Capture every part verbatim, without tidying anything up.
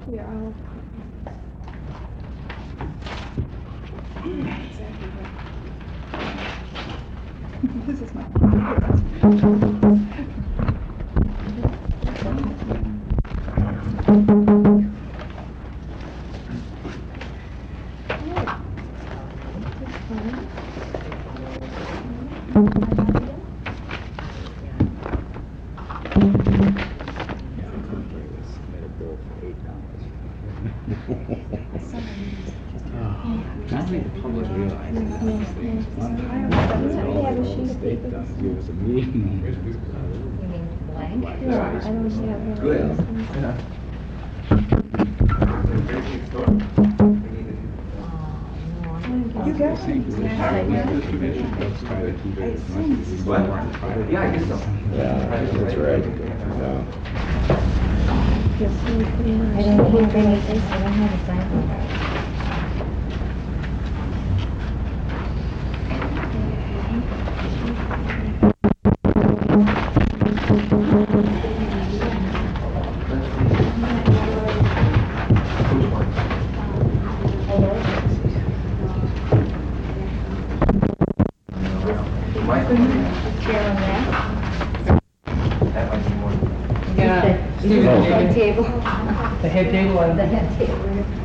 Yeah, I'll. Exactly right. This is my. Now the public realizes that things London state does give us a meeting. You mean blank? Yeah, I don't see it. Good. You got I think we should the commission let's try to keep it as much as we can. Yeah, I guess so. Yeah, that's right. Yeah. I don't have anything, I don't have a sign. Yeah. Table. The head table and The head table.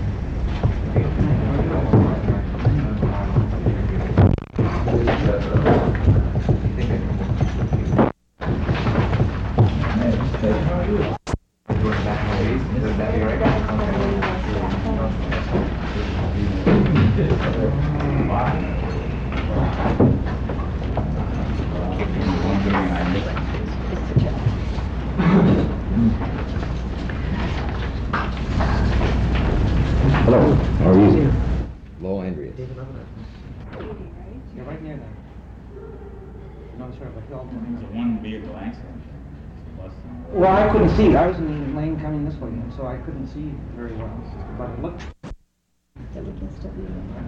Hello, how are you? Lowell Andreas. You're right near there. No, sort of a hill. It's a one vehicle accident. Less than- Well, I couldn't see. I was in the lane coming this way, and so I couldn't see very well. But it looked. That we can still be.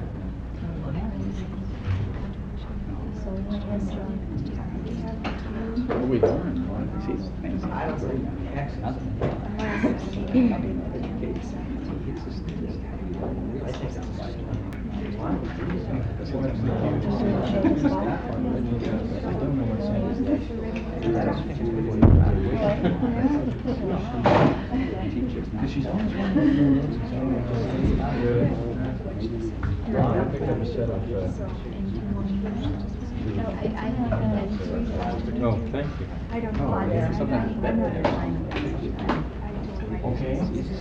So what has What are we doing? See those things? I don't see Nothing. I think that's right. Because she's always No, thank you. I don't Oh, know. yeah, sometimes it's better there. Okay.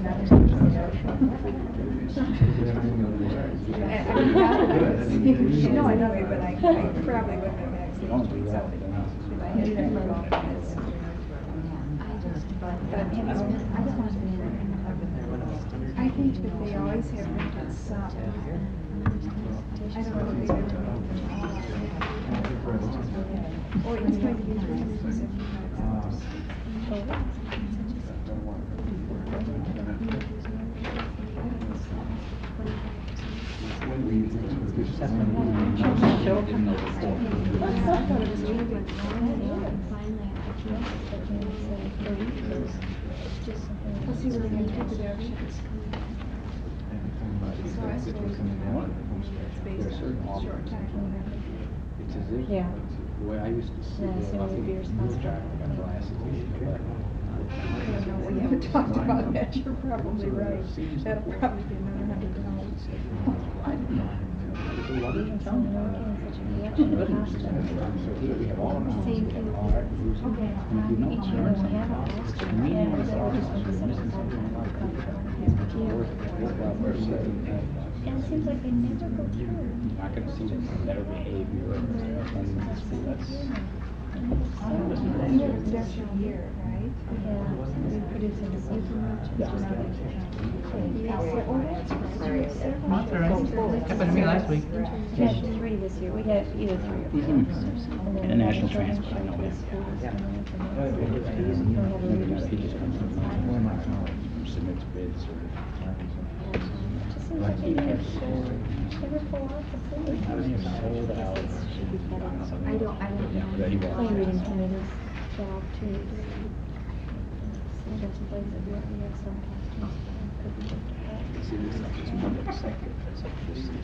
No, I know you, but I, I probably wouldn't have accidentally tweets out if I had been wrong. I think that they always have rented some. I don't know if they do. Or it's going to be three hundred and seventy-five dollars. Plus he really interpreted actions. So I suppose it's based on short time. It's as if, Yeah. the way I used to see Yeah, it, so nothing maybe you're responsible. got glasses. I don't know, we haven't talked about that, you're probably right. That'll probably be another hundred dollars. I didn't know. The luggage and something. We have all of them. Same We thing. have all our reviews. And if you know how to learn something about it, it's a meaning of the artist. Worthwhile versus, uh, And it seems like they never go through. you're not gonna see better behavior and that's. You're production year, right? Yeah. We produce in the summer. Yeah. Oh, that's right. That's all right. Happened to me last week. We had three this year, we had either three or four. Mhm. And a national transfer, I know him. He just comes from, submits bids or. Just seems like they never never pull out completely. Sold out. I don't, I don't Yeah, that he know. wants. Play reading committee's job too. So there's some places that we have some costumes. See, this is just public sector. It's like this is-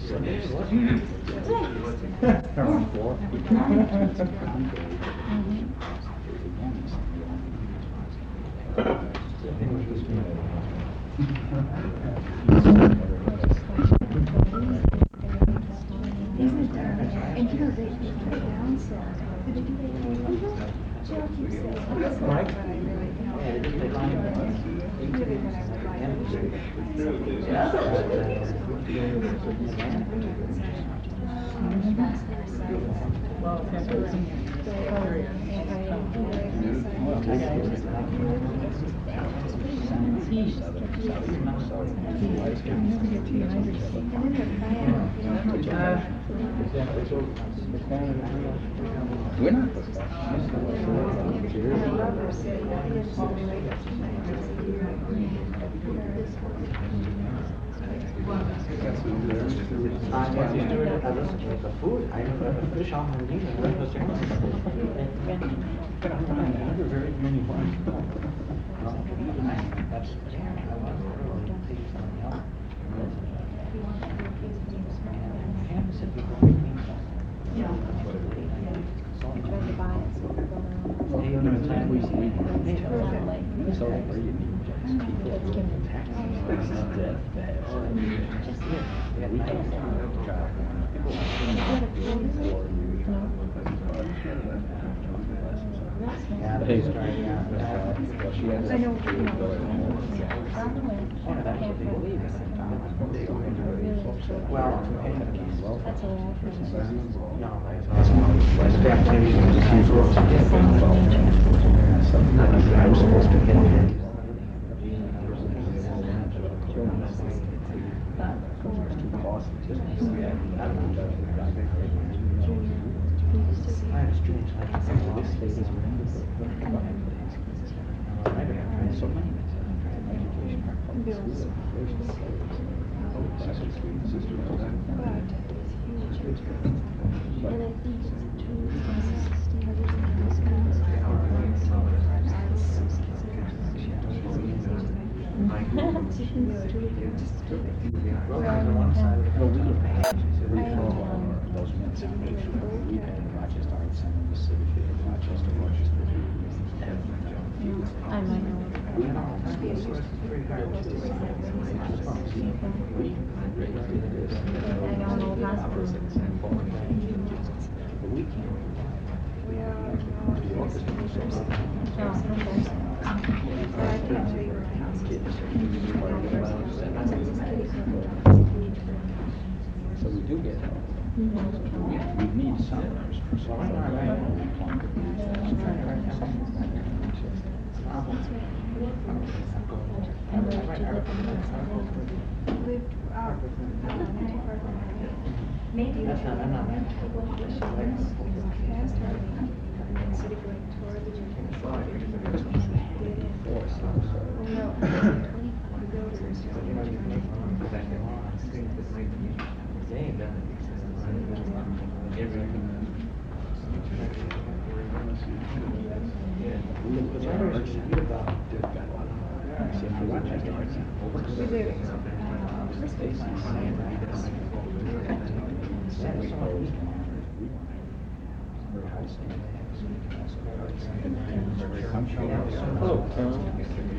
Around four. And you know, they, they put it down, so, did you do that? Jill keeps saying, but I really, you know, really when I We're not. The food, I have a fish on my knee. Very many ones. I know, you know. Well, That's all right. no, that's I was supposed to get it. I had a strange like this place is So many. Bills. Those men sound good. We've had Rochester Arts Center, the City Theater, Rochester, Rochester. I might know. We have all kinds of systems. I know an old hospital. But we can't. So we do get help. We, we need some for some. Maybe. That's not, I'm not. Hello, Tom.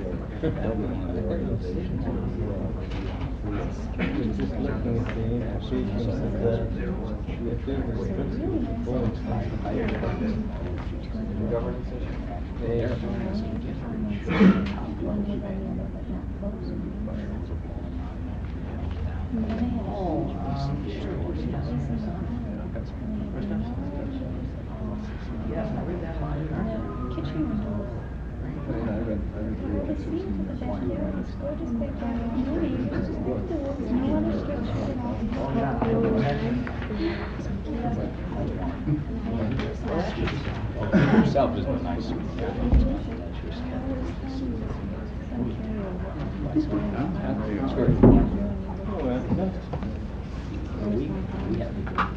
Yes, I read that line. Kitchen window. The scene to the backyard is gorgeous big dining room. No other structure at all. Oh, yeah, I know that. Yourself is a nice. It's great. We, we have to do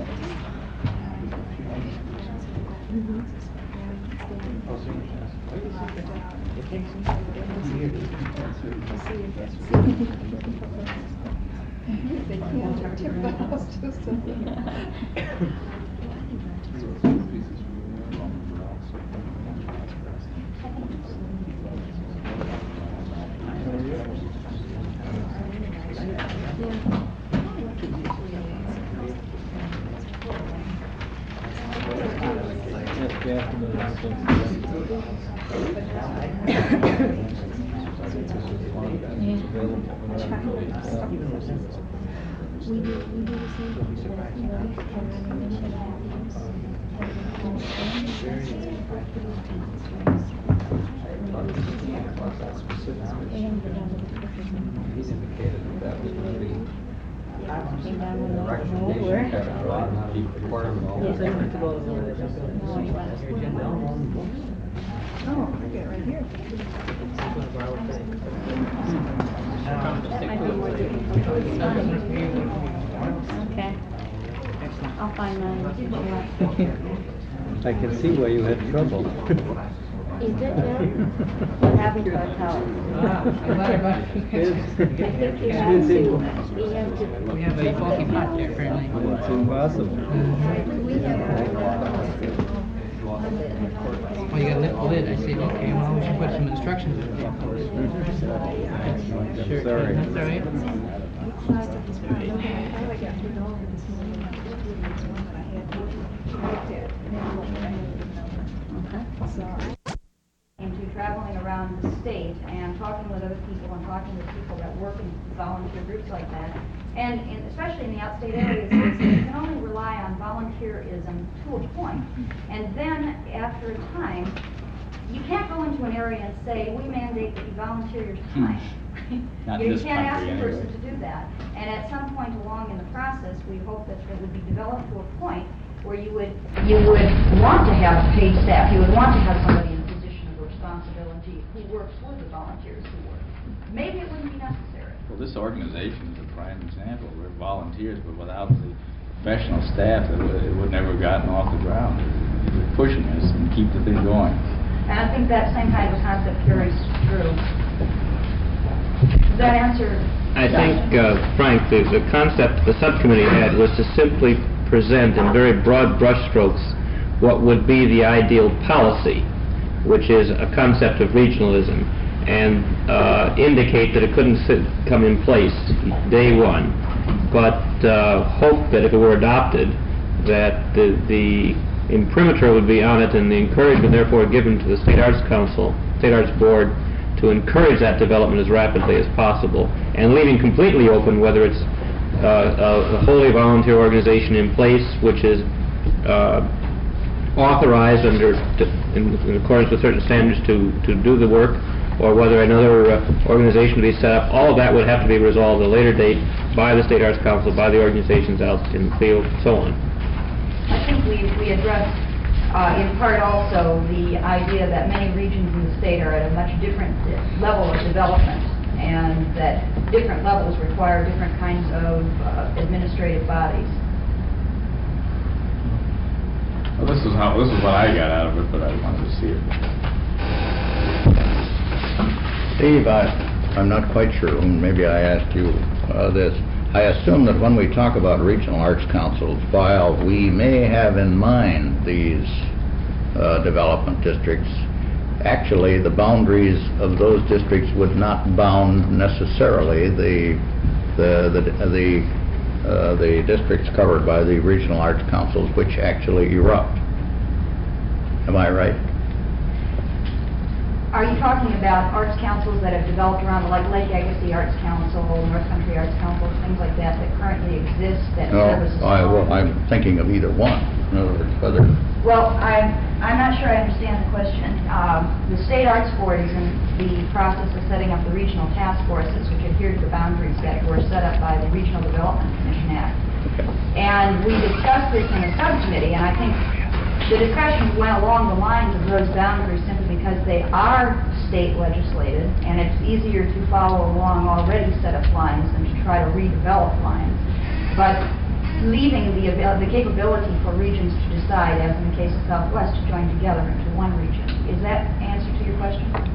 this. It takes some years. They can't tip the house just to. We do, we do the same thing with, you know, county mission values. He's indicated that that was going to be Came down with the no recommendation where. that a lot of people require them all. Yes, I went to go to the Oh, I get it right here. Okay. I'll find mine. I can see why you had trouble. Is it now? What happened to our tower? Ah, I'm glad I got it. It's- I think we it's have to, in- we have to. We have a faulty pot there apparently. It's impossible. We have Well, you gotta lift the lid. I said, okay, well, we should put some instructions in there. Sure. Sorry. That's all right. I got through all of this morning. This one that I had looked at. Sorry. Into traveling around the state and talking with other people and talking with people that work in volunteer groups like that. And in, especially in the outstate areas, is that you can only rely on volunteerism to a point. And then after a time, you can't go into an area and say, we mandate that you volunteer your time. Not you in this can't ask country, a person anyway. to do that. And at some point along in the process, we hope that it would be developed to a point where you would you would want to have paid staff. You would want to have somebody in a position of responsibility who works with the volunteers who work. Maybe it wouldn't be necessary. Well, this organization is a prime example. We're volunteers, but without the professional staff, it would, it would never have gotten off the ground. They're pushing us and keep the thing going. And I think that same kind of concept carries through. Does that answer? I think, uh, Frank, the, the concept the subcommittee had was to simply present in very broad brushstrokes what would be the ideal policy, which is a concept of regionalism, and uh, indicate that it couldn't sit, come in place day one, but uh, hope that if it were adopted, that the, the imprimatur would be on it and the encouragement therefore given to the State Arts Council, State Arts Board, to encourage that development as rapidly as possible, and leaving completely open whether it's uh, a, a wholly volunteer organization in place, which is uh, authorized under t in, in accordance with certain standards to, to do the work, or whether another uh, organization would be set up. All of that would have to be resolved at a later date by the State Arts Council, by the organizations out in the field, and so on. I think we, we addressed uh, in part also the idea that many regions in the state are at a much different level of development, and that different levels require different kinds of uh, administrative bodies. Well, this is how this is what I got out of it, but I wanted to see it. Steve, I, I'm not quite sure, maybe I asked you uh, this. I assume that when we talk about regional arts councils, while we may have in mind these uh, development districts, actually the boundaries of those districts would not bound necessarily the the the the, uh, the districts covered by the regional arts councils, which actually erupt. Am I right? Are you talking about arts councils that have developed around, like Lake Agassiz Arts Council, North Country Arts Council, things like that, that currently exist that No, services? I, well, I'm thinking of either one. In other words, whether Well, I'm, I'm not sure I understand the question. Um, the State Arts Board is in the process of setting up the regional task forces, which adhere to the boundaries that were set up by the Regional Development Commission Act. And we discussed this in a subcommittee, and I think the discussion went along the lines of those boundaries simply because they are state legislated, and it's easier to follow along already set up lines than to try to redevelop lines. But leaving the, the capability for regions to decide, as in the case of Southwest, to join together into one region. Is that answer to your question?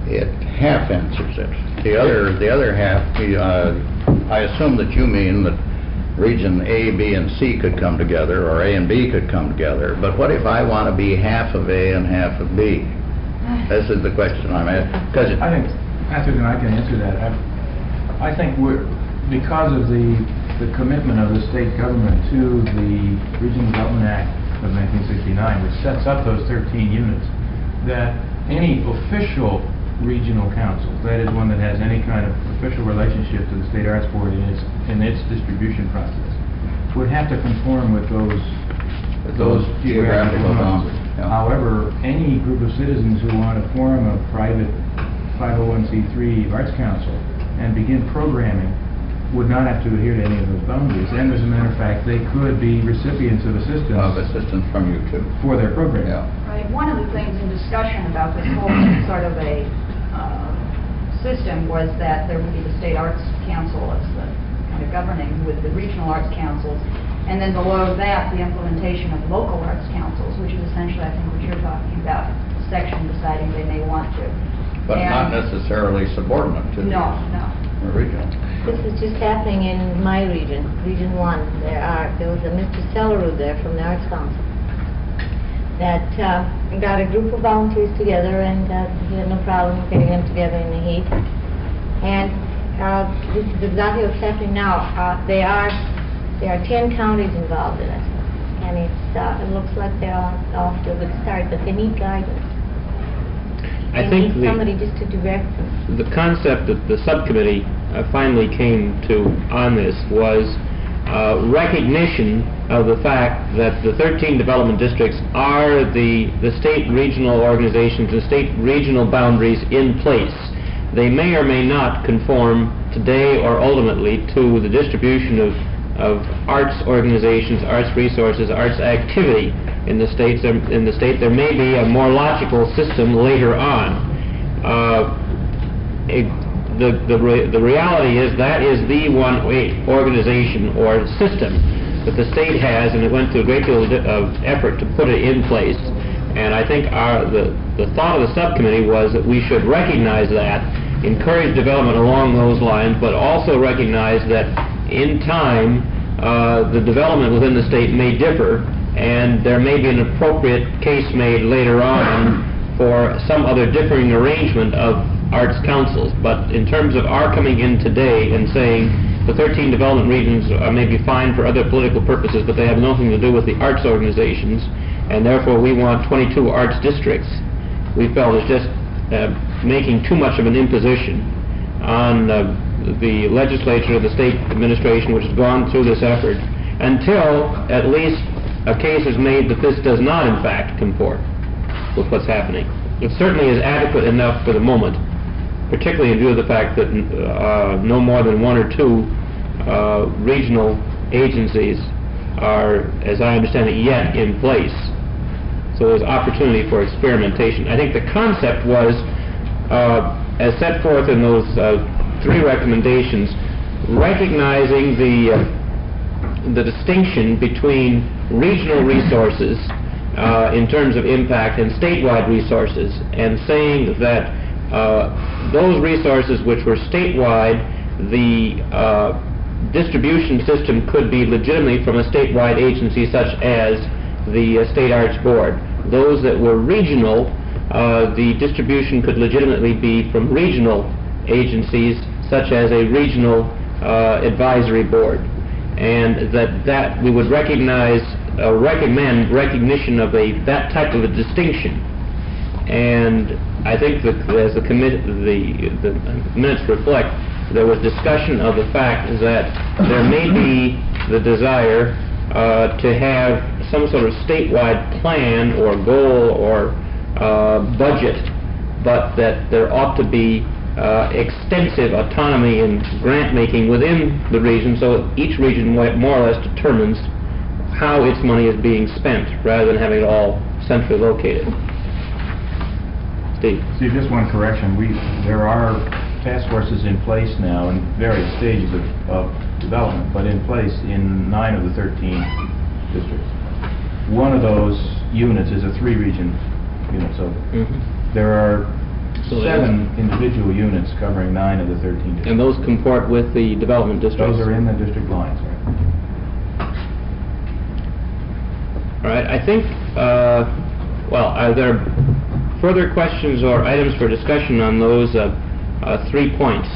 it half answers it. The other, the other half, uh, I assume that you mean that region A, B, and C could come together, or A and B could come together, but what if I want to be half of A and half of B? This is the question I'm asking. Because I think, Patrick and I can answer that. I, I think we're, because of the, the commitment of the state government to the Regional Development Act of nineteen sixty-nine, which sets up those thirteen units, that any official regional council, that is one that has any kind of official relationship to the State Arts Board in its, in its distribution process, would have to conform with those, With those those geographical geographical boundaries. boundaries, yeah. However, any group of citizens who want to form a private five oh one c three arts council and begin programming would not have to adhere to any of those boundaries. And as a matter of fact, they could be recipients of assistance of assistance from you too. for their program. Yeah. Right. One of the things in discussion about this whole sort of a uh, system was that there would be the State Arts Council as the kind of governing with the regional arts councils, and then below that the implementation of local arts councils, which is essentially, I think, what you're talking about, a section deciding they may want to. But And not necessarily subordinate to No, no. the regional. This is just happening in my region, Region One. There are, there was a Mister Sellerud there from the Arts Council that uh, got a group of volunteers together, and uh, he had no problem getting them together in the heat. And uh, this is exactly what's happening now. Uh, they are, there are ten counties involved in it, and it's, uh, it looks like they're off, off to a good start, but they need guidance. I They think need the, somebody just to direct them. the concept that the subcommittee uh, finally came to on this was uh, recognition of the fact that the thirteen development districts are the, the state regional organizations, the state regional boundaries in place. They may or may not conform today or ultimately to the distribution of, of arts organizations, arts resources, arts activity in the states. In the state, there may be a more logical system later on. Uh, a, the the re, the reality is that is the one way organization or system that the state has, and it went through a great deal of effort to put it in place. And I think our the the thought of the subcommittee was that we should recognize that, encourage development along those lines, but also recognize that in time uh, the development within the state may differ, and there may be an appropriate case made later on for some other differing arrangement of arts councils. But in terms of our coming in today and saying the thirteen development regions uh, may be fine for other political purposes, but they have nothing to do with the arts organizations, and therefore we want twenty-two arts districts, we felt is just uh, making too much of an imposition on uh, the legislature, the state administration, which has gone through this effort, until at least a case is made that this does not in fact comport with what's happening. It certainly is adequate enough for the moment, particularly in view of the fact that uh, no more than one or two uh, regional agencies are, as I understand it, yet in place. So there's opportunity for experimentation. I think the concept was, uh, as set forth in those uh, three recommendations, recognizing the uh, the distinction between regional resources uh, in terms of impact and statewide resources, and saying that uh, those resources which were statewide, the uh, distribution system could be legitimately from a statewide agency such as the uh, State Arts Board. Those that were regional, uh, the distribution could legitimately be from regional agencies such as a regional uh, advisory board. And that, that we would recognize, uh, recommend recognition of a that type of a distinction. And I think that as the, commit, the, the minutes reflect, there was discussion of the fact that there may be the desire uh, to have some sort of statewide plan or goal or uh, budget, but that there ought to be Uh, extensive autonomy and grant making within the region, so each region more or less determines how its money is being spent rather than having it all centrally located. Steve? Steve, just one correction. We there are task forces in place now in various stages of, of development, but in place in nine of the thirteen districts. One of those units is a three-region unit, so mm-hmm. there are So seven individual units covering nine of the thirteen districts. And those comport with the development districts? Those are in the district lines, right? All right, I think, uh, well, are there further questions or items for discussion on those uh, uh, three points?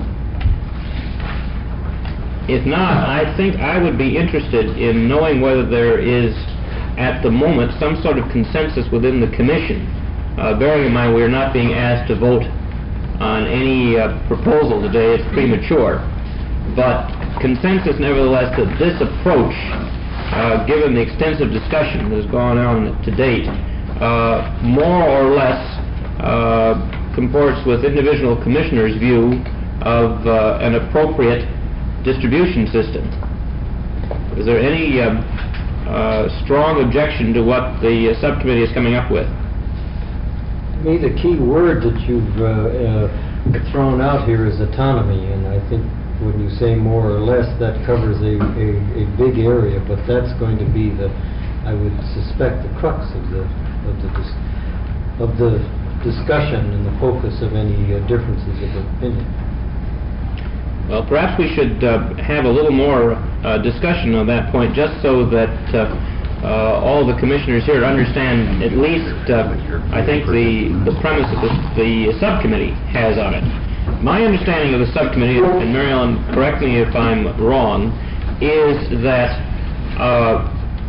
If not, I think I would be interested in knowing whether there is, at the moment, some sort of consensus within the commission. Uh, bearing in mind we are not being asked to vote on any uh, proposal today, it's premature. But consensus nevertheless that this approach, uh, given the extensive discussion that has gone on to date, uh, more or less uh, comports with individual commissioners' view of uh, an appropriate distribution system. Is there any uh, uh, strong objection to what the uh, subcommittee is coming up with? To me, the key word that you've uh, uh, thrown out here is autonomy, and I think when you say more or less, that covers a, a, a big area, but that's going to be the, I would suspect, the crux of the of the dis of the discussion and the focus of any uh, differences of opinion. Well, perhaps we should uh, have a little more uh, discussion on that point, just so that uh, uh, all the commissioners here understand at least, uh, I think, the, the premise that the, the subcommittee has on it. My understanding of the subcommittee, and Mary Ellen, correct me if I'm wrong, is that uh,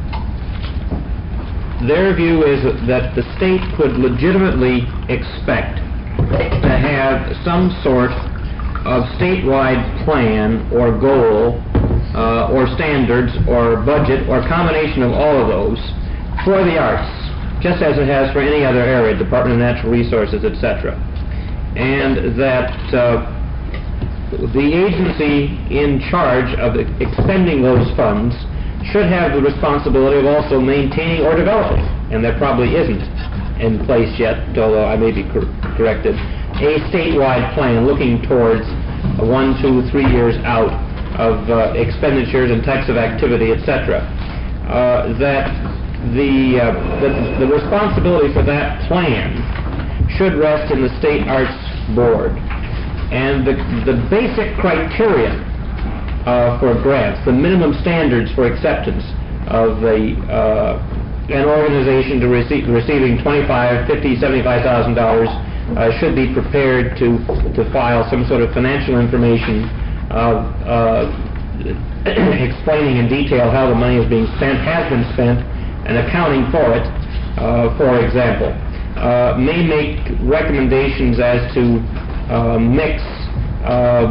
their view is that the state could legitimately expect to have some sort of statewide plan or goal uh, or standards or budget or combination of all of those for the arts, just as it has for any other area, Department of Natural Resources, et cetera. And that uh, the agency in charge of expending those funds should have the responsibility of also maintaining or developing, and there probably isn't in place yet, although I may be cor corrected, a statewide plan looking towards uh, one, two, three years out of uh, expenditures and types of activity, et cetera. Uh, that the, uh, the the responsibility for that plan should rest in the State Arts Board, and the the basic criteria uh, for grants, the minimum standards for acceptance of a uh, an organization to receive receiving twenty-five, fifty, seventy-five thousand dollars. Uh, should be prepared to to file some sort of financial information uh, uh, explaining in detail how the money is being spent, has been spent, and accounting for it. Uh, for example, uh, may make recommendations as to uh, mix uh,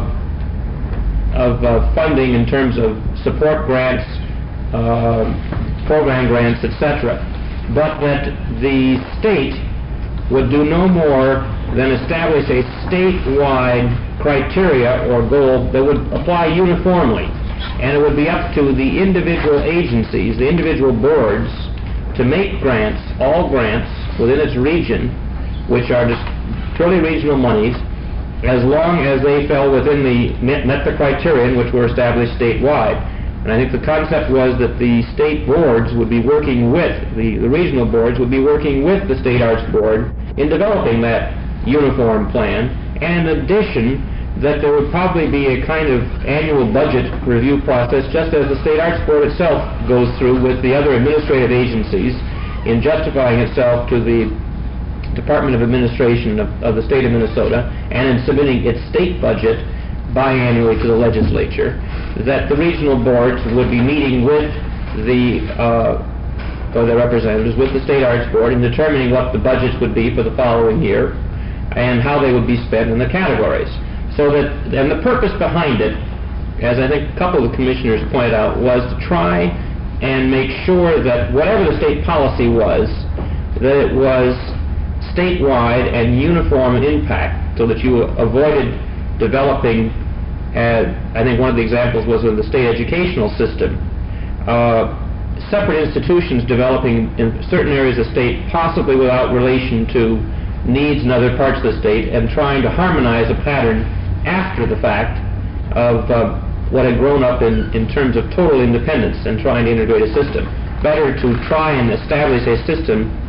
of uh, funding in terms of support grants, uh, program grants, et cetera. But that the state would do no more than establish a statewide criteria or goal that would apply uniformly. And it would be up to the individual agencies, the individual boards, to make grants, all grants, within its region, which are just purely regional monies, as long as they fell within the, met, met the criterion which were established statewide. And I think the concept was that the state boards would be working with, the, the regional boards would be working with the State Arts Board in developing that uniform plan, and in addition, that there would probably be a kind of annual budget review process, just as the State Arts Board itself goes through with the other administrative agencies in justifying itself to the Department of Administration of, of the state of Minnesota, and in submitting its state budget biannually to the legislature, that the regional boards would be meeting with the uh, or their representatives with the State Arts Board in determining what the budgets would be for the following year and how they would be spent in the categories. So that, and the purpose behind it, as I think a couple of the commissioners pointed out, was to try and make sure that whatever the state policy was, that it was statewide and uniform in impact, so that you avoided developing, uh, I think one of the examples was in the state educational system, uh, separate institutions developing in certain areas of the state, possibly without relation to needs in other parts of the state, and trying to harmonize a pattern after the fact of uh, what had grown up in, in terms of total independence and trying to integrate a system. Better to try and establish a system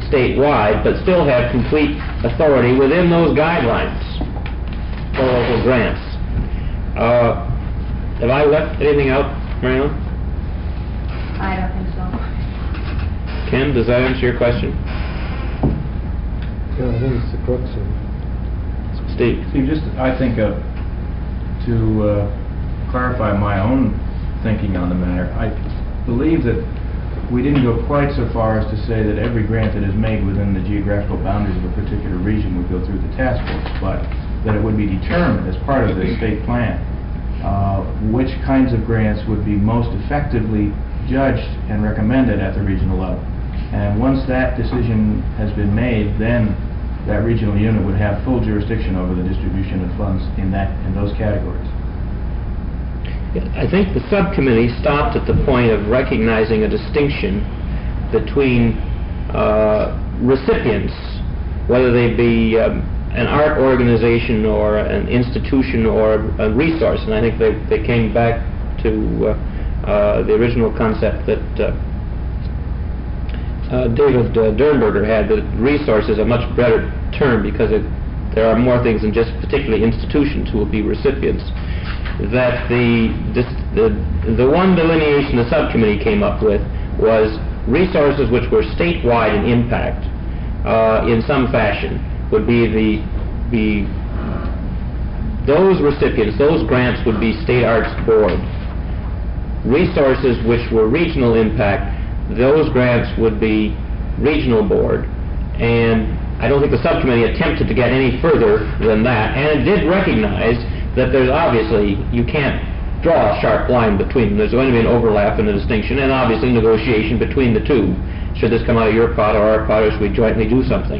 statewide, but still have complete authority within those guidelines for local grants. Uh, have I left anything out, Marilyn? I don't think so. Ken, does that answer your question? Yeah, I think it's the crux of it. Steve? Steve, just, I think, uh, to uh, clarify my own thinking on the matter, I believe that we didn't go quite so far as to say that every grant that is made within the geographical boundaries of a particular region would go through the task force, but that it would be determined as part of the state plan uh, which kinds of grants would be most effectively judged and recommended at the regional level. And once that decision has been made, then that regional unit would have full jurisdiction over the distribution of funds in that in those categories. I think the subcommittee stopped at the point of recognizing a distinction between uh, recipients, whether they be um, an art organization or an institution or a resource, and I think they, they came back to uh, uh, the original concept that uh, uh, David uh, Dernberger had, that resource is a much better term because it, there are more things than just particularly institutions who will be recipients. That the, this, the the one delineation the subcommittee came up with was resources which were statewide in impact uh, in some fashion would be the the those recipients, those grants would be State Arts Board. Resources which were regional impact, those grants would be Regional Board. And I don't think the subcommittee attempted to get any further than that, and it did recognize that there's obviously, you can't draw a sharp line between them. There's going to be an overlap and a distinction, and obviously negotiation between the two. Should this come out of your pot or our pot, or should we jointly do something?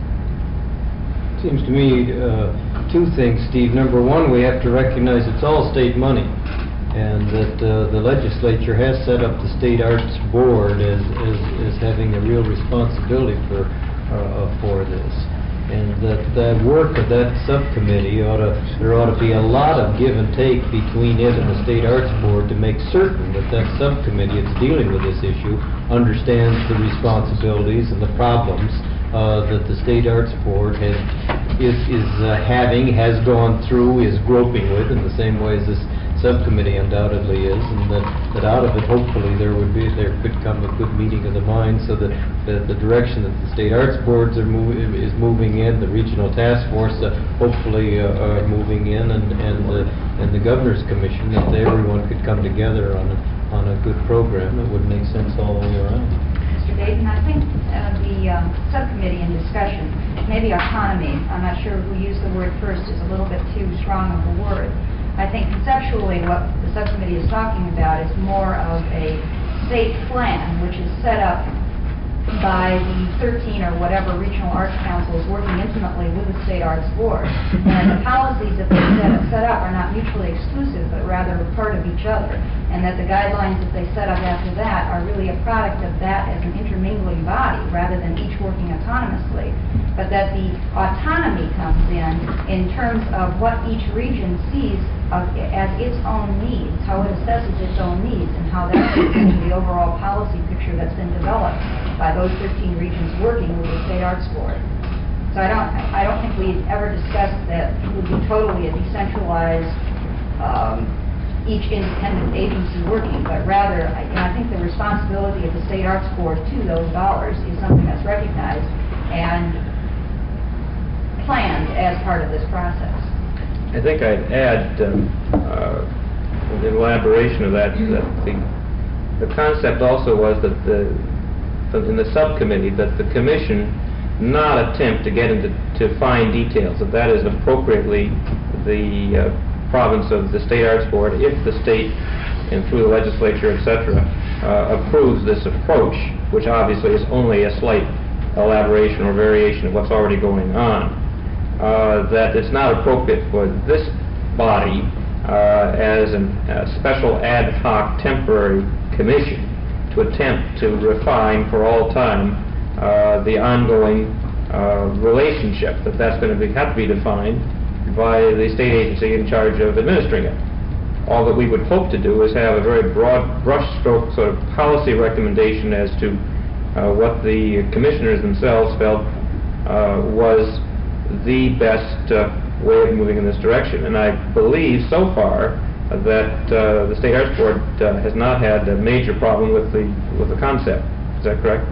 Seems to me uh, two things, Steve. Number one, we have to recognize it's all state money, and that uh, the legislature has set up the State Arts Board as, as, as having a real responsibility for, uh, for this. And that the work of that subcommittee ought to, there ought to be a lot of give and take between it and the State Arts Board to make certain that that subcommittee that's dealing with this issue understands the responsibilities and the problems uh, that the State Arts Board has, is, is uh, having, has gone through, is groping with in the same way as this subcommittee undoubtedly is, and that, that out of it hopefully there would be, there could come a good meeting of the minds, so that the, the direction that the State Arts Boards are mov is moving in, the regional task force uh, hopefully uh, are moving in, and, and, the, and the Governor's Commission, that everyone could come together on a, on a good program that would make sense all the way around. Mister Dayton, I think uh, the um, subcommittee in discussion, maybe autonomy, I'm not sure who used the word first, is a little bit too strong of a word. I think conceptually what the subcommittee is talking about is more of a state plan, which is set up by the thirteen or whatever regional arts councils working intimately with the State Arts Board. And the policies that they set, set up are not mutually exclusive, but rather a part of each other. And that the guidelines that they set up after that are really a product of that as an intermingling body, rather than each working autonomously. But that the autonomy comes in in terms of what each region sees of, as its own needs, how it assesses its own needs, and how that fits into the overall policy picture that's been developed by those thirteen regions working with the State Arts Board. So I don't, I don't think we ever discussed that it would be totally a decentralized, um, each independent agency working, but rather, I, you know, I think the responsibility of the State Arts Board to those dollars is something that's recognized and planned as part of this process. I think I'd add um, uh, an elaboration of that, that the, the concept also was that the, in the subcommittee, that the commission not attempt to get into to fine details, that that is appropriately the uh, province of the State Arts Board if the state and through the legislature, et cetera, uh, approves this approach, which obviously is only a slight elaboration or variation of what's already going on. Uh, that it's not appropriate for this body uh, as a special ad hoc temporary commission to attempt to refine for all time uh, the ongoing uh, relationship, that that's going to be, have to be defined by the state agency in charge of administering it. All that we would hope to do is have a very broad brushstroke sort of policy recommendation as to uh, what the commissioners themselves felt uh, was the best uh, way of moving in this direction. And I believe so far that uh, the State Arts Board uh, has not had a major problem with the with the concept. Is that correct?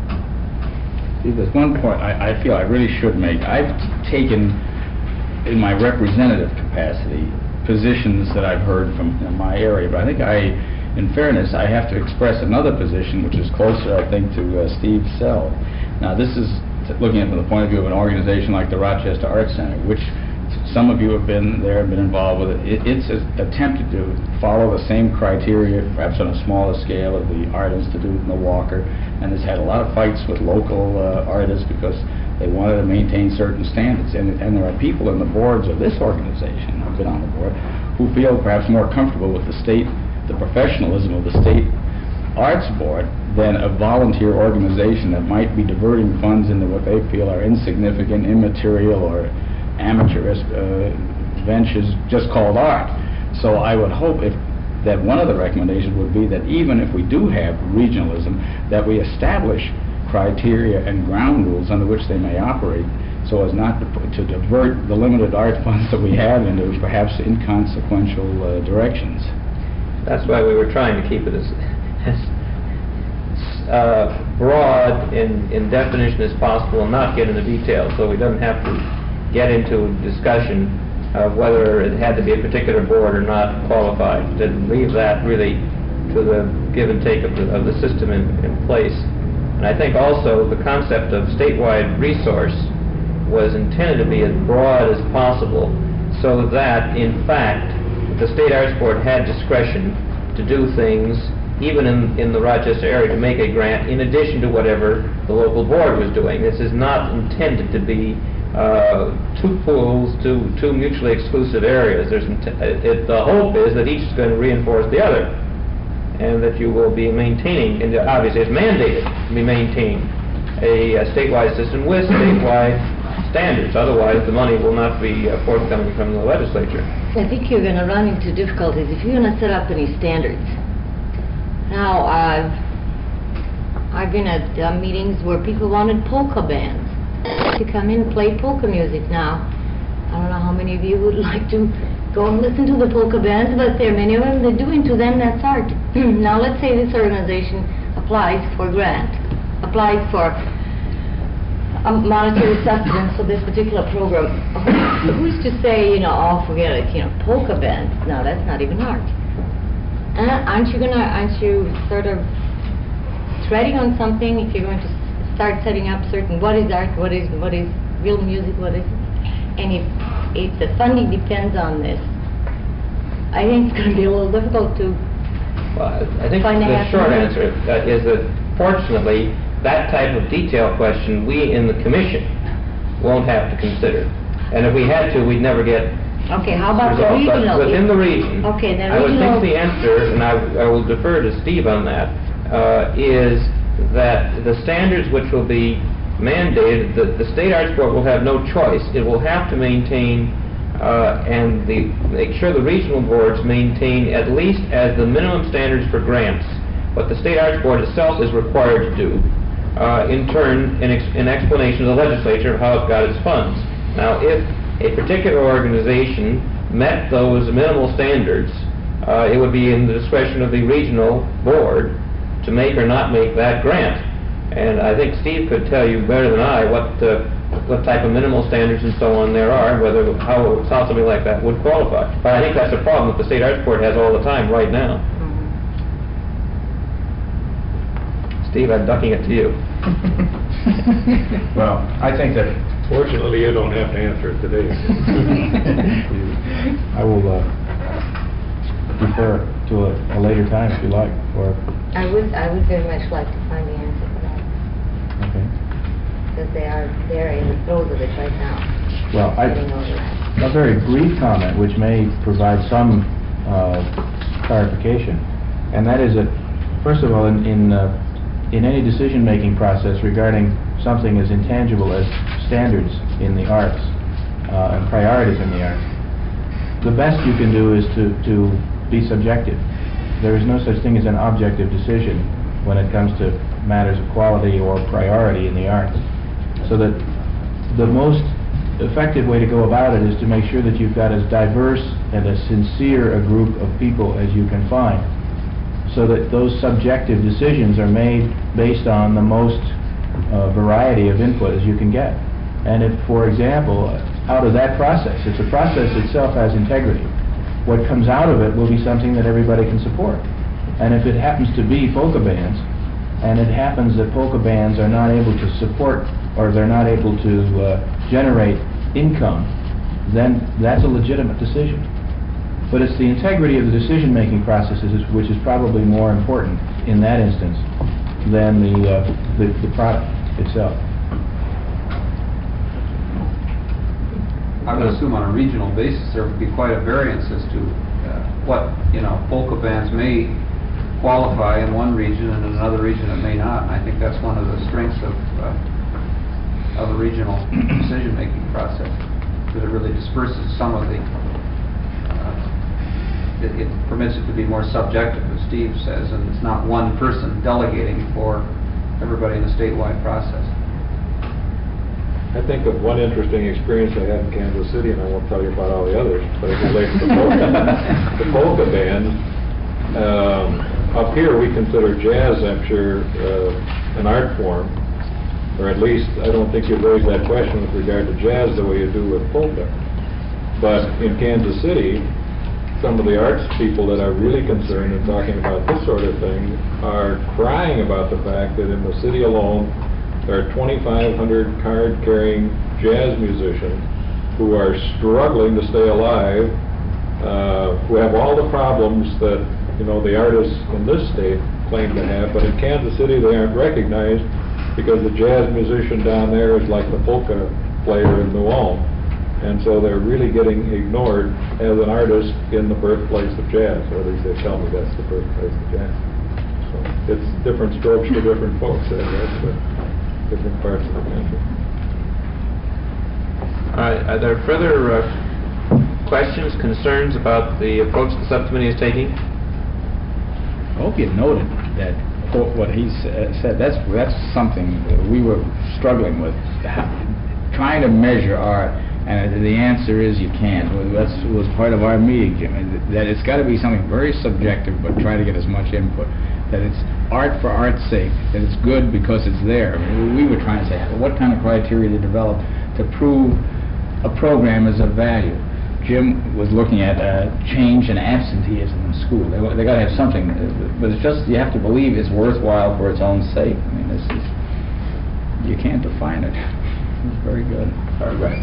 See, there's one point I, I feel I really should make. I've taken, in my representative capacity, positions that I've heard from in my area, but I think I, in fairness, I have to express another position which is closer, I think, to uh, Steve Sell. Now, this is looking at it from the point of view of an organization like the Rochester Arts Center, which some of you have been there and been involved with it. it it's attempted to follow the same criteria, perhaps on a smaller scale, of the Art Institute and the Walker, and has had a lot of fights with local uh, artists because they wanted to maintain certain standards. And, and there are people in the boards of this organization, who've been on the board, who feel perhaps more comfortable with the state, the professionalism of the state arts board than a volunteer organization that might be diverting funds into what they feel are insignificant, immaterial, or amateurish uh, ventures just called art. So I would hope if that one of the recommendations would be that even if we do have regionalism, that we establish criteria and ground rules under which they may operate, so as not to, to divert the limited art funds that we have into perhaps inconsequential uh, directions. That's why we were trying to keep it as, as uh, broad in, in definition as possible and not get into detail, so we don't have to get into a discussion of whether it had to be a particular board or not qualified. To leave that really to the give and take of the, of the system in, in place. And I think also the concept of statewide resource was intended to be as broad as possible, so that in fact the State Arts Board had discretion to do things even in, in the Rochester area, to make a grant in addition to whatever the local board was doing. This is not intended to be Uh, two pools, two, two mutually exclusive areas. There's it, it, the hope is that each is going to reinforce the other, and that you will be maintaining, and obviously it's mandated to be maintaining a, a statewide system with statewide standards. Otherwise, the money will not be uh, forthcoming from the legislature. I think you're going to run into difficulties if you're going to set up any standards. Now, I've I've been at uh, meetings where people wanted polka bands to come in and play polka music. Now, I don't know how many of you would like to go and listen to the polka bands, but there are many of them that do, and to them that's art. Now, let's say this organization applies for a grant, applies for a monetary sustenance for this particular program. Who's to say, you know, oh, forget it, you know, polka bands? No, that's not even art. Uh, aren't you gonna, aren't you sort of treading on something if you're going to start setting up certain what is art, what is what is real music, what is, and if if the funding depends on this, I think it's going to be a little difficult to. Well, I think find the a short happy answer uh, is that fortunately that type of detail question we in the commission won't have to consider, and if we had to, we'd never get. Okay, how about the results. regional? But within the region, okay, the I would regional. think the answer, and I, I will defer to Steve on that, uh, is that the standards which will be mandated, the, the State Arts Board will have no choice. It will have to maintain uh, and the, make sure the regional boards maintain at least as the minimum standards for grants what the State Arts Board itself is required to do, uh, in turn, in, ex in explanation to the legislature of how it got its funds. Now, if a particular organization met those minimal standards, uh, it would be in the discretion of the regional board to make or not make that grant. And I think Steve could tell you better than I what uh, what type of minimal standards and so on there are, and whether how, how something like that would qualify. But I think that's a problem that the State Arts Board has all the time right now. Mm-hmm. Steve, I'm ducking it to you. Well, I think that fortunately you don't have to answer it today. I will uh, defer to a, a later time if you like, or I would, I would very much like to find the answer for that, okay. because they are, they're in the throes of it right now. Well, I, Getting over that. a very brief comment which may provide some uh, clarification, and that is that, first of all, in in, uh, in any decision-making process regarding something as intangible as standards in the arts uh, and priorities in the arts, the best you can do is to to be subjective. There is no such thing as an objective decision when it comes to matters of quality or priority in the arts. So that the most effective way to go about it is to make sure that you've got as diverse and as sincere a group of people as you can find, so that those subjective decisions are made based on the most uh, variety of input as you can get. And if, for example, out of that process, if the process itself has integrity, what comes out of it will be something that everybody can support. And if it happens to be polka bands, and it happens that polka bands are not able to support, or they're not able to uh, generate income, then that's a legitimate decision. But it's the integrity of the decision-making processes is- which is probably more important in that instance than the, uh, the, the product itself. I would assume on a regional basis there would be quite a variance as to uh, what, you know, polka bands may qualify in one region and in another region it may not. And I think that's one of the strengths of uh, of a regional decision-making process, because it really disperses some of the, uh, it, it permits it to be more subjective, as Steve says, and it's not one person delegating for everybody in the statewide process. I think of one interesting experience I had in Kansas City, and I won't tell you about all the others, but it relates to polka, the polka band. Um, up here, we consider jazz, I'm sure, uh, an art form, or at least I don't think you've raised that question with regard to jazz the way you do with polka. But in Kansas City, some of the arts people that are really concerned and talking about this sort of thing are crying about the fact that in the city alone, there are twenty-five hundred card-carrying jazz musicians who are struggling to stay alive, uh, who have all the problems that, you know, the artists in this state claim to have, but in Kansas City they aren't recognized because the jazz musician down there is like the polka player in New Ulm. And so they're really getting ignored as an artist in the birthplace of jazz, or at least they tell me that's the birthplace of jazz. So it's different strokes for different folks, I guess, but different parts of the country. All right, are there further uh, questions, concerns about the approach the subcommittee is taking? I hope you noted that what he said, that's that's something that we were struggling with, trying to measure art, and the answer is you can't. That was part of our meeting, Jim, that it's got to be something very subjective, but try to get as much input. That it's art for art's sake, that it's good because it's there. I mean, we were trying to say, what kind of criteria to develop to prove a program is of value. Jim was looking at uh, change in absenteeism in school. They, they got to have something, but it's just, you have to believe it's worthwhile for its own sake. I mean, this is, you can't define it. It's very good. All right.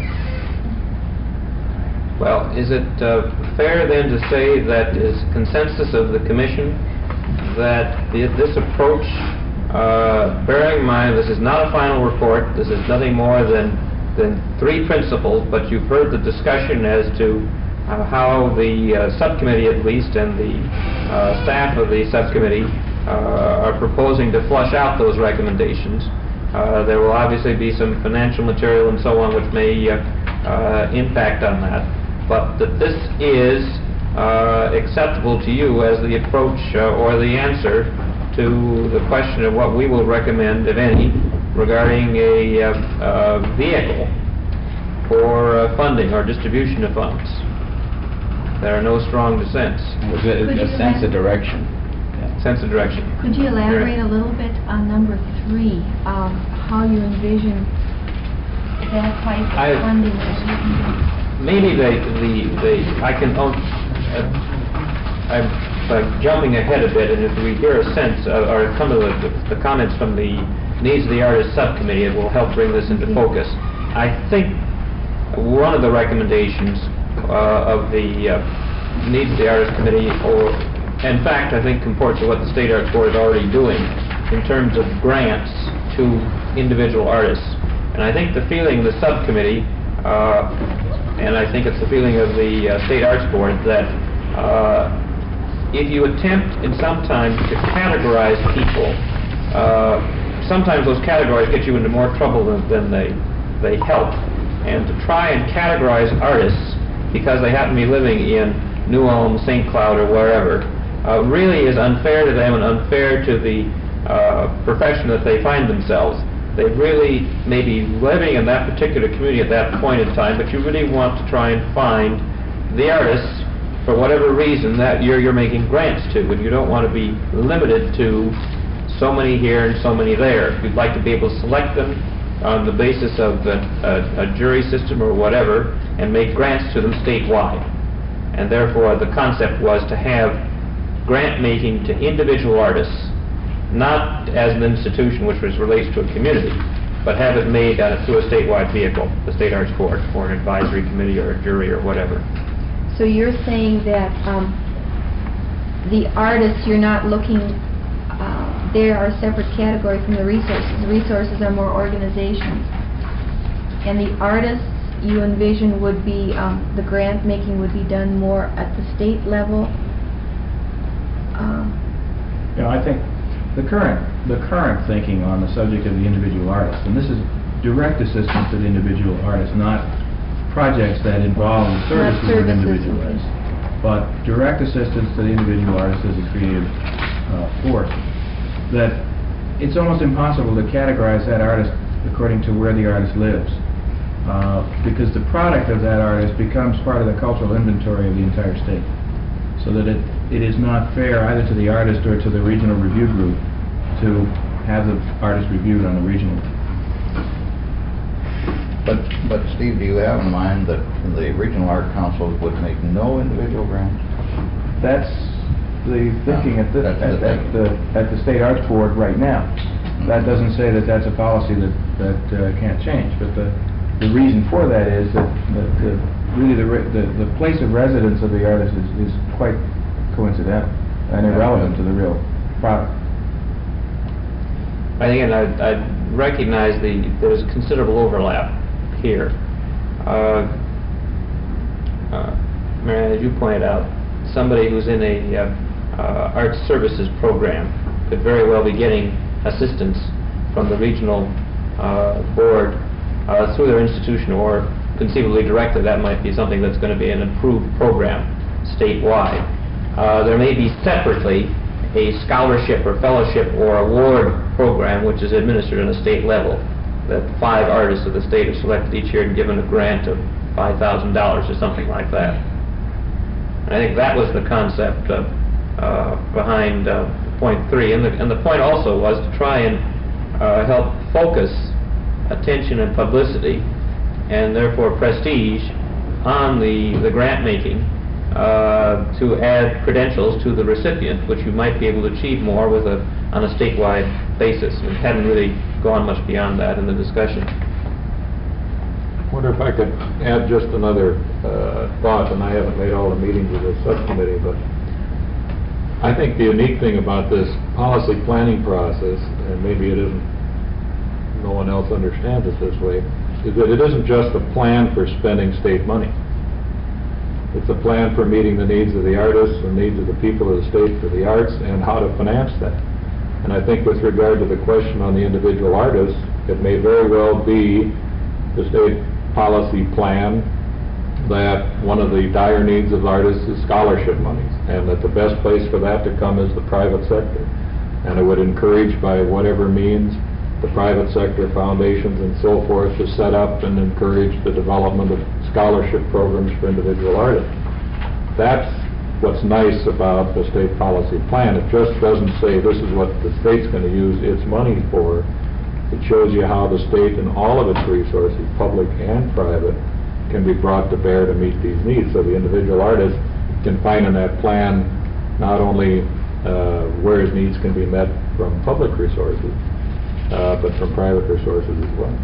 Well, is it uh, fair then to say that is consensus of the commission that the, this approach, uh, bearing in mind this is not a final report, this is nothing more than than three principles, but you've heard the discussion as to uh, how the uh, subcommittee at least and the uh, staff of the subcommittee uh, are proposing to flush out those recommendations. Uh, there will obviously be some financial material and so on which may uh, uh, impact on that, but that this is uh, acceptable to you as the approach uh, or the answer to the question of what we will recommend, if any, regarding a uh, uh, vehicle for uh, funding or distribution of funds. There are no strong dissents. A, a sense of direction. Yeah. Sense of direction. Could you elaborate a little bit on number three, um, how you envision that type of I, funding? Maybe the, the, the, I can, uh, I'm uh, jumping ahead a bit, and if we hear a sense, uh, or come to the, the, the comments from the Needs of the Artist Subcommittee, it will help bring this into focus. I think one of the recommendations uh, of the uh, Needs of the Artist Committee, or in fact I think comports to what the State Arts Board is already doing in terms of grants to individual artists. And I think the feeling of the subcommittee, uh, and I think it's the feeling of the uh, State Arts Board, that uh, if you attempt in some time to categorize people, uh, sometimes those categories get you into more trouble than, than they they help. And to try and categorize artists because they happen to be living in New Ulm, Saint Cloud, or wherever, uh, really is unfair to them and unfair to the uh, profession that they find themselves. They really may be living in that particular community at that point in time, but you really want to try and find the artists, for whatever reason, that year you're making grants to, and you don't want to be limited to so many here and so many there. You'd like to be able to select them on the basis of a, a, a jury system or whatever, and make grants to them statewide. And therefore, the concept was to have grant making to individual artists, not as an institution which was relates to a community, but have it made uh, through a statewide vehicle, the State Arts Board, or an advisory committee, or a jury, or whatever. So you're saying that um, the artists, you're not looking, uh, they are a separate category from the resources. The resources are more organizations. And the artists you envision would be, um, the grant making would be done more at the state level? Um, You know, I think the current, the current thinking on the subject of the individual artist, and this is direct assistance to the individual artist, not projects that involve the services of individual artists, but direct assistance to the individual artist as a creative uh, force, that it's almost impossible to categorize that artist according to where the artist lives, uh, because the product of that artist becomes part of the cultural inventory of the entire state. So that it, it is not fair either to the artist or to the regional review group to have the artist reviewed on the regional. But, but Steve, do you have in mind that the regional art councils would make no individual grants? That's the thinking at the, That's at, the at the, at the State Arts Board right now. That doesn't say that that's a policy that, that uh, can't change, but the, the reason for that is that, that uh, really the, re the, the place of residence of the artist is, is quite coincidental and irrelevant to the real product. I think, and I, I recognize the there's considerable overlap here. Uh, uh, Marianne, as you pointed out, somebody who's in a uh, uh, arts services program could very well be getting assistance from the regional uh, board uh, through their institution, or conceivably directly that might be something that's going to be an approved program statewide. Uh, there may be separately a scholarship or fellowship or award program which is administered on a state level, that five artists of the state are selected each year and given a grant of five thousand dollars or something like that. And I think that was the concept uh, uh, behind uh, point three. And the, and the point also was to try and uh, help focus attention and publicity, and therefore prestige, on the, the grant making, uh, to add credentials to the recipient, which you might be able to achieve more with a, on a statewide basis. We hadn't really gone much beyond that in the discussion. I wonder if I could add just another uh, thought, and I haven't made all the meetings of this subcommittee, but I think the unique thing about this policy planning process, and maybe it isn't, no one else understands it this way, is that it isn't just a plan for spending state money. It's a plan for meeting the needs of the artists and needs of the people of the state for the arts, and how to finance that. And I think with regard to the question on the individual artists, it may very well be the state policy plan that one of the dire needs of artists is scholarship monies, and that the best place for that to come is the private sector. And it would encourage, by whatever means, the private sector foundations and so forth to set up and encourage the development of scholarship programs for individual artists. That's what's nice about the state policy plan. It just doesn't say this is what the state's going to use its money for. It shows you how the state and all of its resources, public and private, can be brought to bear to meet these needs. So the individual artist can find in that plan not only uh, where his needs can be met from public resources, Uh, but from private resources as well.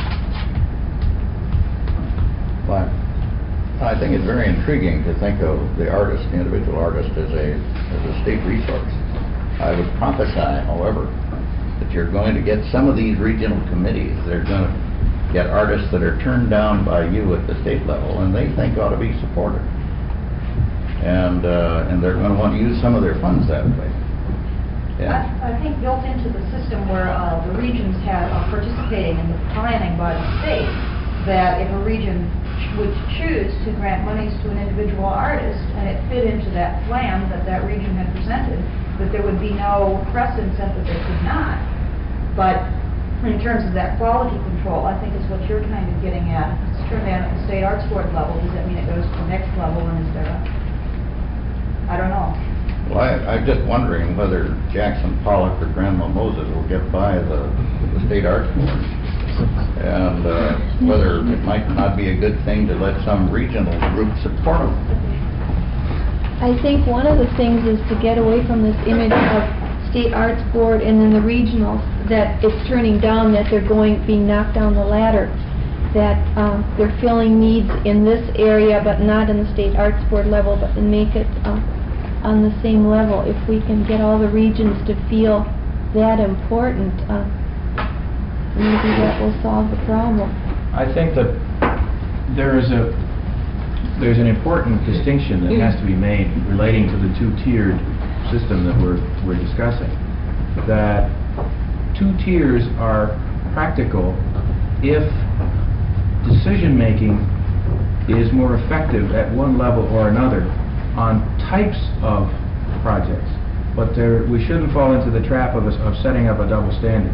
But I think it's very intriguing to think of the artist, the individual artist, as a, as a state resource. I would prophesy, however, that you're going to get some of these regional committees, they're going to get artists that are turned down by you at the state level, and they think ought to be supported. And, uh, and they're going to want to use some of their funds that way. Yeah. I, I think built into the system where uh, the regions have, are participating in the planning by the state, that if a region would choose to grant monies to an individual artist, and it fit into that plan that that region had presented, that there would be no precedent set that they could not. But in terms of that quality control, I think is what you're kind of getting at. If it's turned down at the State Arts Board level, does that mean it goes to the next level, and is there a, I don't know. Well, I, I'm just wondering whether Jackson Pollock or Grandma Moses will get by the, the State Arts Board. And uh, whether it might not be a good thing to let some regional group support them. I think one of the things is to get away from this image of State Arts Board and then the regionals, that it's turning down, that they're going, being knocked down the ladder, that um, they're filling needs in this area but not in the State Arts Board level, but make it uh, on the same level. If we can get all the regions to feel that important, uh, maybe that will solve the problem. I think that there is a there's an important distinction that has to be made relating to the two-tiered system that we're we're discussing. That two tiers are practical if decision-making is more effective at one level or another on types of projects. But there, we shouldn't fall into the trap of, a, of setting up a double standard.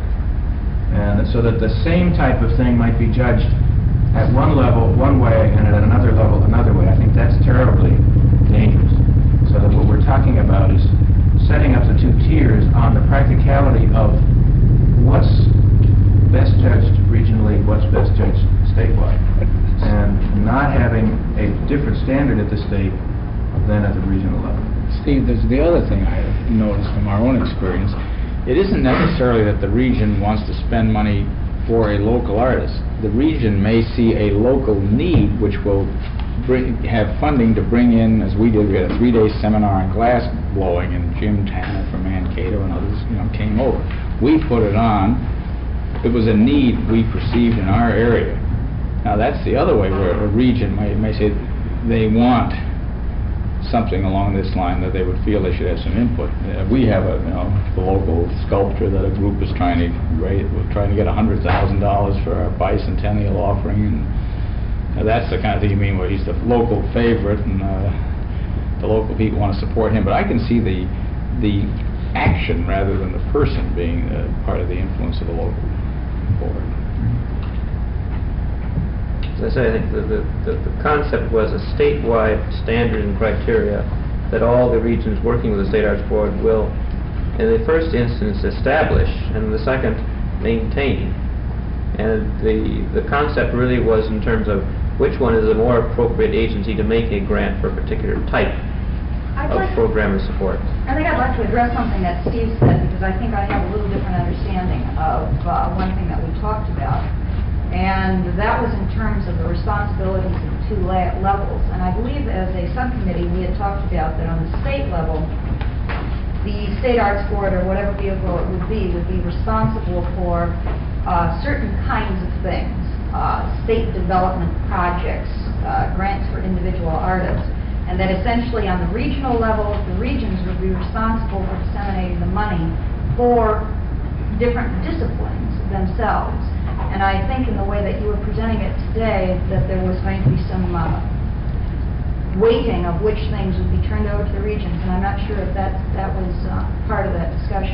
And so that the same type of thing might be judged at one level one way and at another level another way. I think that's terribly dangerous. So that what we're talking about is setting up the two tiers on the practicality of what's best judged regionally, what's best judged statewide, and not having a different standard at the state than at the regional level. Steve, there's the other thing I noticed from our own experience. It isn't necessarily that the region wants to spend money for a local artist. The region may see a local need which will bring, have funding to bring in, as we did. We had a three-day seminar on glass blowing, and Jim Tanner from Mankato and others, you know, came over. We put it on. It was a need we perceived in our area. Now that's the other way, where a region may, may say they want something along this line, that they would feel they should have some input. Uh, we have a, you know, the local sculptor that a group is trying to raise, we're trying to get a hundred thousand dollars for our bicentennial offering, and uh, that's the kind of thing you mean, where he's the local favorite, and uh, the local people want to support him. But I can see the the action rather than the person being uh, part of the influence of the local board. As I say, I think the, the, the, the concept was a statewide standard and criteria that all the regions working with the State Arts Board will, in the first instance, establish, and in the second, maintain. And the, the concept really was in terms of which one is a more appropriate agency to make a grant for a particular type I'd of like program or support. I think I'd like to address something that Steve said, because I think I have a little different understanding of uh, one thing that we talked about. And that was in terms of the responsibilities of the two la levels. And I believe as a subcommittee we had talked about that on the state level, the State Arts Board, or whatever vehicle it would be, would be responsible for uh, certain kinds of things, uh, state development projects, uh, grants for individual artists. And that essentially on the regional level, the regions would be responsible for disseminating the money for different disciplines themselves. And I think in the way that you were presenting it today, that there was going to be some uh, weighting of which things would be turned over to the regions, and I'm not sure if that, that was uh, part of that discussion.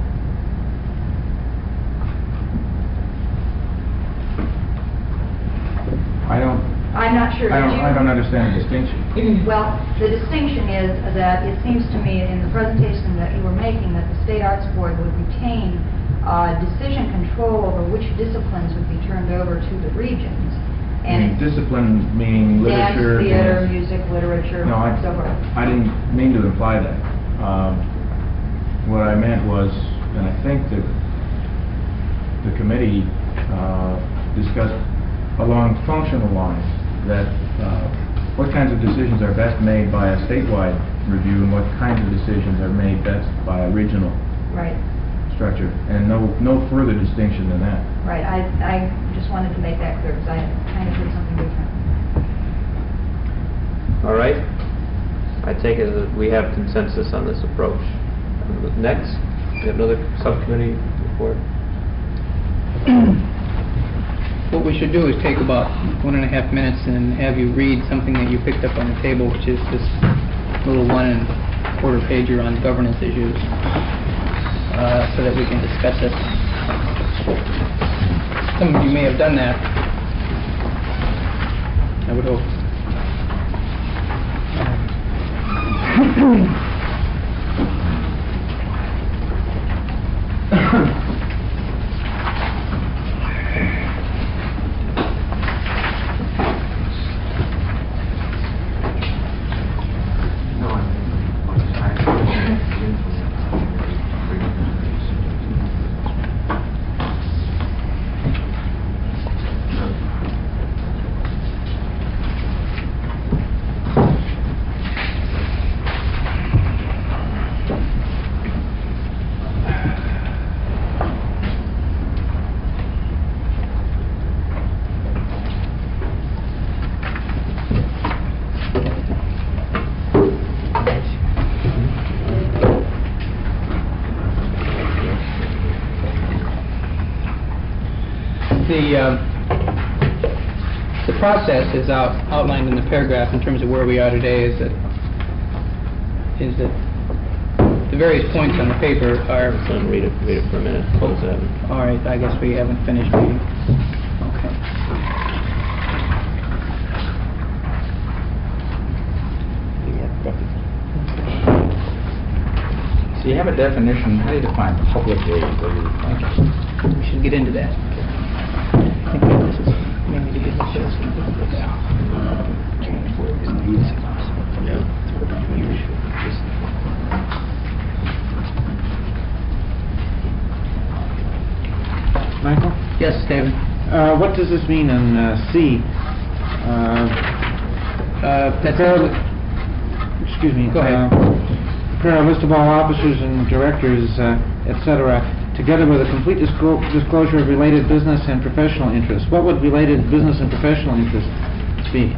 I don't I'm not sure. I don't, Did you? I don't understand the distinction. Well, the distinction is that it seems to me in the presentation that you were making that the State Arts Board would retain uh, decision control over which disciplines would be turned over to the regions. And discipline meaning literature, dance, theater, dance. music, literature, no, I, and so forth. I didn't mean to imply that. Um, what I meant was, and I think that the committee uh, discussed along functional lines, that uh, what kinds of decisions are best made by a statewide review and what kinds of decisions are made best by a regional right. structure, and no no further distinction than that. Right. I, I just wanted to make that clear because I kind of did something different. All right. I take it that we have consensus on this approach. Next, we have another subcommittee report. what we should do is take about one and a half minutes and have you read something that you picked up on the table, which is this little one and a quarter pager on governance issues, uh, so that we can discuss it. Some of you may have done that, I would hope. The, uh, the process is out, outlined in the paragraph in terms of where we are today is that is that the various points on the paper are... Son, read it, read it for a minute. Close that. All right, I guess we haven't finished reading. Okay. So you have a definition, how do you define public aid? What do you define? We should get into that. I think this is maybe to get into this. Michael? Yes, David. Uh, what does this mean in uh, C? Uh, uh, prepare, excuse me. Go ahead. Uh, prepare a list of all officers and directors, uh, et cetera, together with a complete disclo disclosure of related business and professional interests. What would related business and professional interests be?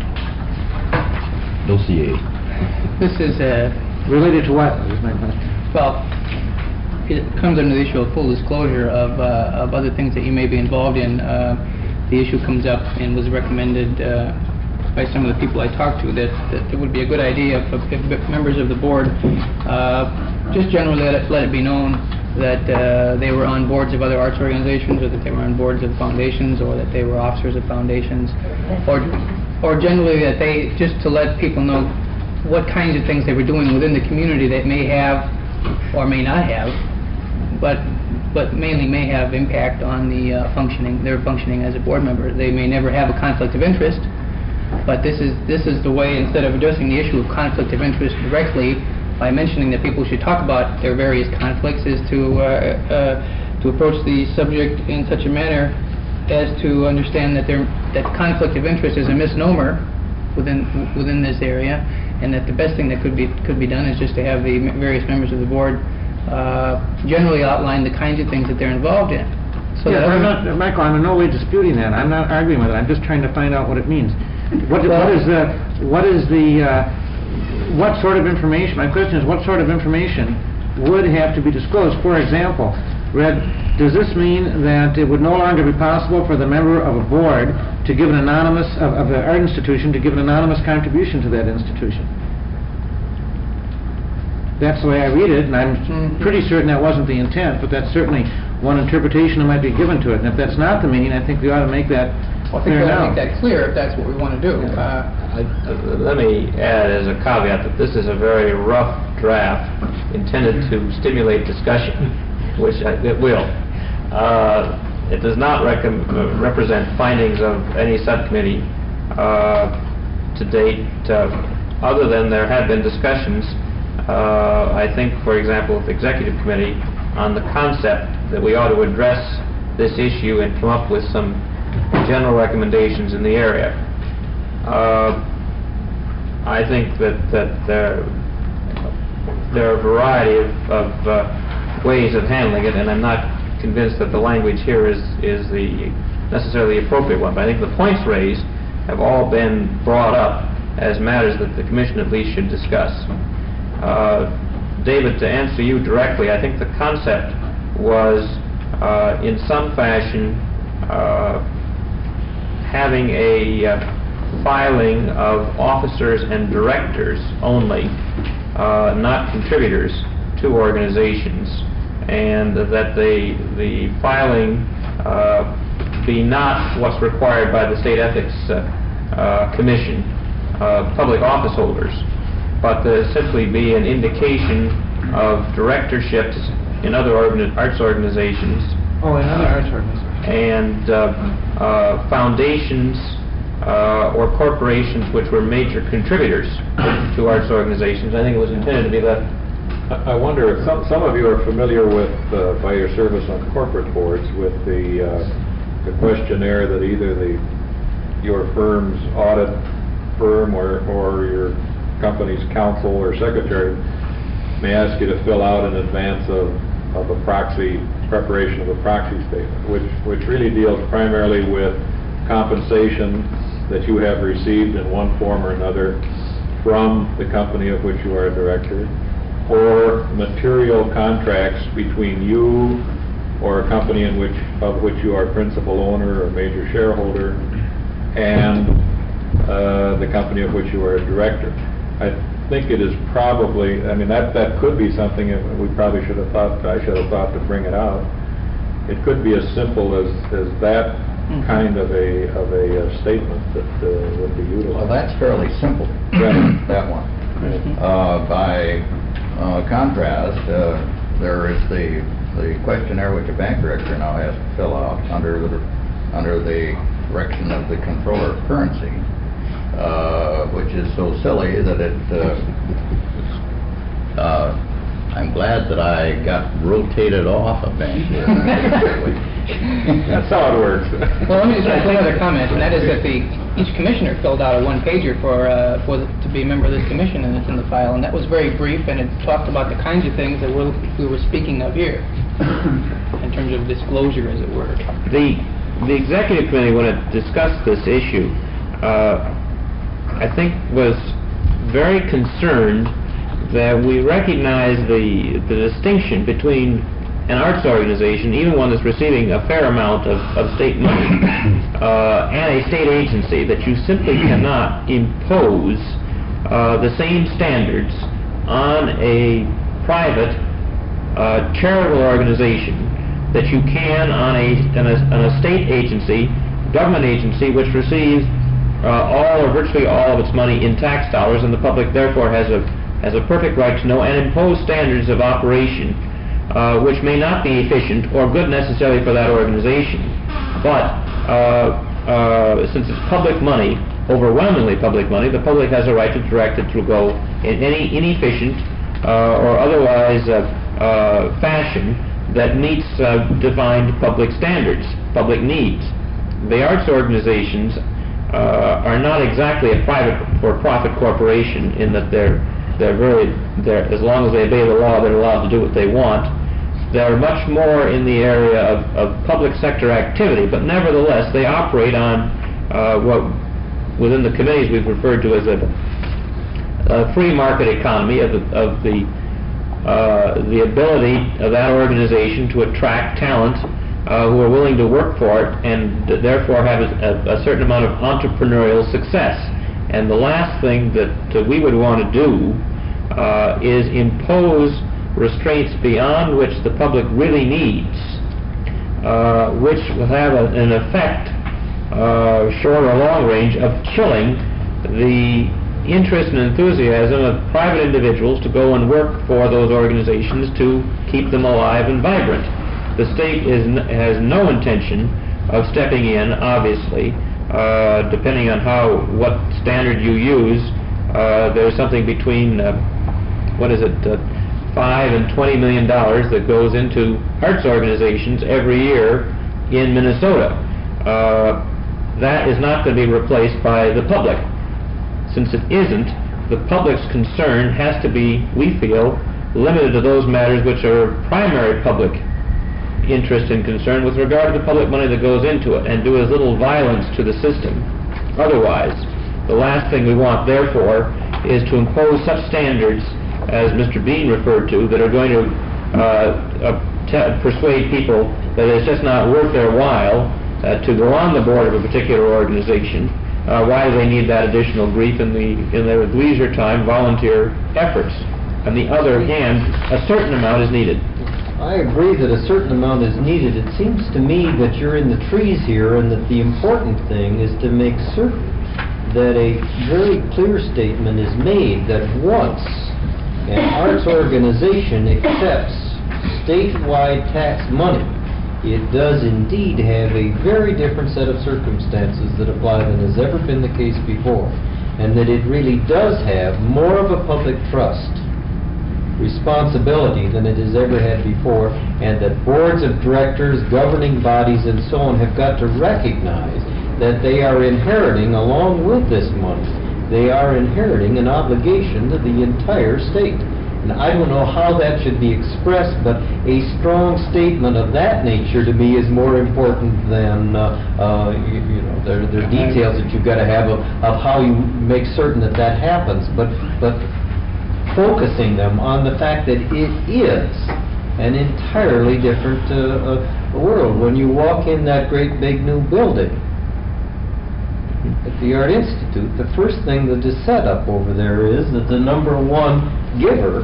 Dossier. This is uh, related to what? Is my question. Well, it comes under the issue of full disclosure of uh, of other things that you may be involved in. Uh, the issue comes up and was recommended uh, by some of the people I talked to that, that it would be a good idea if, if members of the board uh, just generally let it, let it be known that uh, they were on boards of other arts organizations, or that they were on boards of foundations, or that they were officers of foundations, or or generally that they, just to let people know what kinds of things they were doing within the community that may have or may not have, but but mainly may have impact on the uh, functioning, their functioning as a board member. They may never have a conflict of interest, but this is this is the way, instead of addressing the issue of conflict of interest directly by mentioning that people should talk about their various conflicts, is to uh, uh, to approach the subject in such a manner as to understand that there that conflict of interest is a misnomer within within this area, and that the best thing that could be could be done is just to have the various members of the board uh, generally outline the kinds of things that they're involved in. So yeah, that I'm not, Michael, I'm in no way disputing that. I'm not arguing with it. I'm just trying to find out what it means. What, well, what is the what is the uh, what sort of information? My question is, what sort of information would have to be disclosed? For example, Red, does this mean that it would no longer be possible for the member of a board to give an anonymous, of, of an art institution, to give an anonymous contribution to that institution? That's the way I read it, and I'm mm-hmm. pretty certain that wasn't the intent, but that's certainly one interpretation that might be given to it. And if that's not the meaning, I think we ought to make that well, I think clear we ought now. to make that clear if that's what we want to do. Yeah. Uh, I, uh, let me add as a caveat that this is a very rough draft intended to stimulate discussion, which I, it will. Uh, it does not rec uh, represent findings of any subcommittee uh, to date, uh, other than there have been discussions, uh, I think, for example, with the executive committee, on the concept that we ought to address this issue and come up with some general recommendations in the area. Uh, I think that, that there, there are a variety of, of uh, ways of handling it, and I'm not convinced that the language here is, is the necessarily appropriate one. But I think the points raised have all been brought up as matters that the Commission at least should discuss. Uh, David, to answer you directly, I think the concept was uh, in some fashion uh, having a uh, filing of officers and directors only, uh, not contributors to organizations, and that the, the filing uh, be not what's required by the State Ethics uh, uh, Commission, uh, public office holders, but to simply be an indication of directorships in other organi- arts organizations. Oh, in other arts organizations. And uh, uh, foundations uh, or corporations which were major contributors to arts organizations. I think it was intended to be that. I I wonder if some, some of you are familiar with, uh, by your service on corporate boards, with the, uh, the questionnaire that either the, your firm's audit firm or, or your company's counsel or secretary may ask you to fill out in advance of, of a proxy, preparation of a proxy statement, which, which really deals primarily with compensation that you have received in one form or another from the company of which you are a director, or material contracts between you or a company in which, of which you are principal owner or major shareholder, and uh, the company of which you are a director. I think it is probably, I mean, that, that could be something that we probably should have thought, I should have thought to bring it out. It could be as simple as, as that mm-hmm. kind of a, of a uh, statement that uh, would be utilized. Well, that's fairly simple, right. that one. Mm-hmm. uh, by uh, contrast, uh, there is the, the questionnaire which a bank director now has to fill out under the, under the direction of the controller of currency. Uh, which is so silly that it, uh, uh, I'm glad that I got rotated off a bank. That's how it works. Well, let me just make one other comment, and that is that the, each commissioner filled out a one-pager for, uh, for the, to be a member of this commission, and it's in the file, and that was very brief, and it talked about the kinds of things that we're, we were speaking of here, in terms of disclosure, as it were. The, the executive committee, when it discussed this issue, uh, I think was very concerned that we recognize the, the distinction between an arts organization, even one that's receiving a fair amount of, of state money, uh, and a state agency, that you simply cannot impose uh, the same standards on a private uh, charitable organization that you can on a, on a, on a state agency, government agency, which receives Uh, all or virtually all of its money in tax dollars, and the public therefore has a has a perfect right to know and impose standards of operation uh, which may not be efficient or good necessarily for that organization. But uh, uh, since it's public money, overwhelmingly public money, the public has a right to direct it to go in any inefficient uh, or otherwise uh, uh, fashion that meets uh, defined public standards, public needs. The arts organizations Uh, are not exactly a private or profit corporation in that they're they're very they're as long as they obey the law, they're allowed to do what they want. They're much more in the area of, of public sector activity, but nevertheless they operate on uh, what within the committees we've referred to as a, a free market economy of the of the uh, the ability of that organization to attract talent Uh, who are willing to work for it, and th therefore have a, a, a certain amount of entrepreneurial success. And the last thing that uh, we would want to do uh, is impose restraints beyond which the public really needs, uh, which will have a, an effect, uh, short or long range, of killing the interest and enthusiasm of private individuals to go and work for those organizations to keep them alive and vibrant. The state is n has no intention of stepping in, obviously, uh, depending on how, what standard you use. Uh, there's something between, uh, what is it, uh, five and twenty million dollars that goes into arts organizations every year in Minnesota. Uh, that is not going to be replaced by the public. Since it isn't, the public's concern has to be, we feel, limited to those matters which are primary public interest and concern with regard to the public money that goes into it, and do as little violence to the system. Otherwise, the last thing we want, therefore, is to impose such standards, as Mister Bean referred to, that are going to uh, uh, persuade people that it's just not worth their while uh, to go on the board of a particular organization, uh, why do they need that additional grief in the in their leisure time, volunteer efforts? On the other hand, a certain amount is needed. I agree that a certain amount is needed. It seems to me that you're in the trees here, and that the important thing is to make certain that a very clear statement is made that once an arts organization accepts statewide tax money, it does indeed have a very different set of circumstances that apply than has ever been the case before, and that it really does have more of a public trust responsibility than it has ever had before, and that boards of directors, governing bodies, and so on have got to recognize that they are inheriting, along with this money, they are inheriting an obligation to the entire state. And I don't know how that should be expressed, but a strong statement of that nature to me is more important than, uh, uh, you, you know, there, there are details that you've got to have of, of how you make certain that that happens. But, but focusing them on the fact that it is an entirely different uh, uh, world. When you walk in that great big new building at the Art Institute, the first thing that is set up over there is that the number one giver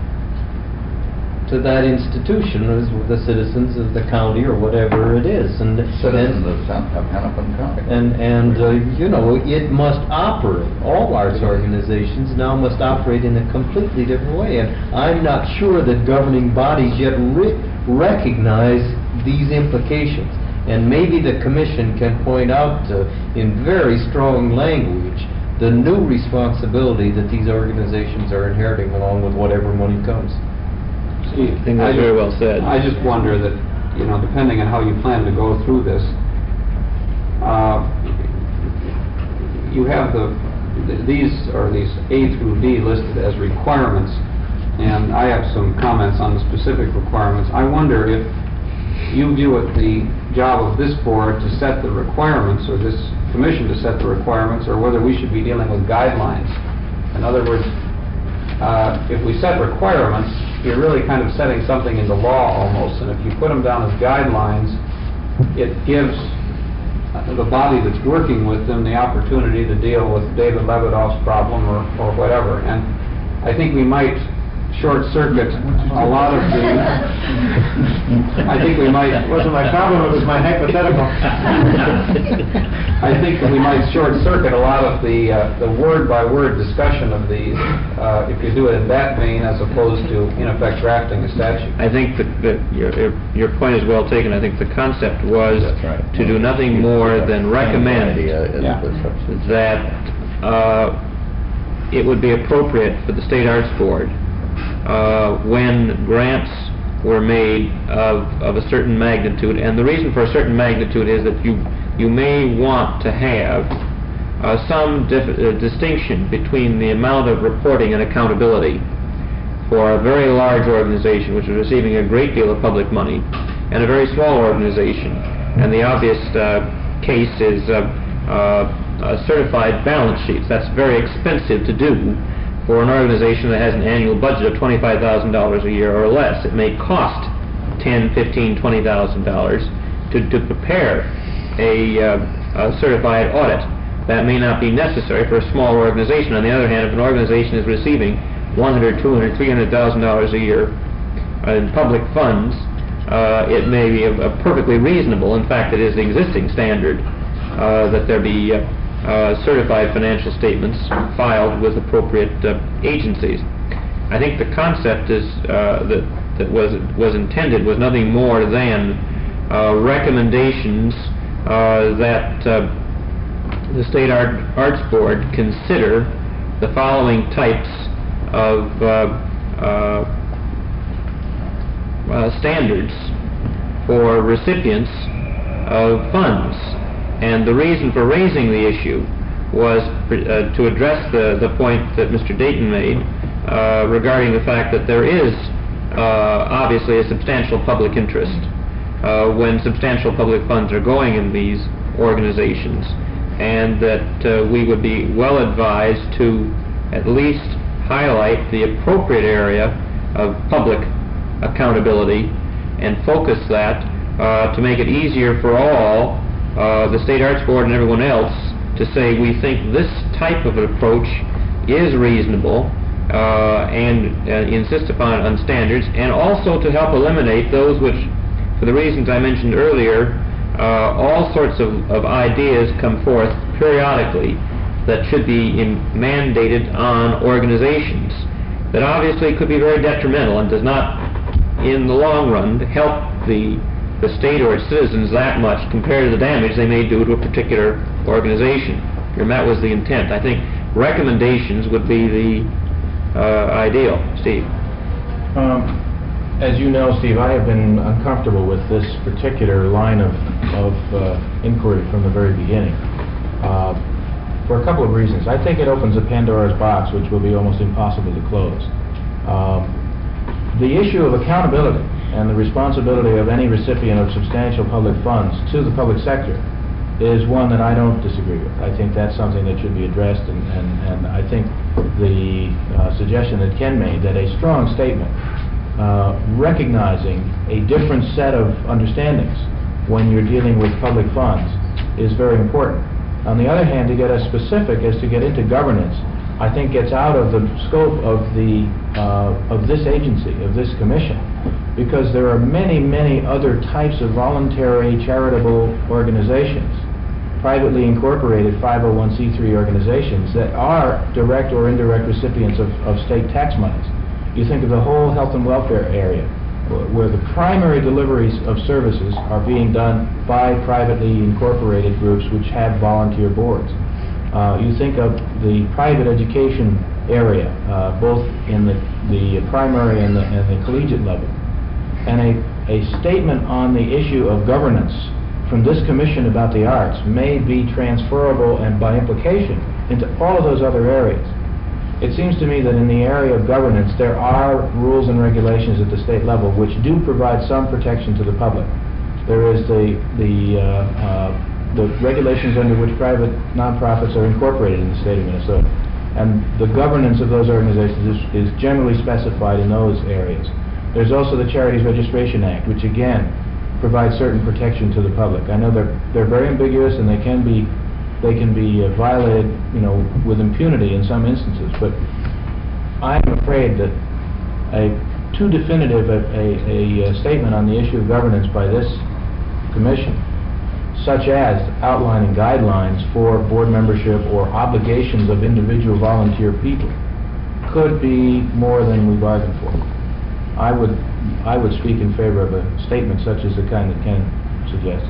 to that institution is the citizens of the county or whatever it is. And, Citizens and, of San- of Hennepin County. And, and uh, you know, it must operate, all arts organizations now must operate in a completely different way. And I'm not sure that governing bodies yet re recognize these implications. And maybe the Commission can point out uh, in very strong language the new responsibility that these organizations are inheriting along with whatever money comes. See, I think that's very well said. I just wonder that, you know, depending on how you plan to go through this, uh, you have the, th these are these A through D listed as requirements, and I have some comments on the specific requirements. I wonder if you view it the job of this board to set the requirements, or this commission to set the requirements, or whether we should be dealing with guidelines. In other words, uh, if we set requirements, you're really kind of setting something into law almost, and if you put them down as guidelines, it gives the body that's working with them the opportunity to deal with David Levidoff's problem or, or whatever. And I think we might short-circuit a lot of the... I think we might... Wasn't my problem, it was my hypothetical. I think that we might short-circuit a lot of the uh, the word-by-word discussion of these uh, if you do it in that vein as opposed to, in effect, drafting a statute. I think that, that your, your point is well taken. I think the concept was right. to do nothing more than recommend Yeah. that uh, it would be appropriate for the State Arts Board, uh, when grants were made of, of a certain magnitude, and the reason for a certain magnitude is that you, you may want to have uh, some dif uh, distinction between the amount of reporting and accountability for a very large organization which is receiving a great deal of public money and a very small organization. And the obvious uh, case is uh, uh, uh, certified balance sheets. That's very expensive to do for an organization that has an annual budget of twenty-five thousand dollars a year or less. It may cost ten, fifteen, twenty thousand dollars to, to prepare a, uh, a certified audit. That may not be necessary for a small organization. On the other hand, if an organization is receiving one hundred, two hundred, three hundred thousand dollars a year in public funds, uh, it may be a, a perfectly reasonable, in fact it is the existing standard, uh, that there be uh, Uh, certified financial statements filed with appropriate uh, agencies. I think the concept is uh, that that was was intended was nothing more than uh, recommendations uh, that uh, the State Art, Arts Board consider the following types of uh, uh, uh, standards for recipients of funds. And the reason for raising the issue was uh, to address the, the point that Mister Dayton made uh, regarding the fact that there is uh, obviously a substantial public interest uh, when substantial public funds are going in these organizations, and that uh, we would be well advised to at least highlight the appropriate area of public accountability and focus that uh, to make it easier for all uh, the State Arts Board and everyone else to say we think this type of an approach is reasonable uh, and uh, insist upon on standards, and also to help eliminate those which, for the reasons I mentioned earlier, uh, all sorts of, of ideas come forth periodically that should be in, mandated on organizations that obviously could be very detrimental and does not, in the long run, help the the state or its citizens that much compared to the damage they may do to a particular organization. And that was the intent. I think recommendations would be the uh, ideal. Steve? Um, as you know, Steve, I have been uncomfortable with this particular line of, of uh, inquiry from the very beginning, uh, for a couple of reasons. I think it opens a Pandora's box which will be almost impossible to close. Um, the issue of accountability and the responsibility of any recipient of substantial public funds to the public sector is one that I don't disagree with. I think that's something that should be addressed, and, and, and I think the uh, suggestion that Ken made, that a strong statement uh, recognizing a different set of understandings when you're dealing with public funds is very important. On the other hand, to get as specific as to get into governance, I think gets out of the scope of the uh, of this agency, of this commission, because there are many, many other types of voluntary charitable organizations, privately incorporated five oh one c three organizations that are direct or indirect recipients of, of state tax monies. You think of the whole health and welfare area, where the primary deliveries of services are being done by privately incorporated groups which have volunteer boards. Uh, you think of the private education area, uh, both in the, the primary and the, and the collegiate level. And a, a statement on the issue of governance from this commission about the arts may be transferable and by implication into all of those other areas. It seems to me that in the area of governance there are rules and regulations at the state level which do provide some protection to the public. There is the, the, uh, uh, the regulations under which private nonprofits are incorporated in the state of Minnesota. And the governance of those organizations is, is generally specified in those areas. There's also the Charities Registration Act, which again provides certain protection to the public. I know they're, they're very ambiguous and they can be they can be uh, violated, you know, with impunity in some instances, but I'm afraid that a too definitive a, a, a statement on the issue of governance by this commission, such as outlining guidelines for board membership or obligations of individual volunteer people, could be more than we bargained for. I would I would speak in favor of a statement such as the kind that Ken suggested.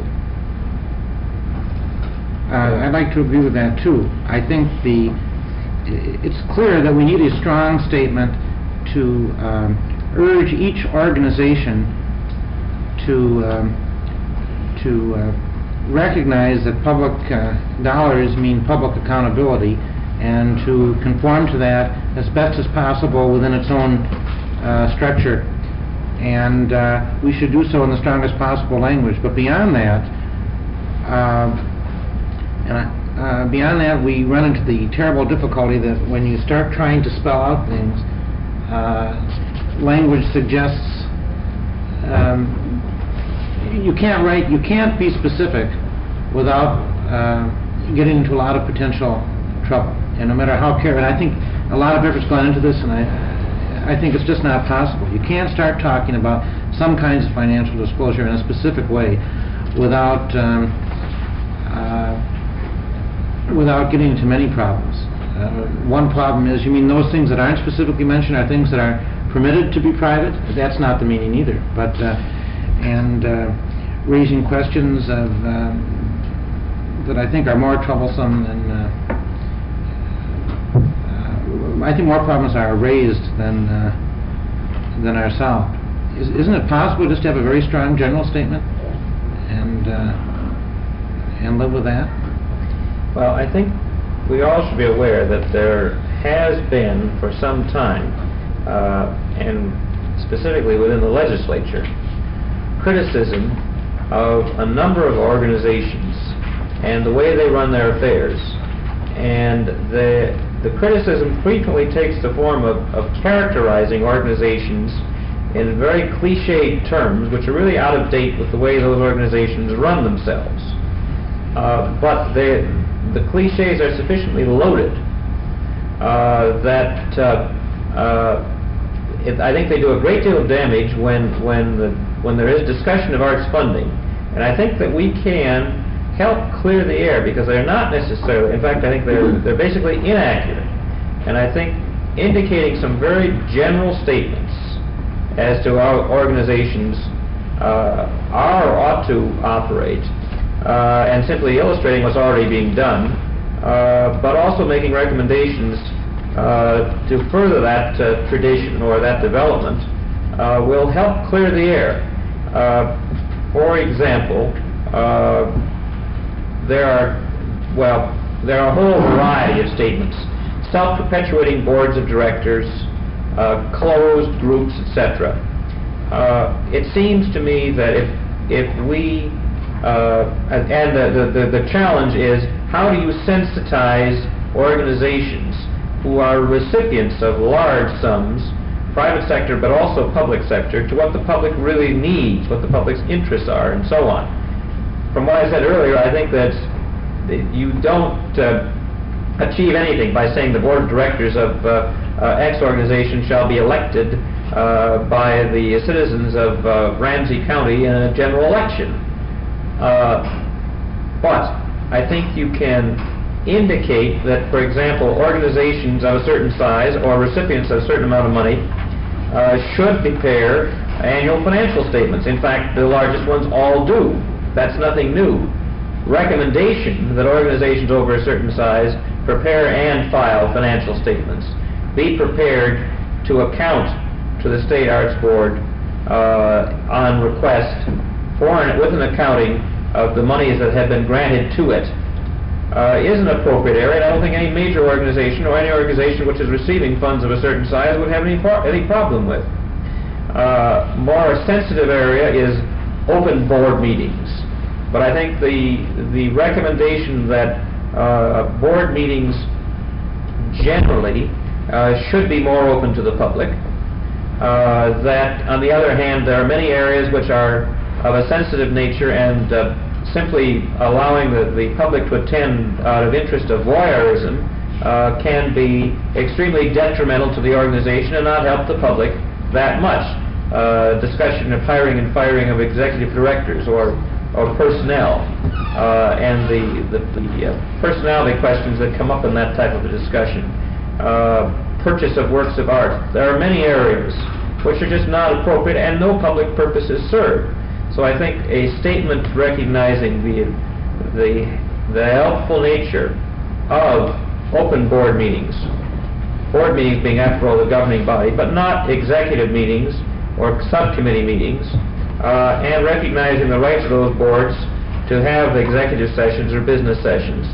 Uh, I'd like to agree with that too. I think the it's clear that we need a strong statement to um, urge each organization to um, to uh, recognize that public uh, dollars mean public accountability, and to conform to that as best as possible within its own uh, structure. And uh, we should do so in the strongest possible language. But beyond that, uh, And uh, beyond that, we run into the terrible difficulty that when you start trying to spell out things, uh, language suggests um, you can't write, you can't be specific without uh, getting into a lot of potential trouble. And no matter how careful, and I think a lot of effort's gone into this, and I, I think it's just not possible. You can't start talking about some kinds of financial disclosure in a specific way without um, uh, without getting into many problems. Uh, one problem is, you mean those things that aren't specifically mentioned are things that are permitted to be private? That's not the meaning either. But uh, and uh, raising questions of uh, that I think are more troublesome than uh, uh, I think more problems are raised than uh, than are solved. Is, isn't it possible just to have a very strong general statement and uh, and live with that? Well, I think we all should be aware that there has been for some time, uh, and specifically within the legislature, criticism of a number of organizations and the way they run their affairs. And the, the criticism frequently takes the form of, of characterizing organizations in very cliched terms which are really out of date with the way those organizations run themselves. uh, but they, the cliches are sufficiently loaded uh, that uh, uh, it, I think they do a great deal of damage when when the when there is discussion of arts funding, and I think that we can help clear the air because they're not necessarily. In fact, I think they're they're basically inaccurate, and I think indicating some very general statements as to how organizations uh, are or ought to operate, uh, and simply illustrating what's already being done, uh, but also making recommendations uh, to further that uh, tradition or that development uh, will help clear the air. Uh, for example, uh, there are, well, there are a whole variety of statements. Self-perpetuating boards of directors, uh, closed groups, et cetera. Uh, it seems to me that if if we uh, and, and the, the the challenge is how do you sensitize organizations who are recipients of large sums, private sector but also public sector, to what the public really needs, what the public's interests are, and so on. From what I said earlier, I think that you don't uh, achieve anything by saying the board of directors of uh, uh, X organization shall be elected uh, by the citizens of uh, Ramsey County in a general election. Uh, but I think you can indicate that, for example, organizations of a certain size or recipients of a certain amount of money uh, should prepare annual financial statements. In fact, the largest ones all do. That's nothing new. Recommendation that organizations over a certain size prepare and file financial statements. Be prepared to account to the State Arts Board uh, on request for an, with an accounting of the monies that have been granted to it. Uh, is an appropriate area, and I don't think any major organization or any organization which is receiving funds of a certain size would have any, pro any problem with. Uh, more sensitive area is open board meetings. But I think the the recommendation that uh, board meetings generally uh, should be more open to the public. Uh, that, on the other hand, there are many areas which are of a sensitive nature, and uh, simply allowing the, the public to attend out of interest of voyeurism uh, can be extremely detrimental to the organization and not help the public that much. Uh, discussion of hiring and firing of executive directors or or personnel, uh, and the, the, the uh, personality questions that come up in that type of a discussion. Uh, purchase of works of art. There are many areas which are just not appropriate and no public purpose is served. So I think a statement recognizing the, the, the helpful nature of open board meetings, board meetings being, after all, the governing body, but not executive meetings or subcommittee meetings, Uh, and recognizing the rights of those boards to have executive sessions or business sessions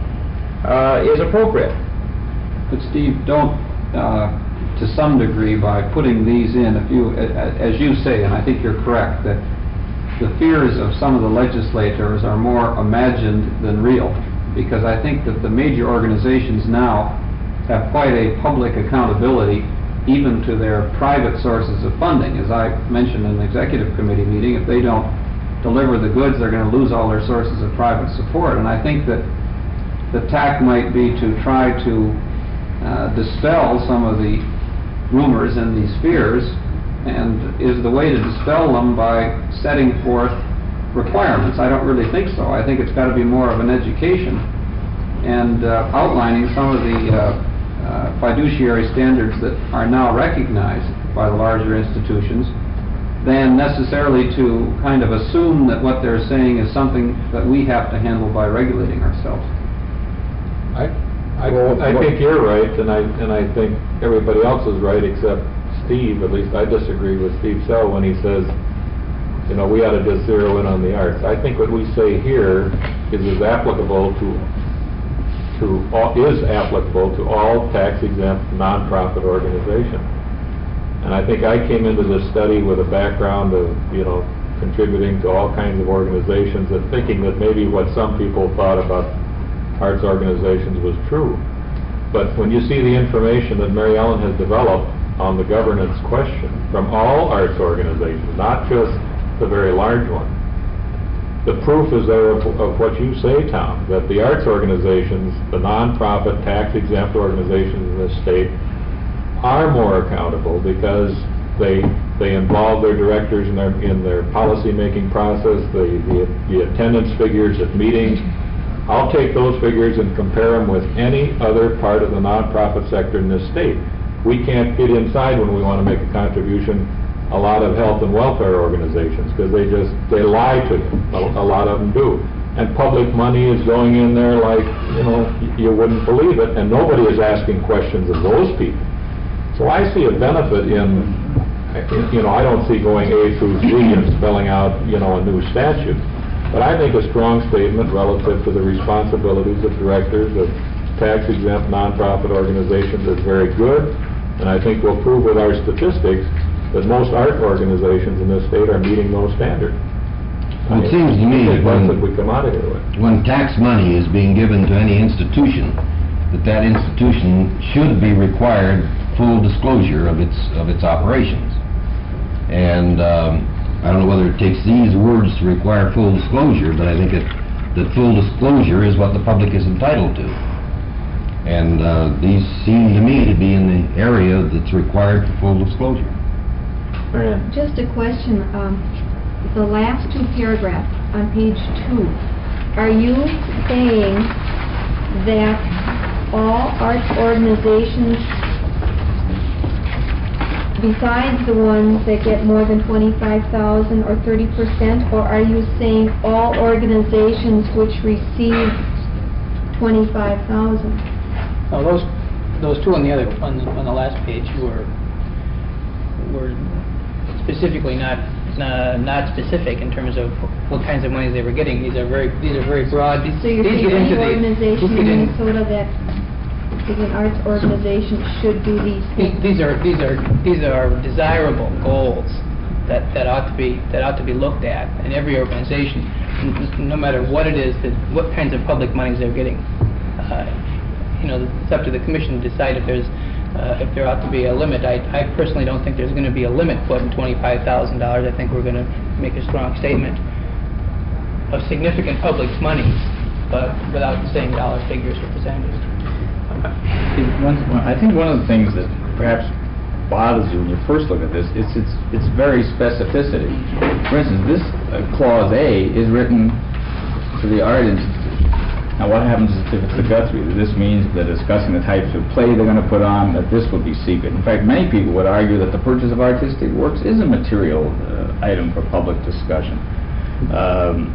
uh, is appropriate. But Steve, don't, uh, to some degree, by putting these in, if you, as you say, and I think you're correct, that the fears of some of the legislators are more imagined than real, because I think that the major organizations now have quite a public accountability even to their private sources of funding. As I mentioned in the executive committee meeting, if they don't deliver the goods, they're going to lose all their sources of private support. And I think that the tack might be to try to uh, dispel some of the rumors and these fears, and is the way to dispel them by setting forth requirements? I don't really think so. I think it's got to be more of an education and uh, outlining some of the uh, Uh, fiduciary standards that are now recognized by the larger institutions, than necessarily to kind of assume that what they're saying is something that we have to handle by regulating ourselves. I, I, I think you're right, and I and I think everybody else is right except Steve. At least I disagree with Steve Sell when he says, you know, we ought to just zero in on the arts. I think what we say here is is applicable to to all, is applicable to all tax-exempt nonprofit organizations. And I think I came into this study with a background of, you know, contributing to all kinds of organizations and thinking that maybe what some people thought about arts organizations was true. But when you see the information that Mary Ellen has developed on the governance question from all arts organizations, not just the very large ones, the proof is there of, of what you say, Tom, that the arts organizations, the nonprofit tax-exempt organizations in this state are more accountable because they they involve their directors in their in their policy-making process, the, the the attendance figures at meetings. I'll take those figures and compare them with any other part of the nonprofit sector in this state. We can't get inside when we want to make a contribution a lot of health and welfare organizations because they just they lie to you. A, a lot of them do. And public money is going in there like, you know, you wouldn't believe it, and nobody is asking questions of those people. So I see a benefit in, you know, I don't see going A through Z and spelling out, you know, a new statute. But I think a strong statement relative to the responsibilities of directors of tax-exempt nonprofit organizations is very good, and I think we'll prove with our statistics that most art organizations in this state are meeting those standards. Well, it seems to me that when, we come out of here with. when tax money is being given to any institution, that that institution should be required full disclosure of its of its operations. And um, I don't know whether it takes these words to require full disclosure, but I think that, that full disclosure is what the public is entitled to. And uh, these seem to me to be in the area that's required for full disclosure. Just a question, um, the last two paragraphs on page two, are you saying that all arts organizations, besides the ones that get more than twenty-five thousand or thirty percent, or are you saying all organizations which receive twenty-five thousand? No, those those two on the other on the, on the last page were were specifically not uh, not specific in terms of what kinds of money they were getting. These are very these are very broad. These, So you're these saying get any into the- organization these get in in- Minnesota that is an arts organization should do these These things? these are these are these are desirable goals that that ought to be that ought to be looked at in every organization, n- no matter what it is that what kinds of public monies they're getting. Uh, you know, it's up to the commission to decide if there's uh, if there ought to be a limit. I I personally don't think there's going to be a limit put in twenty-five thousand dollars. I think we're going to make a strong statement of significant public money, but without saying dollar figures or percentages. I think one of the things that perhaps bothers you when you first look at this is its its very specificity. For instance, this uh, clause A is written to the art institute. Now, what happens if it's the Guthrie? This means they're discussing the types of play they're going to put on, that this will be secret. In fact, many people would argue that the purchase of artistic works is a material uh, item for public discussion. Um,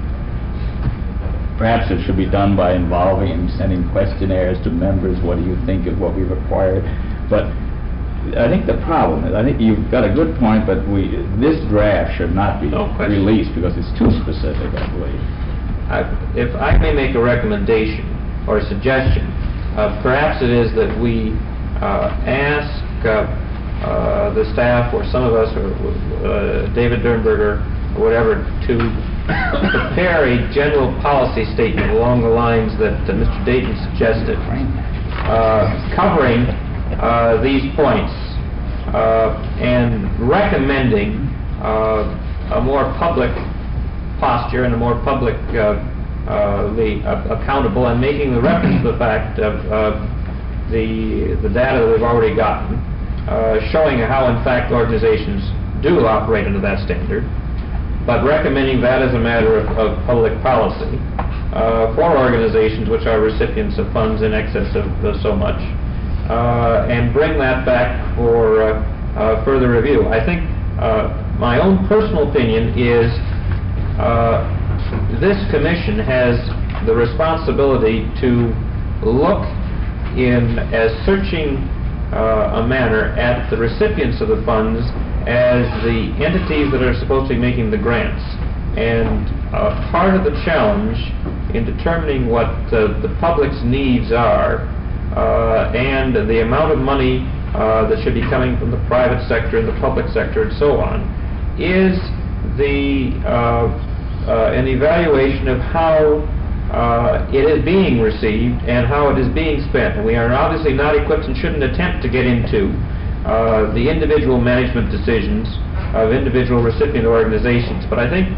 Perhaps it should be done by involving and sending questionnaires to members. What do you think of what we require? But I think the problem is, I think you've got a good point, but we this draft should not be No question. released because it's too specific, I believe. I- If I may make a recommendation or a suggestion, uh, perhaps it is that we uh, ask uh, uh, the staff or some of us, or uh, David Dernberger, or whatever, to prepare a general policy statement along the lines that uh, Mister Dayton suggested, uh, covering uh, these points uh, and recommending uh, a more public posture and a more public uh, uh, the, uh, accountable, and making the reference to the fact of uh, the the data that we've already gotten, uh, showing how in fact organizations do operate under that standard, but recommending that as a matter of, of public policy uh, for organizations which are recipients of funds in excess of uh, so much, uh, and bring that back for uh, uh, further review. I think uh, my own personal opinion is uh, this commission has the responsibility to look in as searching uh, a manner at the recipients of the funds as the entities that are supposed to be making the grants. And uh, part of the challenge in determining what uh, the public's needs are uh, and the amount of money uh, that should be coming from the private sector and the public sector and so on is the uh, uh, an evaluation of how uh, it is being received and how it is being spent. And we are obviously not equipped and shouldn't attempt to get into uh, the individual management decisions of individual recipient organizations. But I think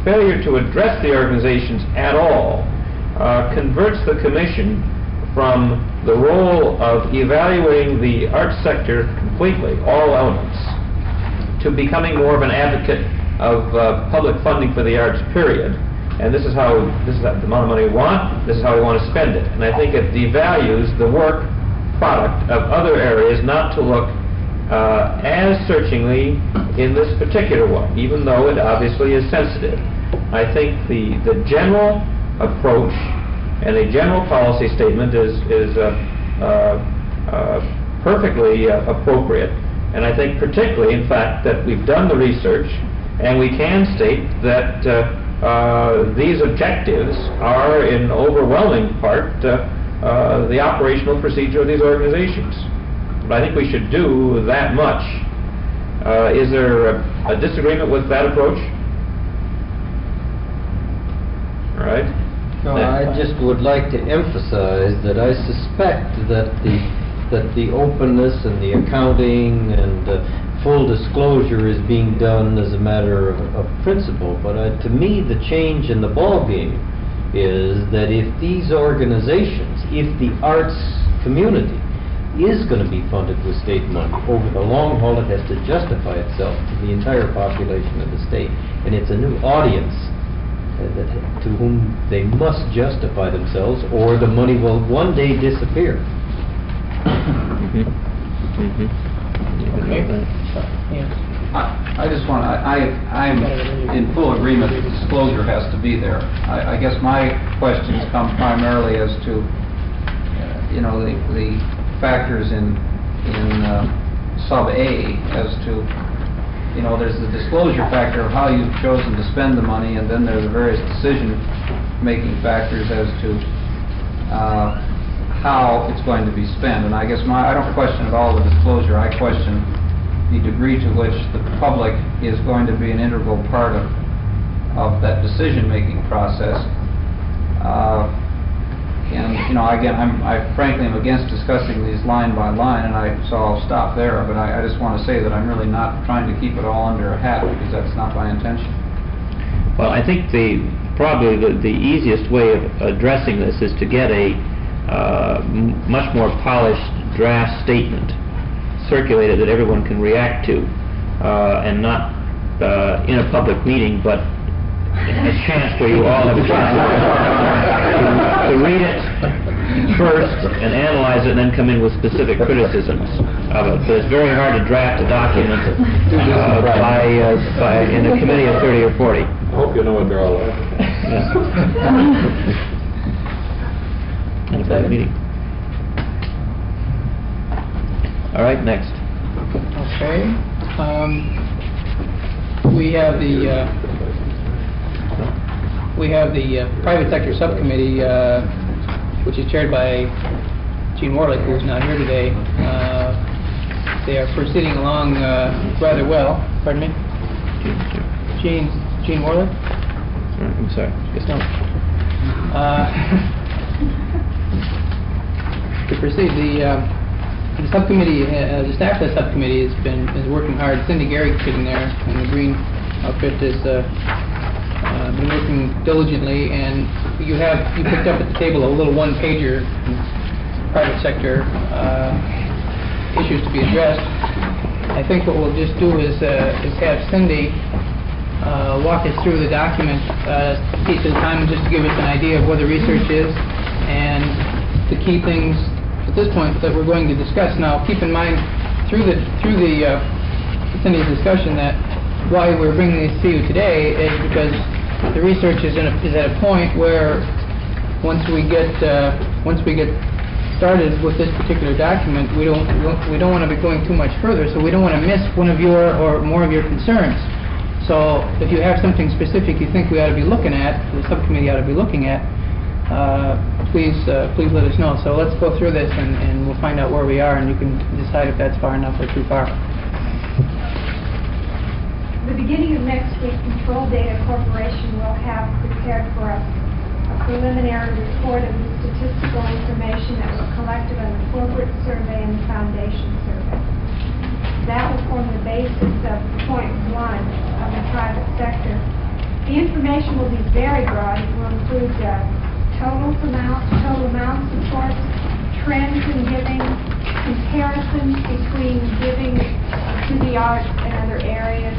failure to address the organizations at all uh, converts the commission from the role of evaluating the arts sector completely, all elements, to becoming more of an advocate of uh, public funding for the arts, period. And this is how, this is the amount of money we want, this is how we want to spend it. And I think it devalues the work product of other areas not to look uh, as searchingly in this particular one, even though it obviously is sensitive. I think the, the general approach and a general policy statement is, is uh, uh, uh, perfectly uh, appropriate. And I think particularly, in fact, that we've done the research and we can state that uh, uh, these objectives are in overwhelming part uh, uh, the operational procedure of these organizations. But I think we should do that much. Uh, is there a, a disagreement with that approach? All right. No, I just would like to emphasize that I suspect that the that the openness and the accounting and uh, full disclosure is being done as a matter of, of principle. But uh, to me, the change in the ballgame is that if these organizations, if the arts community is going to be funded with state money, over the long haul it has to justify itself to the entire population of the state. And it's a new audience uh, that, to whom they must justify themselves, or the money will one day disappear. Okay. Yes. I I just want, I, I- I'm in full agreement that disclosure has to be there. I I guess my questions come primarily as to, uh, you know, the the factors in, in uh, sub A as to, you know, there's the disclosure factor of how you've chosen to spend the money, and then there's the various decision-making factors as to uh, how it's going to be spent. And I guess my, I don't question at all the disclosure. I question the degree to which the public is going to be an integral part of, of that decision-making process. Uh, and, you know, again, I'm, I frankly am against discussing these line by line, and I, so I'll stop there. But I, I just want to say that I'm really not trying to keep it all under a hat, because that's not my intention. Well, I think the, probably the, the easiest way of addressing this is to get a uh, m much more polished draft statement circulated that everyone can react to, uh, and not uh, in a public meeting, but a chance where you all have a chance to, to read it first and analyze it, and then come in with specific criticisms of it. But it's very hard to draft a document uh, by, uh, by in a committee of thirty or forty. I hope you know what they're all like. In a public meeting. All right, next. Okay. Um, we have the uh, we have the uh, private sector subcommittee, uh, which is chaired by Gene Warlick, who's not here today. Uh, they are proceeding along uh, rather well. Pardon me? Gene Gene Warlick? I'm sorry. Yes, no. Uh, to proceed, the uh, The subcommittee, uh, the staff of the subcommittee has been is working hard. Cindy Gary sitting there, and the Green outfit has uh, uh, been working diligently. And you have you picked up at the table a little one-pager, private sector uh, issues to be addressed. I think what we'll just do is uh, is have Cindy uh, walk us through the document uh, piece at a time, just to give us an idea of where the research is and the key things at this point that we're going to discuss. Now, keep in mind through the through the uh, Cindy's discussion that why we're bringing this to you today is because the research is in a, is at a point where once we get uh, once we get started with this particular document, we don't we don't want to be going too much further. So we don't want to miss one of your or more of your concerns. So if you have something specific you think we ought to be looking at, the subcommittee ought to be looking at, Uh, please, uh, please let us know. So let's go through this, and, and we'll find out where we are, and you can decide if that's far enough or too far. The beginning of next week, Control Data Corporation will have prepared for us a preliminary report of the statistical information that was collected on the corporate survey and the foundation survey. That will form the basis of point one of the private sector The information will be very broad. It will include uh, total amount, total amount support, trends in giving, comparisons between giving to the arts and other areas.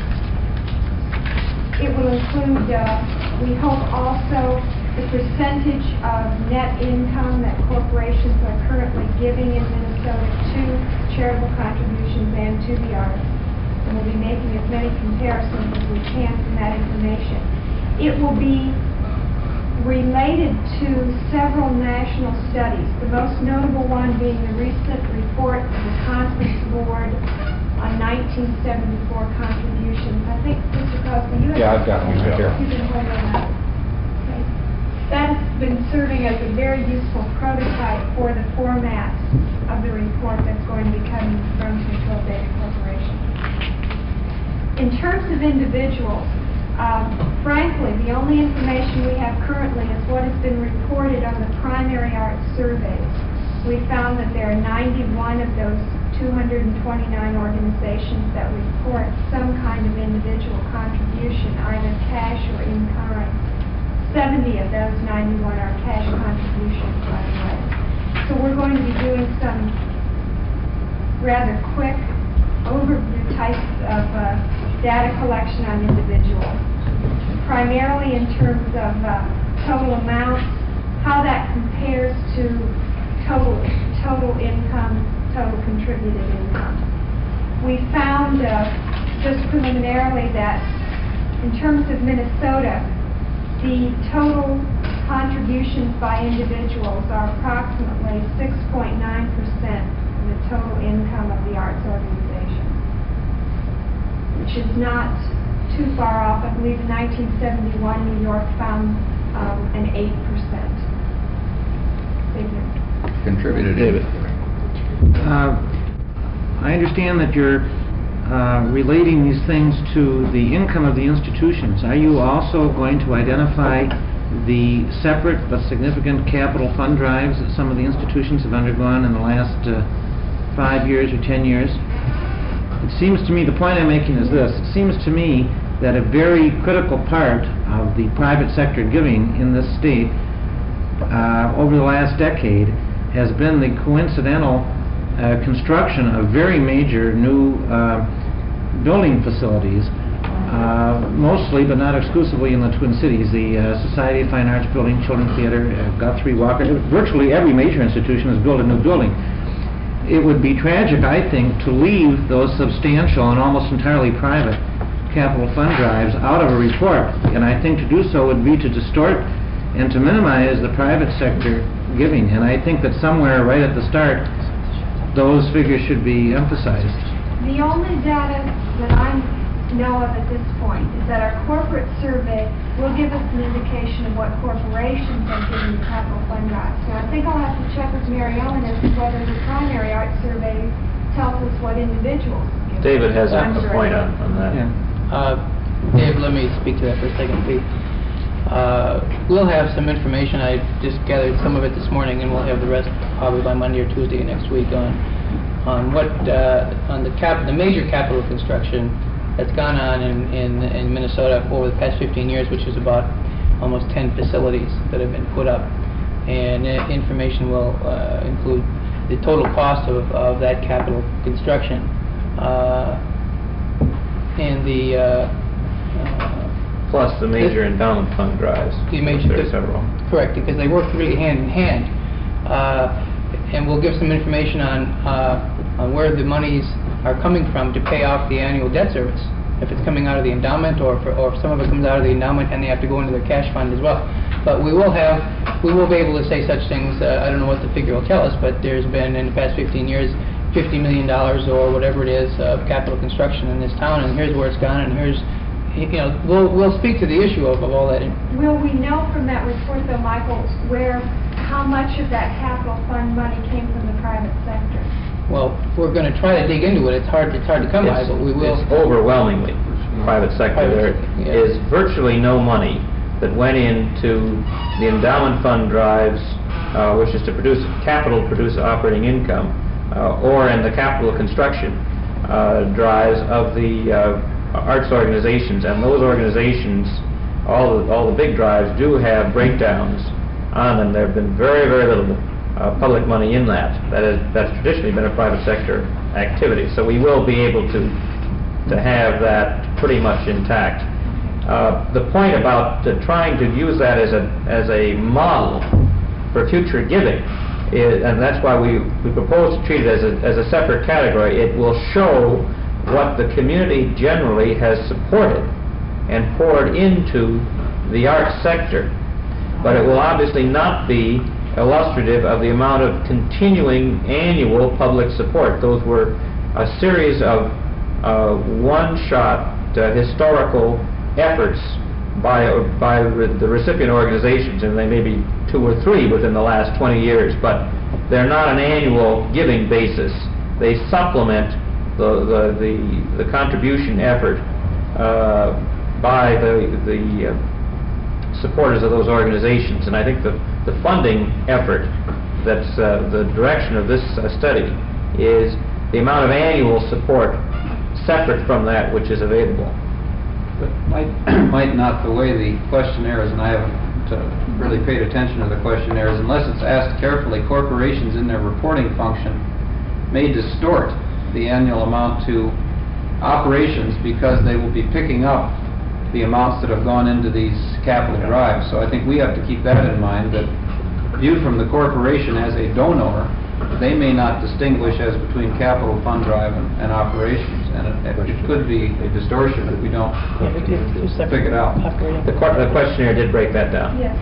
It will include, uh, we hope also, the percentage of net income that corporations are currently giving in Minnesota to charitable contributions and to the arts. And we'll be making as many comparisons as we can from that information. It will be related to several national studies, the most notable one being the recent report of the Conference Board on nineteen seventy-four contributions. I think, Mister Costa, you have... Yeah, I've got one right here. You can hold on that. Okay. That has been serving as a very useful prototype for the format of the report that's going to be coming from Control Data Corporation. In terms of individuals, um, frankly, the only information we have currently is what has been reported on the primary arts surveys. We found that there are ninety-one of those two hundred twenty-nine organizations that report some kind of individual contribution, either cash or in kind. seventy of those ninety-one are cash contributions, by the way. So we're going to be doing some rather quick overview types of uh, data collection on individuals, primarily in terms of uh, total amounts, how that compares to total total income, total contributed income. We found uh, just preliminarily that in terms of Minnesota, the total contributions by individuals are approximately six point nine percent of the total income of the arts organization, which is not too far off. I believe in nineteen seventy-one, New York found um, an eight percent figure. Contributed. David. Uh, I understand that you're uh, relating these things to the income of the institutions. Are you also going to identify the separate but significant capital fund drives that some of the institutions have undergone in the last uh, five years or ten years? It seems to me, the point I'm making is this, it seems to me that a very critical part of the private sector giving in this state uh, over the last decade has been the coincidental uh, construction of very major new uh, building facilities, uh, mostly but not exclusively in the Twin Cities. The uh, Society of Fine Arts Building, Children's Theater, uh, Guthrie Walker, virtually every major institution has built a new building. It would be tragic, I think, to leave those substantial and almost entirely private capital fund drives out of a report, and I think to do so would be to distort and to minimize the private sector giving, and I think that somewhere right at the start those figures should be emphasized. The only data that I know of at this point is that our corporate survey will give us an indication of what corporations are giving the capital fund drives. Now, I think I'll have to check with Mary Ellen as to whether the primary art survey tells us what individuals give. David has a, I'm a sure point it on, does. on that. Yeah. Uh, Dave, let me speak to that for a second, please. Uh, we'll have some information. I just gathered some of it this morning, and we'll have the rest probably by Monday or Tuesday next week on on what uh, on the cap the major capital construction that's gone on in, in in Minnesota over the past fifteen years, which is about almost ten facilities that have been put up, and uh, information will uh, include the total cost of, of that capital construction uh, and the uh, uh, Plus the major endowment fund drives. The major, There are several. correct, because they work really hand in hand. Uh, and we'll give some information on, uh, on where the monies are coming from to pay off the annual debt service. If it's coming out of the endowment, or if, or if some of it comes out of the endowment and they have to go into their cash fund as well. But we will have, we will be able to say such things. Uh, I don't know what the figure will tell us, but there's been in the past fifteen years fifty million dollars or whatever it is of capital construction in this town, and here's where it's gone, and here's, you know, we'll we'll speak to the issue of, of all that. Will we know from that report, though, Michael, where, how much of that capital fund money came from the private sector? Well, we're going to try to dig into it. It's hard. It's hard to come by, It's- but we will. It's overwhelmingly private sector. Private There sector, yeah. is virtually no money that went into the endowment fund drives, uh, which is to produce capital, produce operating income, uh, or in the capital construction uh, drives of the uh, arts organizations, and those organizations all the, all the big drives do have breakdowns on them. There have been very, very little uh, public money in that. That is, that's traditionally been a private sector activity. So we will be able to, to have that pretty much intact. Uh, the point about uh, trying to use that as a, as a model for future giving, is, and that's why we, we propose to treat it as a, as a separate category. It will show what the community generally has supported and poured into the arts sector, but it will obviously not be illustrative of the amount of continuing annual public support. Those were a series of uh, one-shot uh, historical efforts by, uh, by re the recipient organizations, and they may be two or three within the last twenty years, but they're not an annual giving basis. They supplement the, the, the, the contribution effort uh, by the, the uh, supporters of those organizations. And I think the, the funding effort, that's uh, the direction of this uh, study, is the amount of annual support separate from that which is available. But might, might not the way the questionnaire is, and I haven't uh, really paid attention to the questionnaires, unless it's asked carefully, corporations in their reporting function may distort the annual amount to operations because they will be picking up the amounts that have gone into these capital drives. So I think we have to keep that in mind, that viewed from the corporation as a donor, they may not distinguish as between capital fund drive and, and operations, and it, it could be a distortion if we don't pick it out. The, qu the questionnaire did break that down. Yes.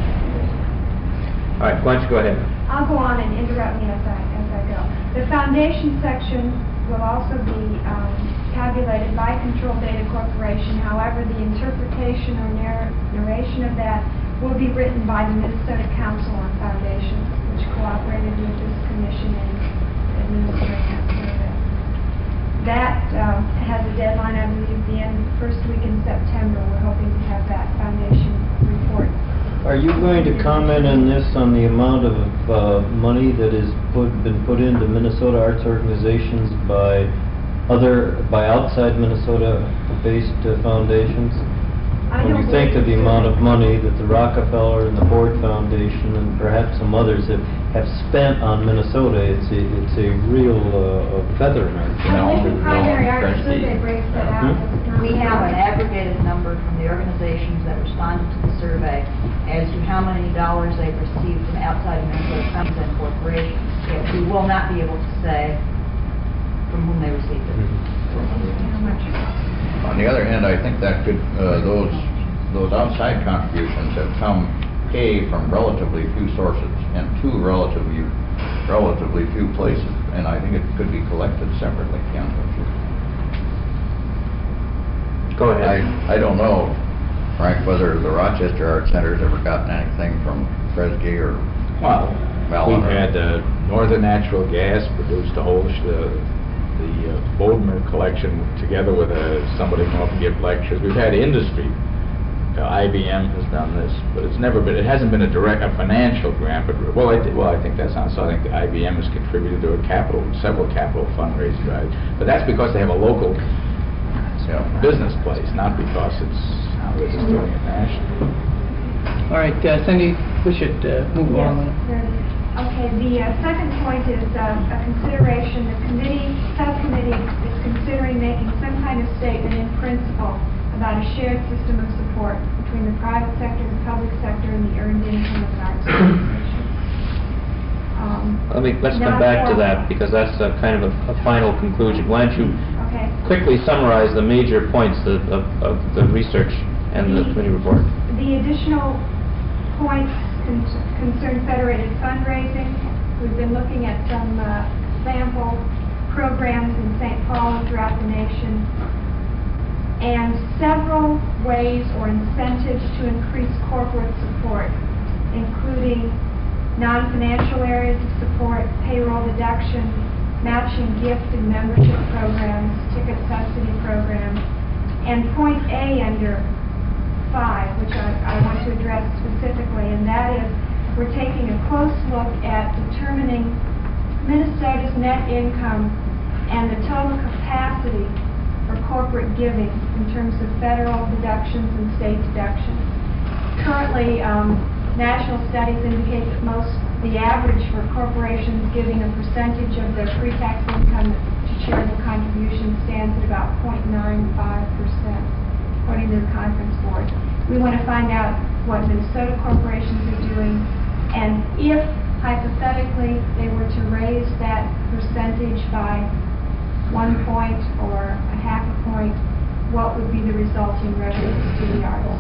All right, why don't you go ahead? I'll go on and interrupt me as I, as I go. The foundation section will also be um, tabulated by Control Data Corporation. However, the interpretation or narr narration of that will be written by the Minnesota Council on Foundations, which cooperated with this commission in administering that survey. That um, has a deadline, I believe, the end, first week in September. We're hoping to have that foundation report. Are you going to comment on this, on the amount of uh, money that has put, been put into Minnesota arts organizations by other, by outside Minnesota-based uh, foundations? I When you think of the amount of money that the Rockefeller and the Ford Foundation and perhaps some others have, have spent on Minnesota, it's a, it's a real uh, feather in our I think the primary art survey breaks that out. We have an aggregated number from the organizations that responded to the survey as to how many dollars they've received from outside Minnesota companies and corporations. Yet we will not be able to say from whom they received it. How much? On the other hand, I think that could, uh, those, those outside contributions have come, A, from relatively few sources, and two, relatively, relatively few places, and I think it could be collected separately, Ken, don't you? Go ahead. I, I don't know, Frank, whether the Rochester Art Center's ever gotten anything from Kresge or Well, Mellon we've or- had uh, Northern Natural Gas produced a whole, sh- uh, the uh, Bodmer collection together with uh, somebody come up and give lectures. We've had industry. Uh, I B M has done this, but it's never been, it hasn't been a direct, a financial grant, but, well, I, thi- well, I think that's not so. I think the I B M has contributed to a capital, several capital fundraising drives. But that's because they have a local Yeah. business place, not because it's how they're just doing it nationally. All right, uh, Cindy, we should uh, move Yes, on. there it is. Okay, the uh, second point is um, a consideration. The committee, subcommittee is considering making some kind of statement in principle about a shared system of support between the private sector, the public sector, and the earned income of an arts organization. Um, Let me, let's not come back to formal. that, because that's a kind of a, a final conclusion. Why don't you Okay. quickly summarize the major points of, of, of the research and the committee report? The additional points con- concern federated fundraising. We've been looking at some uh, sample programs in Saint Paul and throughout the nation, and several ways or incentives to increase corporate support, including non-financial areas of support, payroll deduction, matching gift and membership programs, ticket subsidy programs, and point A under five, which I, I want to address specifically, and that is we're taking a close look at determining Minnesota's net income and the total capacity for corporate giving in terms of federal deductions and state deductions. currently, um, national studies indicate that most, the average for corporations giving a percentage of their pre-tax income to charitable contributions stands at about zero point nine five percent, according to the Conference Board. We want to find out what Minnesota corporations are doing, and if hypothetically they were to raise that percentage by one point or a half a point, what would be the resulting revenues to the arts?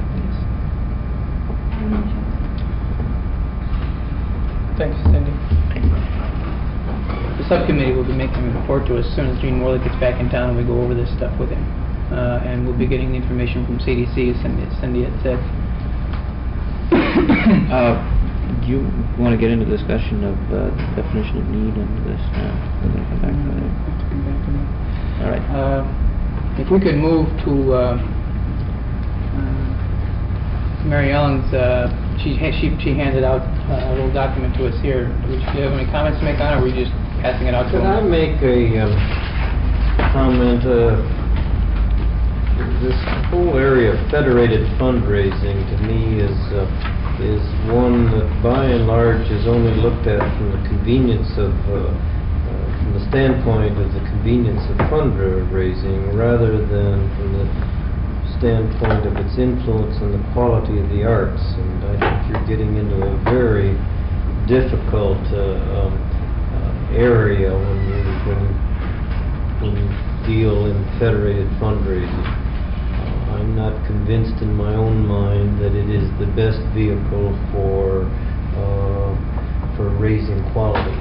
Thanks, Cindy. The subcommittee will be making a report to us as soon as Gene Morley gets back in town and we go over this stuff with him. Uh, and we'll be getting the information from C D C, as Cindy, as Cindy had said. Uh, Do you want to get into discussion of uh, definition of need and this now? We're going to come back to that. All right. Uh, If we could move to uh, uh, Mary Ellen's, uh, she, ha- she she handed out uh, a little document to us here. Do you have any comments to make on it, or are we just passing it out to Could I them? make a um, comment? uh, This whole area of federated fundraising, to me, is uh, is one that by and large is only looked at from the convenience of, uh, uh, from the standpoint of the convenience of fundraising, rather than from the standpoint of its influence on the quality of the arts. And I think you're getting into a very difficult uh, um, uh, area when you, when you, when you deal in federated fundraising. I'm not convinced in my own mind that it is the best vehicle for uh, for raising quality,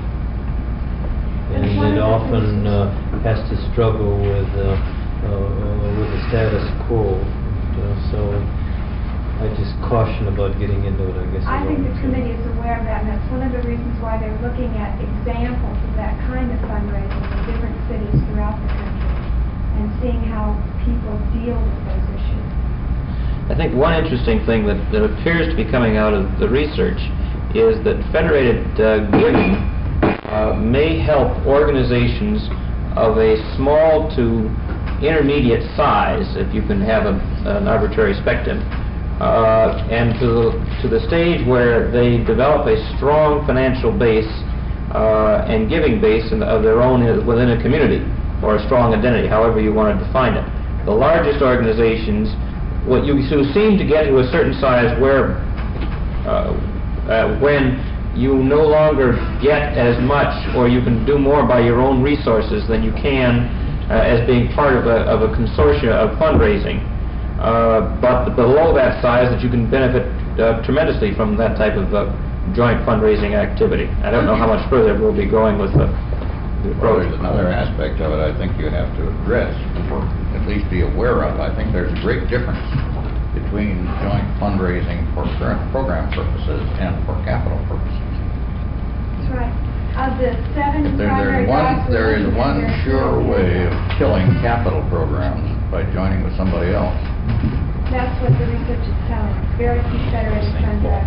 and it often uh, has to struggle with uh, uh, with the status quo. And, uh, so I just caution about getting into it, I guess. I is think what the I'm committee saying. is aware of that, and that's one of the reasons why they're looking at examples of that kind of fundraising in different cities throughout the country and seeing how people deal with those issues. I think one interesting thing that, that appears to be coming out of the research is that federated uh, giving uh, may help organizations of a small to intermediate size, if you can have a, an arbitrary spectrum, uh, and to the, to the stage where they develop a strong financial base uh, and giving base in, of their own within a community, or a strong identity, however you want to define it. The largest organizations, what you so seem to get to a certain size where, uh, uh, when you no longer get as much, or you can do more by your own resources than you can uh, as being part of a, of a consortia of fundraising. Uh, but below that size, that you can benefit uh, tremendously from that type of uh, joint fundraising activity. I don't know how much further we'll be going with the Well, there's another aspect of it I think you have to address, or at least be aware of. I think there's a great difference between joint fundraising for current program purposes and for capital purposes. That's right. Of the seven There, primary there's one, drives we're there is looking at, one there are sure three. way of killing capital programs by joining with somebody else. That's what the research is telling us. Very few federated fund drives.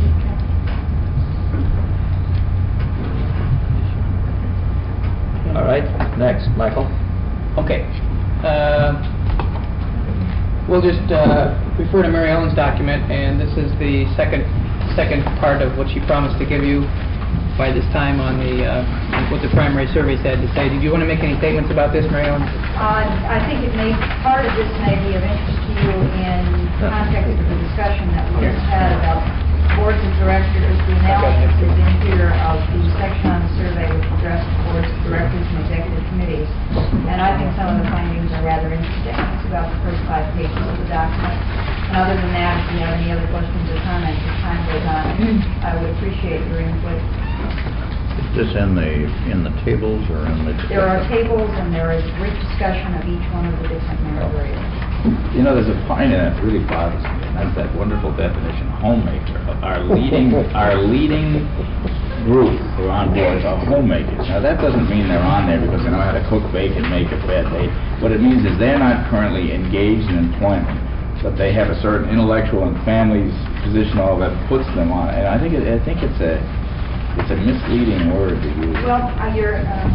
All right, next, Michael. Okay. Uh, We'll just uh, refer to Mary Ellen's document, and this is the second second part of what she promised to give you by this time on the uh, what the primary surveys had to say. Did you want to make any statements about this, Mary Ellen? Uh, I think it may, part of this may be of interest to you in context of the discussion that we just had about boards of directors. The analysis is in here of the section on the survey which addressed boards of directors and executive committees. And I think some of the findings are rather interesting. It's about the first five pages of the document. And other than that, if you have any other questions or comments as time goes on, I would appreciate your input. Is this in the, in the tables or in the... There are tables and there is rich discussion of each one of the different merit areas. You know, there's a point in it that really bothers me, and that's that wonderful definition, homemaker. Our leading, our leading group who are on board are homemakers. Now, that doesn't mean they're on there because they know how to cook, bake, and make a bed. They, what it means is they're not currently engaged in employment, but they have a certain intellectual and family position, all that puts them on. And I think it, I think it's a it's a misleading word to use. Well, uh, you're... Um,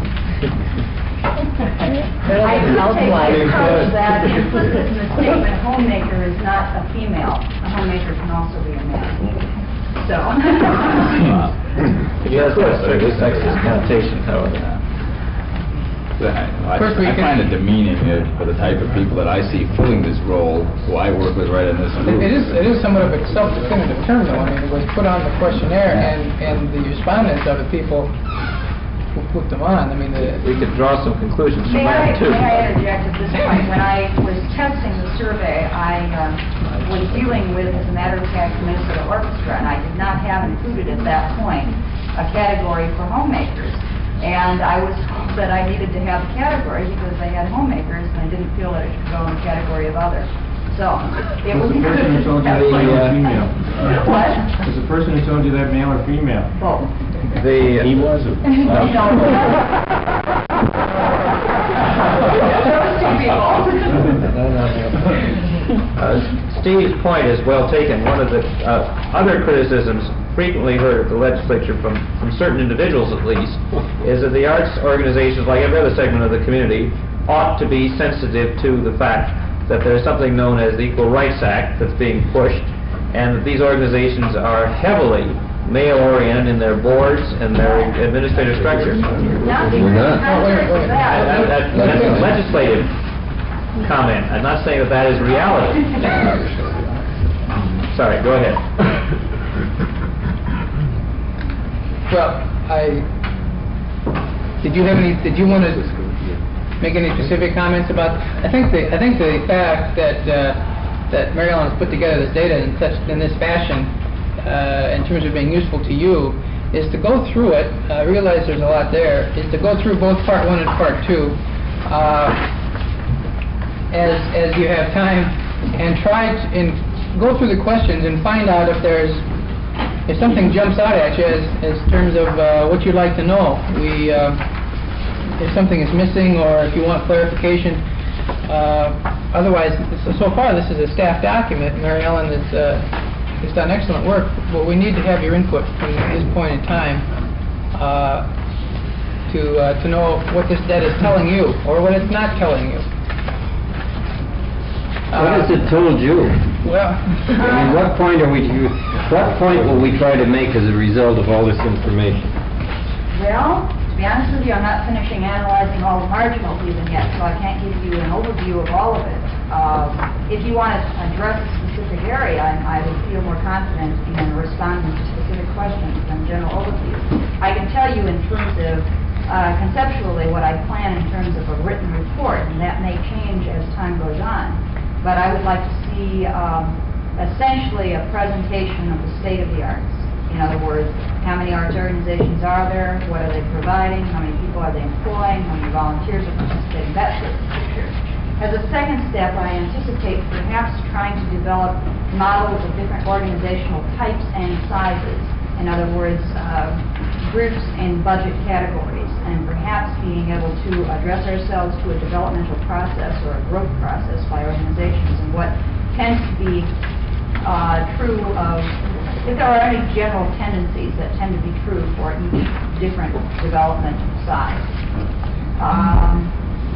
I would take the approach that implicit in the statement, homemaker is not a female. A homemaker can also be a man. So. It does have sort of a sexist connotation, however. But I I- First we I can- find it demeaning uh, for the type of people that I see filling this role, who I work with right in this group. It is, it is somewhat of a self-definitive term, though. I mean, it was put on the questionnaire, and, and the respondents are the people who put them on. I mean, the... We could draw some conclusions from May I, that, too. may I interject at this point? When I was testing the survey, I um, was dealing with, as a matter of fact, the Minnesota Orchestra, and I did not have included at that point a category for homemakers. And I was told that I needed to have a category because they had homemakers, and I didn't feel that it should go in the category of other. So, it Was was... the person who told you that That's male or like- female? What? Was the person who told you that male or female? Both. The... He was a... No. Those two people. Uh, Steve's point is well taken. One of the uh, other criticisms frequently heard at the legislature from, from certain individuals at least, is that the arts organizations, like every other segment of the community, ought to be sensitive to the fact that there's something known as the Equal Rights Act that's being pushed, and that these organizations are heavily male-oriented in their boards and their administrative structures. We're not. That- that- That's a legislative comment. I'm not saying that that is reality. Sorry, go ahead. Well, I, did you have any, did you want to make any specific comments about, I think the, I think the fact that, uh, that Mary Ellen has put together this data in such, in this fashion, uh, in terms of being useful to you, is to go through it, I realize there's a lot there, is to go through both part one and part two, uh, as, as you have time, and try to, and go through the questions and find out if there's, if something jumps out at you as, as terms of uh, what you'd like to know. We, uh, if something is missing or if you want clarification. Uh, otherwise, so, so far this is a staff document. Mary Ellen has, uh, has done excellent work, but we need to have your input from this point in time uh, to, uh, to know what this data is telling you or what it's not telling you. What has it told you? Well, I mean, what point are we, to- what point will we try to make as a result of all this information? Well, to be honest with you, I'm not finishing analyzing all the marginals even yet, so I can't give you an overview of all of it. Um, If you want to address a specific area, I I would feel more confident in responding to specific questions than general overviews. I can tell you in terms of uh, conceptually what I plan in terms of a written report, and that may change as time goes on. But I would like to see um, essentially a presentation of the state of the arts. In other words, how many arts organizations are there? What are they providing? How many people are they employing? How many volunteers are participating? That sort of picture. As a second step, I anticipate perhaps trying to develop models of different organizational types and sizes. In other words, uh, groups and budget categories, and perhaps being able to address ourselves to a developmental process or a growth process by organizations, and what tends to be uh, true of, if there are any general tendencies that tend to be true for each different developmental size. Um,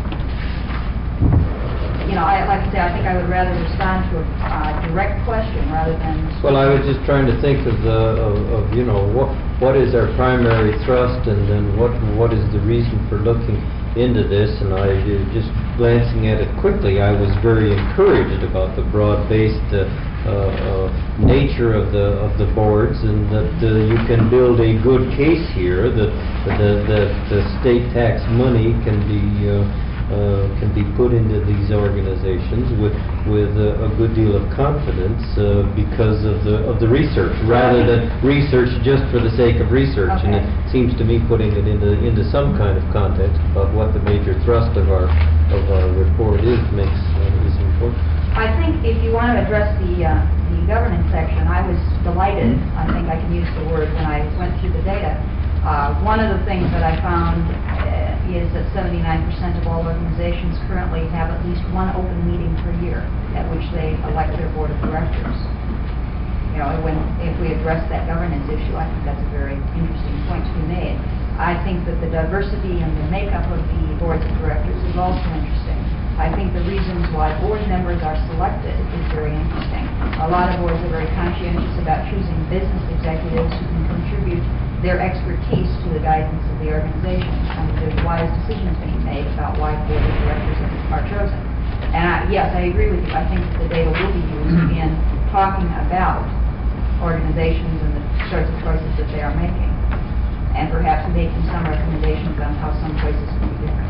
You know, I, like I say, I think I would rather respond to a uh, direct question rather than... Well, I was just trying to think of the, of, of, you know, what, what is our primary thrust, and then what, what is the reason for looking into this, and I, uh, just glancing at it quickly, I was very encouraged about the broad-based uh, uh, uh, nature of the, of the boards, and that uh, you can build a good case here, that, that, that the state tax money can be uh, Uh, can be put into these organizations with with a, a good deal of confidence uh, because of the of the research, rather than research just for the sake of research. Okay. And it seems to me putting it into into some kind of context about what the major thrust of our of our report is makes uh, is important. I think if you want to address the, uh, the governance section, I was delighted, I think I can use the word, when I went through the data. Uh, one of the things that I found uh, is that seventy-nine percent of all organizations currently have at least one open meeting per year at which they elect their board of directors. You know, when, if we address that governance issue, I think that's a very interesting point to be made. I think that the diversity and the makeup of the boards of directors is also interesting. I think the reasons why board members are selected is very interesting. A lot of boards are very conscientious about choosing business executives who can contribute their expertise to the guidance of the organization. And there's wise decisions being made about why board of directors are chosen. And I, yes, I agree with you. I think that the data will be used in talking about organizations and the sorts of choices that they are making, and perhaps making some recommendations on how some choices can be different.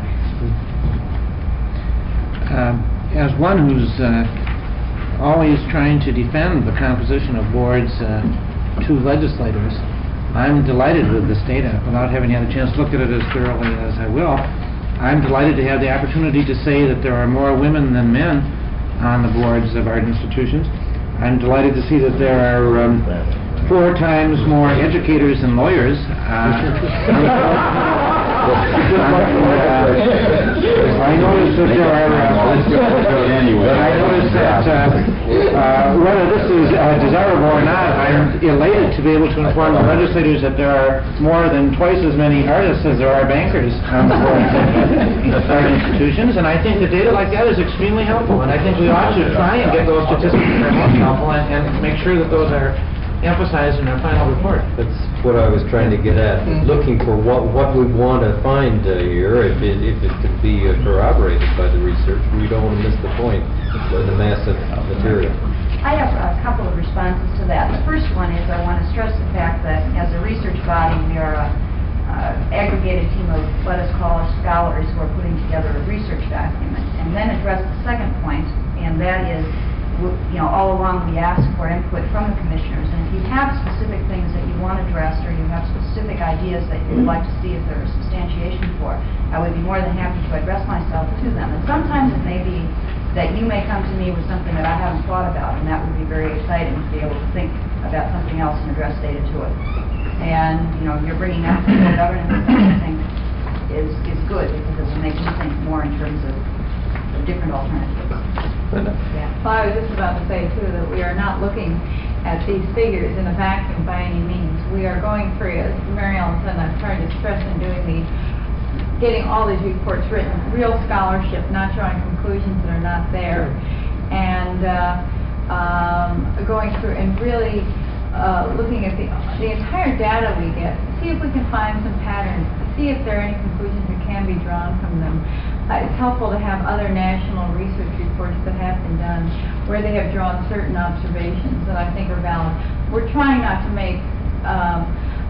Uh, as one who's uh, always trying to defend the composition of boards uh, to legislators, I'm delighted with this data. Without having had a chance to look at it as thoroughly as I will, I'm delighted to have the opportunity to say that there are more women than men on the boards of art institutions. I'm delighted to see that there are um, four times more educators and lawyers. Uh, Uh, I noticed that there are, uh, I noticed that uh, uh, whether this is uh, desirable or not, I'm elated to be able to inform the legislators that there are more than twice as many artists as there are bankers on the board of art institutions, and I think that data like that is extremely helpful, and I think we ought to try and get those statistics that are most helpful and, and make sure that those are emphasized in our final report. That's what I was trying to get at, looking for what what we want to find uh, here, if it, if it could be uh, corroborated by the research. We don't want to miss the point of the massive material. I have a couple of responses to that. The first one is I want to stress the fact that as a research body, we are a uh, aggregated team of, let us call us scholars, who are putting together a research document, and then address the second point, and that is, you know, all along we ask for input from the commissioners, and if you have specific things that you want addressed, or you have specific ideas that you would like to see if there is substantiation for, I would be more than happy to address myself to them. And sometimes it may be that you may come to me with something that I haven't thought about, and that would be very exciting to be able to think about something else and address data to it. And, you know, you're bringing up the governance, I think, is, is good, because it will make you think more in terms of the different alternatives. Yeah. Well, I was just about to say, too, that we are not looking at these figures in a vacuum by any means. We are going through, as Mary Ellen said, and I've tried to stress in doing the, getting all these reports written, real scholarship, not drawing conclusions that are not there, and uh, um, going through and really uh, looking at the, the entire data we get, see if we can find some patterns, see if there are any conclusions that can be drawn from them. Uh, it's helpful to have other national research reports that have been done where they have drawn certain observations that I think are valid. We're trying not to make um,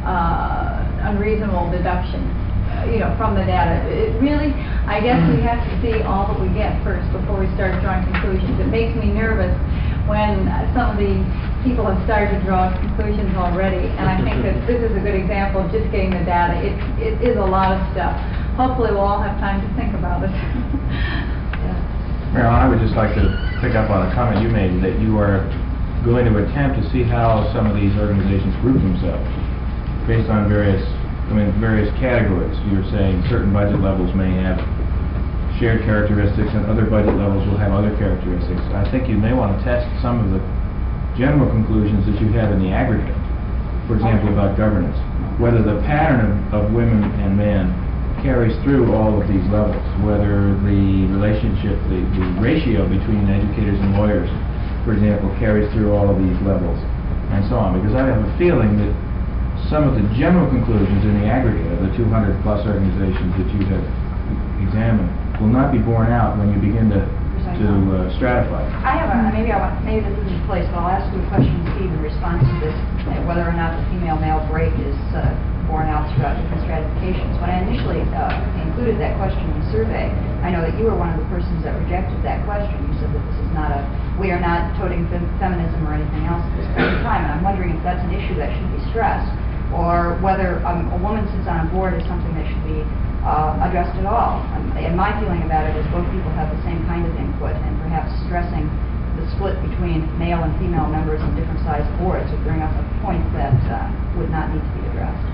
uh, unreasonable deductions, uh, you know, from the data. It really, I guess we have to see all that we get first before we start drawing conclusions. It makes me nervous when some of the people have started to draw conclusions already, and I think that this is a good example of just getting the data. It, it is a lot of stuff. Hopefully we'll all have time to think about it. Yeah. Marilyn, I would just like to pick up on a comment you made, that you are going to attempt to see how some of these organizations group themselves based on various, I mean, various categories. You're saying certain budget levels may have shared characteristics and other budget levels will have other characteristics. I think you may want to test some of the general conclusions that you have in the aggregate, for example, about governance, whether the pattern of, of women and men carries through all of these levels, whether the relationship, the, the ratio between educators and lawyers, for example, carries through all of these levels, and so on. Because I have a feeling that some of the general conclusions in the aggregate of the two hundred plus organizations that you have examined will not be borne out when you begin to to uh, stratify. I have a, maybe I want, maybe this isn't the place, but I'll ask you a question, Steve, in response to this, uh, whether or not the female-male break is uh, borne out throughout different stratifications. When I initially uh, included that question in the survey, I know that you were one of the persons that rejected that question. You said that this is not a, we are not toting fem feminism or anything else at this point in time, and I'm wondering if that's an issue that should be stressed, or whether um, a woman sits on a board is something that should be Uh, addressed at all. Um, and my feeling about it is both people have the same kind of input, and perhaps stressing the split between male and female members in different sized boards would bring up a point that uh, would not need to be addressed.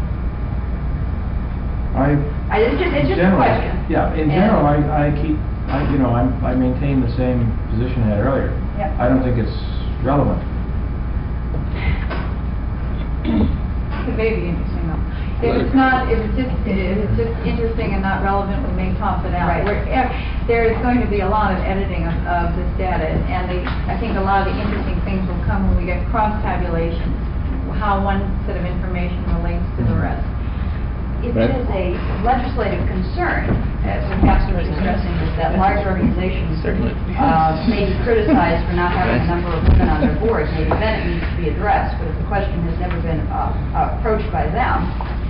I, I, it's just, it's just general, a question. Yeah, in and general, I, I keep, I, you know, I'm, I maintain the same position I had earlier. Yep. I don't think it's relevant. It may be interesting though. If it's not, if it's just, if it's just interesting and not relevant, we may toss it out. Right. We're- eh, There is going to be a lot of editing of, of this data, and the, I think a lot of the interesting things will come when we get cross-tabulation, how one set of information relates to the rest. If it is a legislative concern, as perhaps was expressing, is that large organizations uh, may be criticized for not having a number of women on their boards, maybe then it needs to be addressed, but if the question has never been uh, uh, approached by them,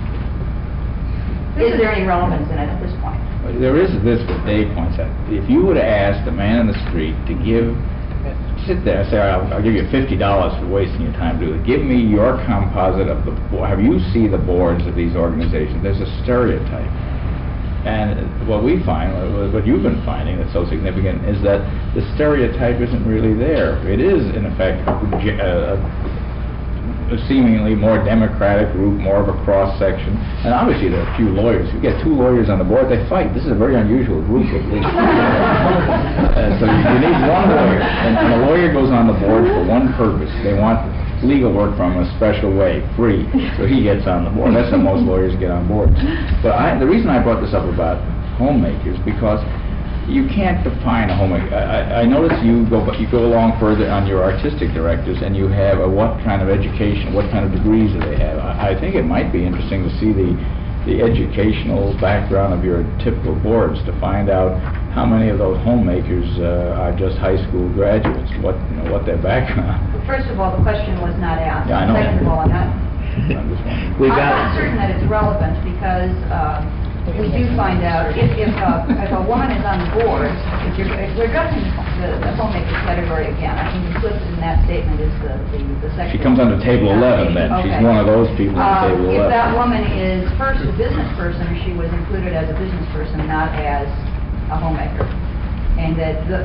is there any relevance in it at this point? There is this, what Dave points out. If you would have asked a man in the street to give, sit there and say, I'll, I'll give you fifty dollars for wasting your time to do it. Give me your composite of the, have you see the boards of these organizations? There's a stereotype. And what we find, what you've been finding that's so significant, is that the stereotype isn't really there. It is, in effect, a, a seemingly more democratic group, more of a cross-section. And obviously there are a few lawyers. You get two lawyers on the board, they fight. This is a very unusual group, at least. uh, so you, you need one lawyer. And, and a lawyer goes on the board for one purpose. They want legal work from a special way, free. So he gets on the board. That's how most lawyers get on board. But I, the reason I brought this up about homemakers, because you can't define a homemaker. I, I notice you go, but you go along further on your artistic directors, and you have a what kind of education, what kind of degrees do they have. I, I think it might be interesting to see the the educational background of your typical boards to find out how many of those homemakers uh, are just high school graduates. What you know, what their background. Well, first of all, the question was not asked. Yeah, I know. Second of all, I'm not, I'm just wondering. We've I'm got- not certain that it's relevant because uh, we do find out if, if, uh, if a woman is on the board, if you're, if we're addressing the, the homemaker category again, I think implicit in that statement is the, the, the sexual. She comes under table eleven then. She's Okay. one of those people on Uh, table If that eleven. woman is first a business person, she was included as a business person, not as a homemaker. And that the,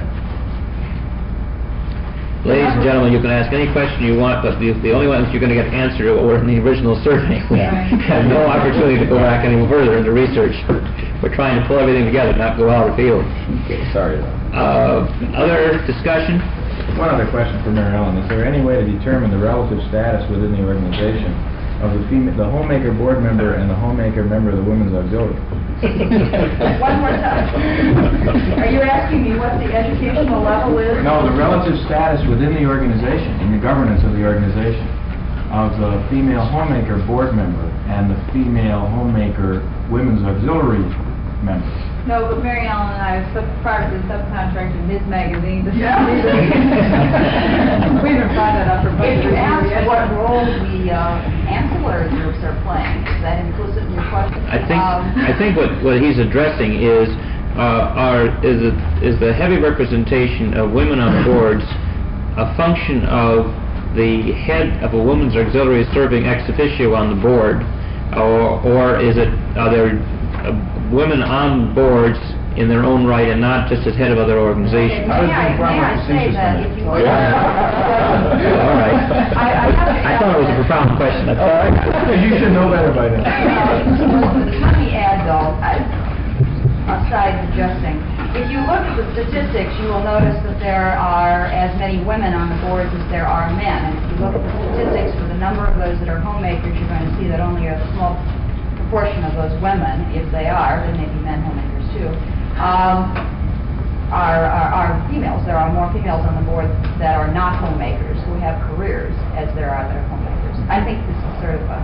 Ladies and gentlemen, you can ask any question you want, but the, the only ones you're going to get answered are in the original survey. We have no opportunity to go back any further into research. We're trying to pull everything together, not go out of the field. Okay, sorry. Uh, other discussion? One other question for Mary Ellen. Is there any way to determine the relative status within the organization of the female, the homemaker board member and the homemaker member of the women's auxiliary? one more time. Are you asking me what the educational level is? No, the relative status within the organization, in the governance of the organization, of the female homemaker board member and the female homemaker women's auxiliary member. No, but Mary Ellen and I are sub- part of the subcontract of Miz Magazine. This- Yeah. We've been trying that up for If budget you ask review. what role the uh, ancillary groups are playing, is that implicit in your question? I think Um, I think what what he's addressing is uh, are is it, is the heavy representation of women on boards a function of the head of a women's auxiliary serving ex officio on the board, or or is it are there uh, women on boards in their own right and not just as head of other organizations? May I, may I say that if you look at... All right. I, I have to... I thought it was a profound question. That's all right. You should know better by now. Let me add though, I- aside suggesting, if you look at the statistics, you will notice that there are as many women on the boards as there are men. And if you look at the statistics for the number of those that are homemakers, you're going to see that only a small proportion of those women, if they are, there may be men homemakers too, um, are, are, are females. There are more females on the board that are not homemakers, who have careers, as there are that are homemakers. I think this is sort of a...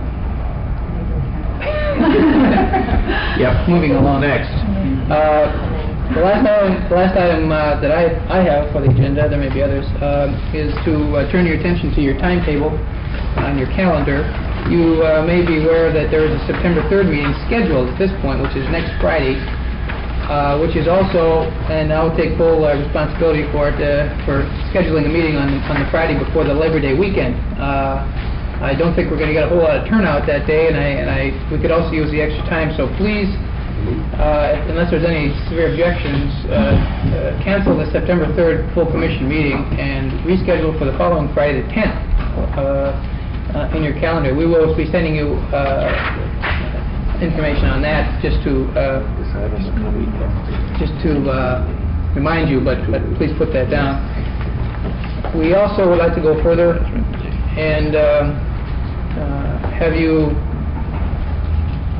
Yep, moving along. Next. Uh, The last item, the last item uh, that I, I have for the agenda, there may be others, um, is to uh, turn your attention to your timetable on your calendar. You uh, may be aware that there is a September third meeting scheduled at this point, which is next Friday, uh, which is also, and I'll take full uh, responsibility for it, uh, for scheduling a meeting on, on the Friday before the Labor Day weekend. Uh, I don't think we're going to get a whole lot of turnout that day, and I, and I, we could also use the extra time, so please, Uh, unless there's any severe objections, uh, uh, cancel the September third full commission meeting and reschedule for the following Friday, the tenth, uh, uh, in your calendar. We will be sending you uh, information on that just to uh, just to uh, remind you, but, but please put that down. We also would like to go further and uh, uh, have you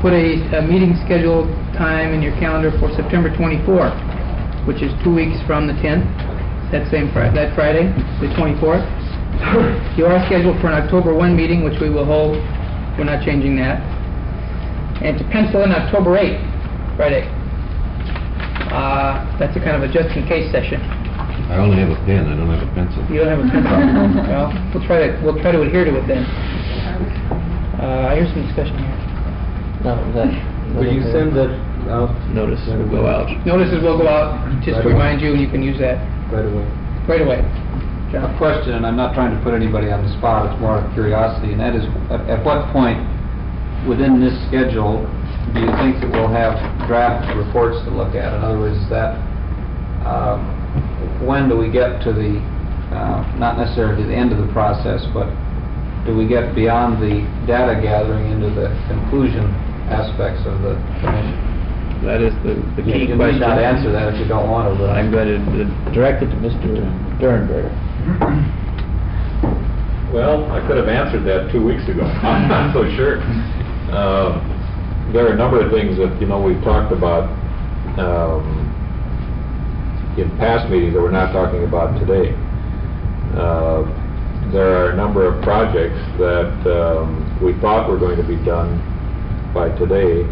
put a, a meeting scheduled time in your calendar for September twenty-fourth, which is two weeks from the tenth, that same Fri- that Friday, the twenty-fourth. You are scheduled for an October first meeting, which we will hold. We're not changing that. And to pencil in October eighth, Friday. Uh, that's a kind of a just-in-case session. I only have a pen, I don't have a pencil. You don't have a pencil? Well, we'll try to, we'll try to adhere to it then. Uh, here's some discussion here. No, that... Will you send that out? Notice will go out. Notices will go out, just to Right away. remind you, and you can use that Right away. right away. John? A question, and I'm not trying to put anybody on the spot, it's more out of curiosity, and that is, at at what point within this schedule do you think that we'll have draft reports to look at? In other words, is that, um, when do we get to the, uh, not necessarily the end of the process, but do we get beyond the data gathering into the conclusion aspects of the commission? That is the the key You question. need not answer that if you don't want to, but... I'm going to uh, direct it to Mister Durenberger. Well, I could have answered that two weeks ago. I'm not so sure. Um, There are a number of things that, you know, we've talked about um, in past meetings that we're not talking about today. Uh, There are a number of projects that um, we thought were going to be done by today,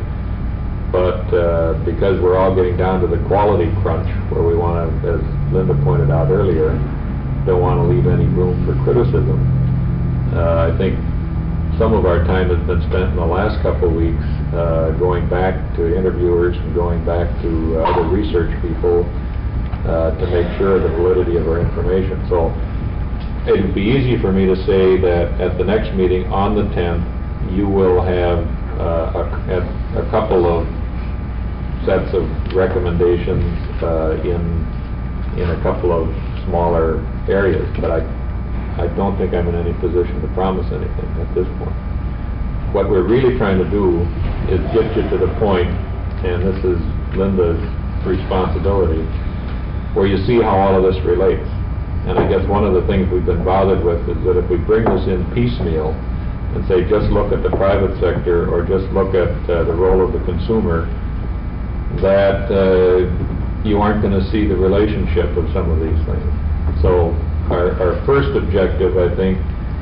but uh, because we're all getting down to the quality crunch where we want to, as Linda pointed out earlier, don't want to leave any room for criticism. Uh, I think some of our time has been spent in the last couple of weeks uh, going back to interviewers and going back to uh, other research people uh, to make sure of the validity of our information. So it would be easy for me to say that at the next meeting on the tenth, you will have uh, a, a couple of sets of recommendations uh, in in a couple of smaller areas, but I I don't think I'm in any position to promise anything at this point. What we're really trying to do is get you to the point, and this is Linda's responsibility, where you see how all of this relates. And I guess one of the things we've been bothered with is that if we bring this in piecemeal and say just look at the private sector or just look at uh, the role of the consumer, that uh, you aren't going to see the relationship of some of these things. So our, our first objective, I think,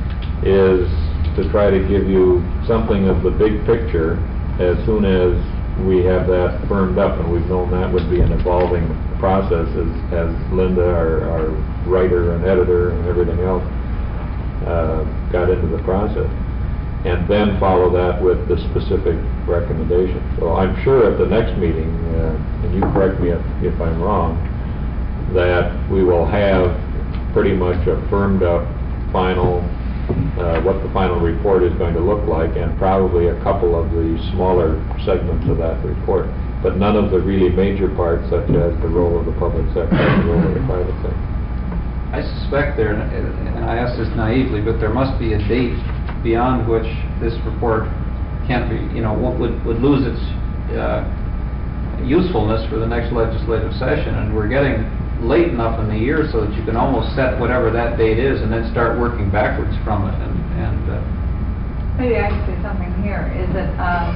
is to try to give you something of the big picture as soon as we have that firmed up, and we've known that would be an evolving process as, as Linda, our, our writer and editor and everything else, uh, got into the process. And then follow that with the specific recommendations. So I'm sure at the next meeting, uh, and you correct me if, if I'm wrong, that we will have pretty much a firmed up final, uh, what the final report is going to look like, and probably a couple of the smaller segments of that report, but none of the really major parts, such as the role of the public sector and the role of the private sector. I suspect there, and I ask this naively, but there must be a date beyond which this report can't be, you know, what would, would lose its uh, usefulness for the next legislative session, and we're getting late enough in the year so that you can almost set whatever that date is and then start working backwards from it. And, and uh, Maybe I can say something here, is that um,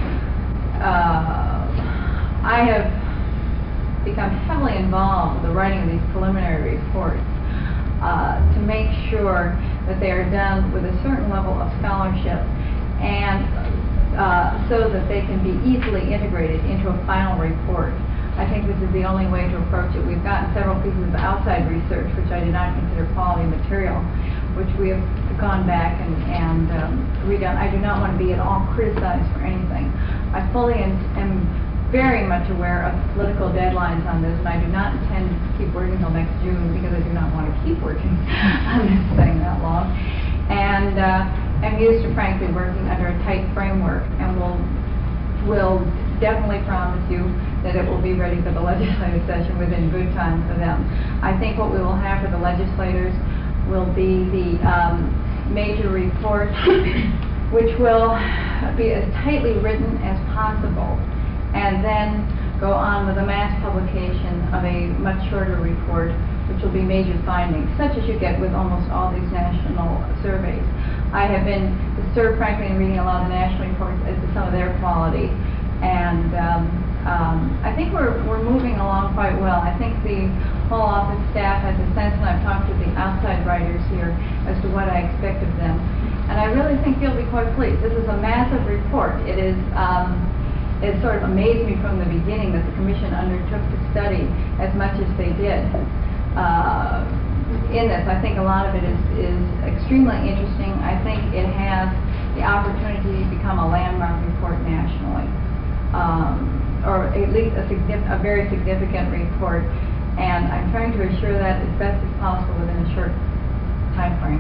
uh, I have become heavily involved with the writing of these preliminary reports uh, to make sure that they are done with a certain level of scholarship, and uh, so that they can be easily integrated into a final report. I think this is the only way to approach it. We've gotten several pieces of outside research, which I do not consider quality material, which we have gone back and, and um, redone. I do not want to be at all criticized for anything. I fully am, am very much aware of political deadlines on this, and I do not intend to keep working until next June, because I do not want to keep working on this thing that long. And uh, I'm used to, frankly, working under a tight framework, and will will definitely promise you that it will be ready for the legislative session within good time for them. I think what we will have for the legislators will be the um, major report, which will be as tightly written as possible, and then go on with a mass publication of a much shorter report, which will be major findings, such as you get with almost all these national surveys. I have been disturbed, frankly, in reading a lot of the national reports as to some of their quality. And um, um, I think we're, we're moving along quite well. I think the whole office staff has a sense, and I've talked to the outside writers here, as to what I expect of them. And I really think you'll be quite pleased. This is a massive report. It is, um, it sort of amazed me from the beginning that the commission undertook to study as much as they did. Uh, in this, I think a lot of it is, is extremely interesting. I think it has the opportunity to become a landmark report nationally. Um, or at least a, a very significant report, and I'm trying to assure that as best as possible within a short time frame.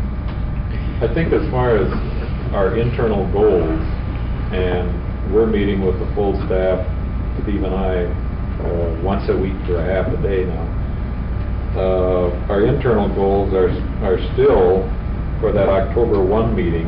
I think as far as our internal goals, and we're meeting with the full staff, Steve and I, uh, once a week for a half a day now. Uh, our internal goals are, are still, for that October first meeting,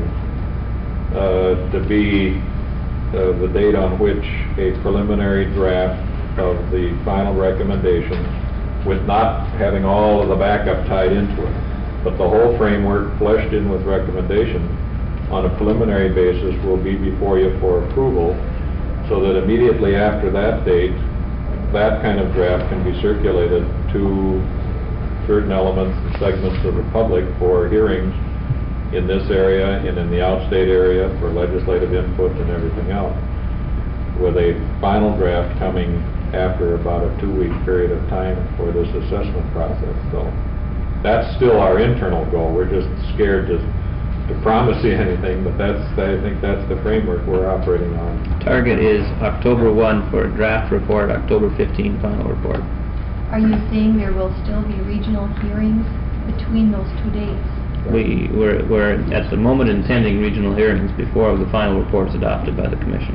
uh, to be Uh, the date on which a preliminary draft of the final recommendation, with not having all of the backup tied into it, but the whole framework fleshed in with recommendation on a preliminary basis will be before you for approval, so that immediately after that date, that kind of draft can be circulated to certain elements and segments of the public for hearings in this area and in the outstate area for legislative input and everything else, with a final draft coming after about a two-week period of time for this assessment process. So that's still our internal goal. We're just scared to, to promise you anything, but that's, I think that's the framework we're operating on. Target is October first for a draft report, October fifteenth final report. Are you saying there will still be regional hearings between those two dates? We, we're, we're at the moment intending regional hearings before the final report's adopted by the Commission.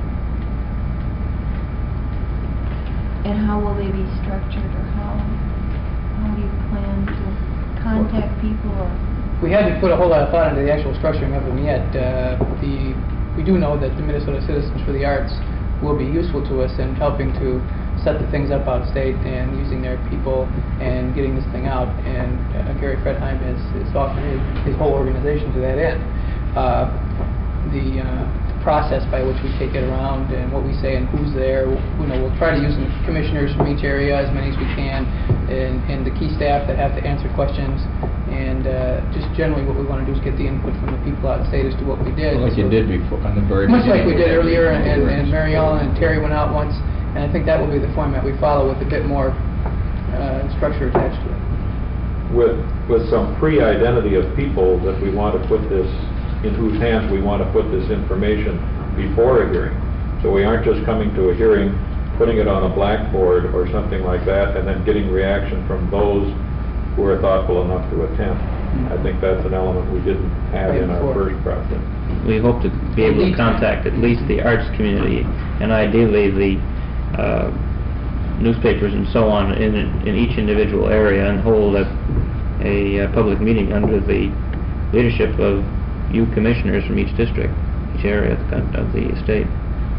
And how will they be structured, or how, how do you plan to contact people, or? We haven't put a whole lot of thought into the actual structuring of them yet. Uh, the, we do know that the Minnesota Citizens for the Arts will be useful to us in helping to set the things up out of state and using their people and getting this thing out. And uh, Gary Fredheim has, has offered his, his whole organization to that end. Uh, the uh, process by which we take it around and what we say and who's there, you know, we'll try to use the commissioners from each area, as many as we can, and, and the key staff that have to answer questions. And uh, just generally what we want to do is get the input from the people out of state as to what we did. Like you did before, on the very Much like beginning. we did earlier, and, and, and Mary Ellen and Terry went out once. And I think that will be the format we follow, with a bit more uh, structure attached to it. With, with some pre-identity of people that we want to put this, in whose hands we want to put this information before a hearing. So we aren't just coming to a hearing, putting it on a blackboard or something like that, and then getting reaction from those who are thoughtful enough to attend. Mm-hmm. I think that's an element we didn't have right in our before. first process. We hope to be able to contact at least the arts community, and ideally the Uh, newspapers and so on in in each individual area, and hold a, a uh, public meeting under the leadership of you commissioners from each district, each area of the, of the state.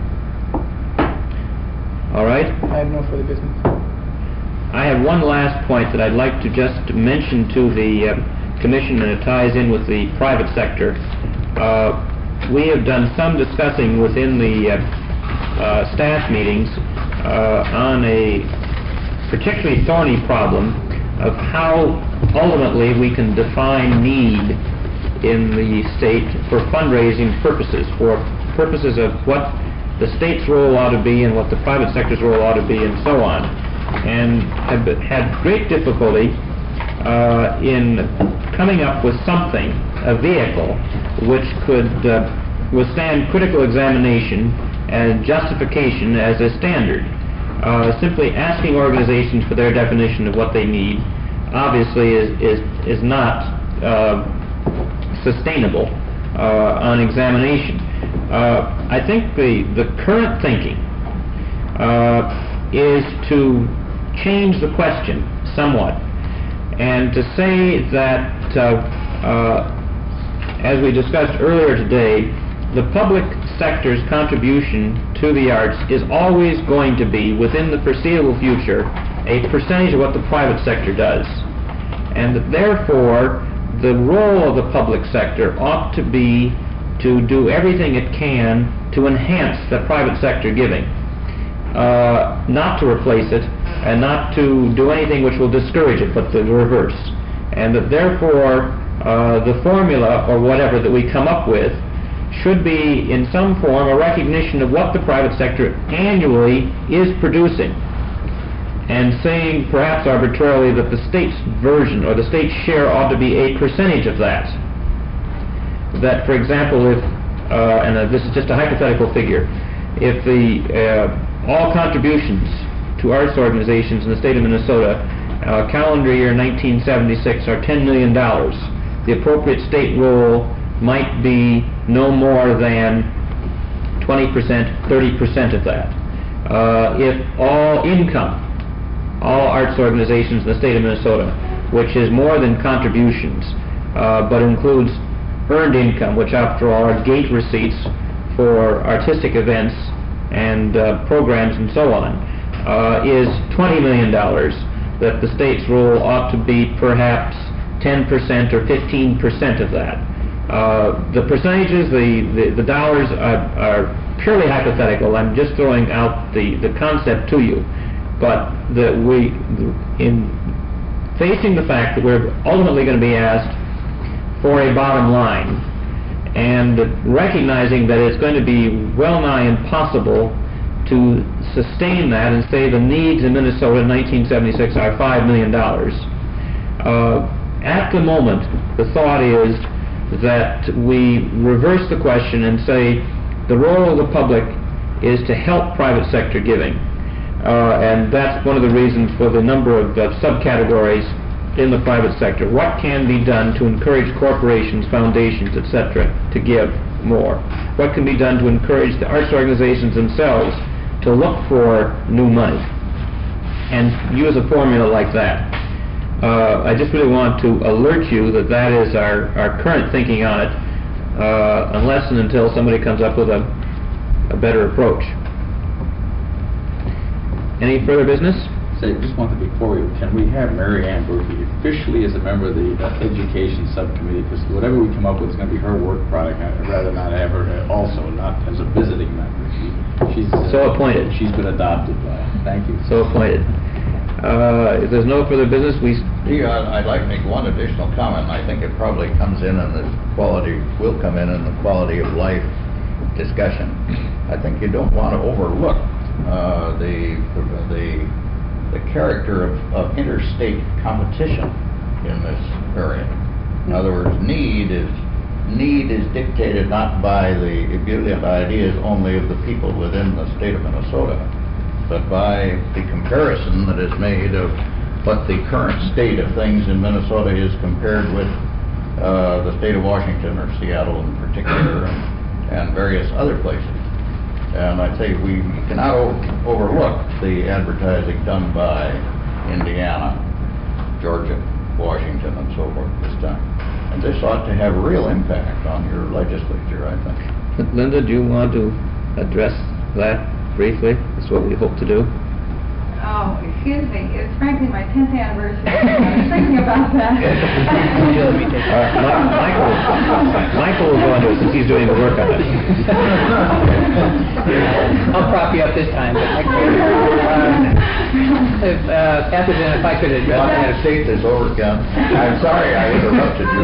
All right? I have no further business. I have one last point that I'd like to just mention to the uh, commission, and it ties in with the private sector. Uh, we have done some discussing within the uh, uh, staff meetings Uh, on a particularly thorny problem of how ultimately we can define need in the state for fundraising purposes, for purposes of what the state's role ought to be and what the private sector's role ought to be, and so on. And have had great difficulty uh, in coming up with something, a vehicle, which could uh, withstand critical examination and justification as a standard. Uh, simply asking organizations for their definition of what they need obviously is is, is not uh, sustainable uh, on examination. Uh, I think the, the current thinking uh, is to change the question somewhat, and to say that, uh, uh, as we discussed earlier today, the public sector's contribution to the arts is always going to be, within the foreseeable future, a percentage of what the private sector does. And that therefore, the role of the public sector ought to be to do everything it can to enhance the private sector giving, uh, not to replace it, and not to do anything which will discourage it, but the reverse. And that therefore, uh, the formula, or whatever that we come up with, should be in some form a recognition of what the private sector annually is producing, and saying perhaps arbitrarily that the state's version or the state's share ought to be a percentage of that. That, for example, if, uh, and uh, this is just a hypothetical figure, if the uh, all contributions to arts organizations in the state of Minnesota, uh, calendar year nineteen seventy-six, are ten million dollars, the appropriate state role might be no more than twenty percent, thirty percent of that. Uh, if all income, all arts organizations in the state of Minnesota, which is more than contributions, uh, but includes earned income, which after all are gate receipts for artistic events and uh, programs and so on, uh, is twenty million dollars, that the state's role ought to be perhaps ten percent or fifteen percent of that. Uh, the percentages, the, the, the dollars are, are purely hypothetical. I'm just throwing out the, the concept to you. But that we, in facing the fact that we're ultimately going to be asked for a bottom line, and recognizing that it's going to be well nigh impossible to sustain that and say the needs in Minnesota in nineteen seventy-six are five million dollars. Uh, at the moment, the thought is that we reverse the question and say the role of the public is to help private sector giving. Uh, and that's one of the reasons for the number of uh, subcategories in the private sector. What can be done to encourage corporations, foundations, et cetera, to give more? What can be done to encourage the arts organizations themselves to look for new money and use a formula like that? Uh, I just really want to alert you that that is our, our current thinking on it, uh, unless and until somebody comes up with a, a better approach. Any further business? Say, just wanted to, before we, can we have Mary Ann Murphy officially as a member of the uh, Education Subcommittee? Because whatever we come up with is going to be her work product. I'd rather not have her uh, also, not as a visiting member. She, she's uh, So appointed. She's been adopted by. Thank you. So appointed. Uh, if there's no further business, we... Yeah, I'd like to make one additional comment. I think it probably comes in in the quality, will come in in the quality of life discussion. I think you don't want to overlook uh, the, the, the character of, of interstate competition in this area. In other words, need is, need is dictated not by the ebullient ideas only of the people within the state of Minnesota, but by the comparison that is made of what the current state of things in Minnesota is compared with uh, the state of Washington, or Seattle in particular, and, and various other places. And I'd say we cannot o overlook the advertising done by Indiana, Georgia, Washington, and so forth this time. And this ought to have a real impact on your legislature, I think. Linda, do you want to address that briefly? That's what we hope to do. Oh, excuse me, it's frankly my tenth anniversary. I was thinking about that. uh, Michael, Michael will go into it since he's doing the work on it. I'll prop you up this time. But I could, uh, if, uh, after then, if I could address I'm that. going to take this over, Ken. I'm sorry I interrupted you.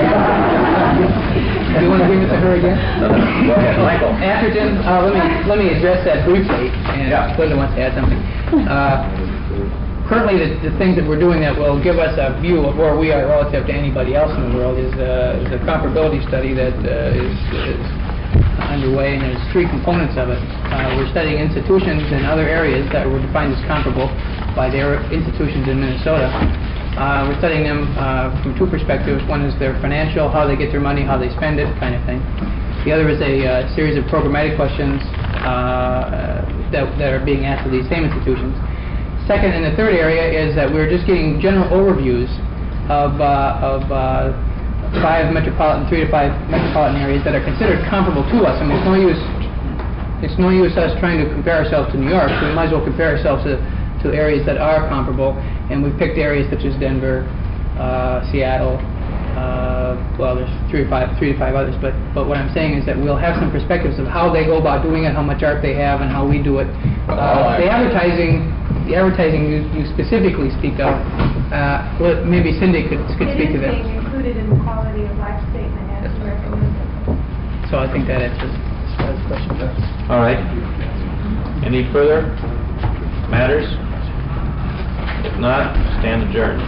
Do you want to give it to her again? No, no. Go ahead, Michael. Atherton, uh, let me let me address that briefly, and Yeah. Linda wants to add something. Uh, currently, the, the things that we're doing that will give us a view of where we are relative to anybody else in the world is, uh, is a comparability study that uh, is, is underway, and there's three components of it. Uh, we're studying institutions in other areas that were defined as comparable by their institutions in Minnesota. Uh, we're studying them uh, from two perspectives. One is their financial, how they get their money, how they spend it, kind of thing. The other is a uh, series of programmatic questions uh, that, that are being asked of these same institutions. Second, and the third area is that we're just getting general overviews of, uh, of uh, five metropolitan, three to five metropolitan areas that are considered comparable to us. I mean, it's no use, it's no use us trying to compare ourselves to New York, so we might as well compare ourselves to, to areas that are comparable, and we've picked areas such as Denver, uh, Seattle, uh, uh, well, there's three or five, three to five others, but, but what I'm saying is that we'll have some perspectives of how they go about doing it, how much art they have, and how we do it. Uh, The advertising, the advertising you you specifically speak of, uh, well, maybe Cindy could, could speak to It that. is being included in the quality of life statement as recommended. So I think that answers as far as the question goes. All right. Any further matters? If not, stand adjourned.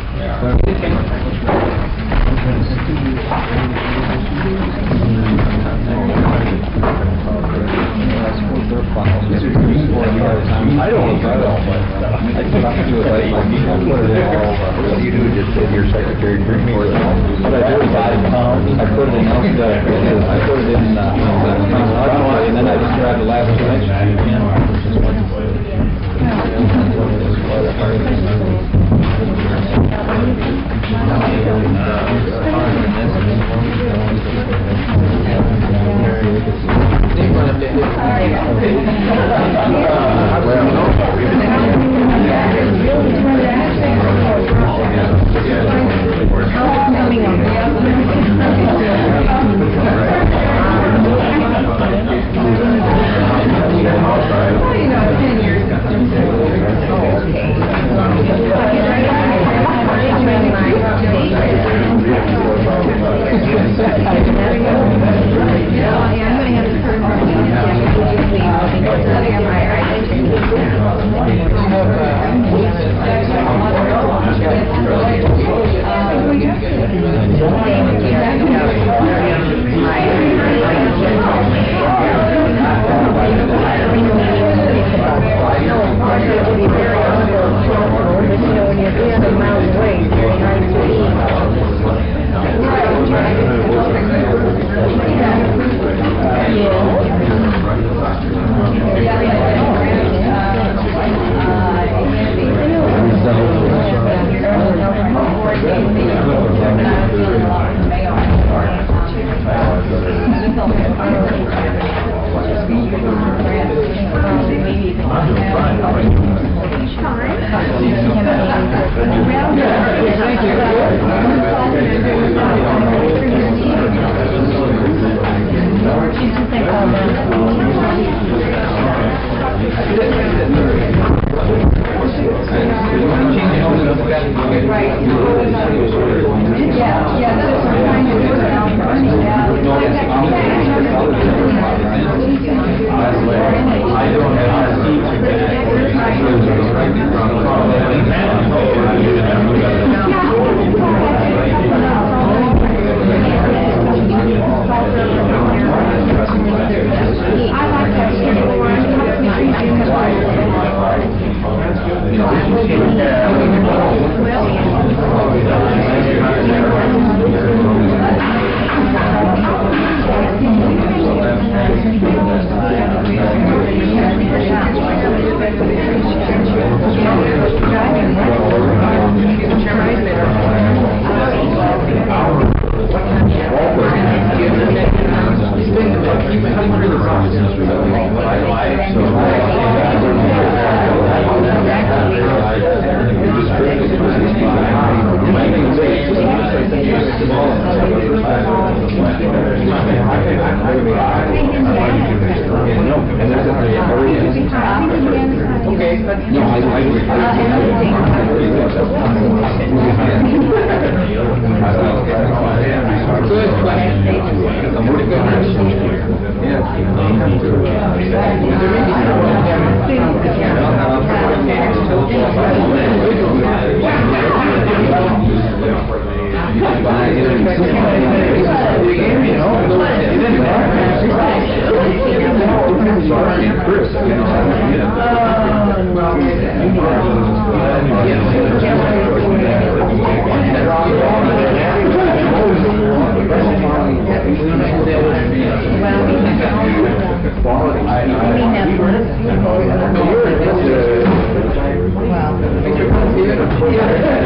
I don't, I don't, but I think you do it like, what you do is just say to your secretary, bring me the, what I do is I, I put it in, the, I put it in, uh, chronological, and then I just grab the last two inches.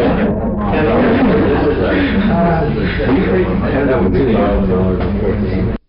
Well.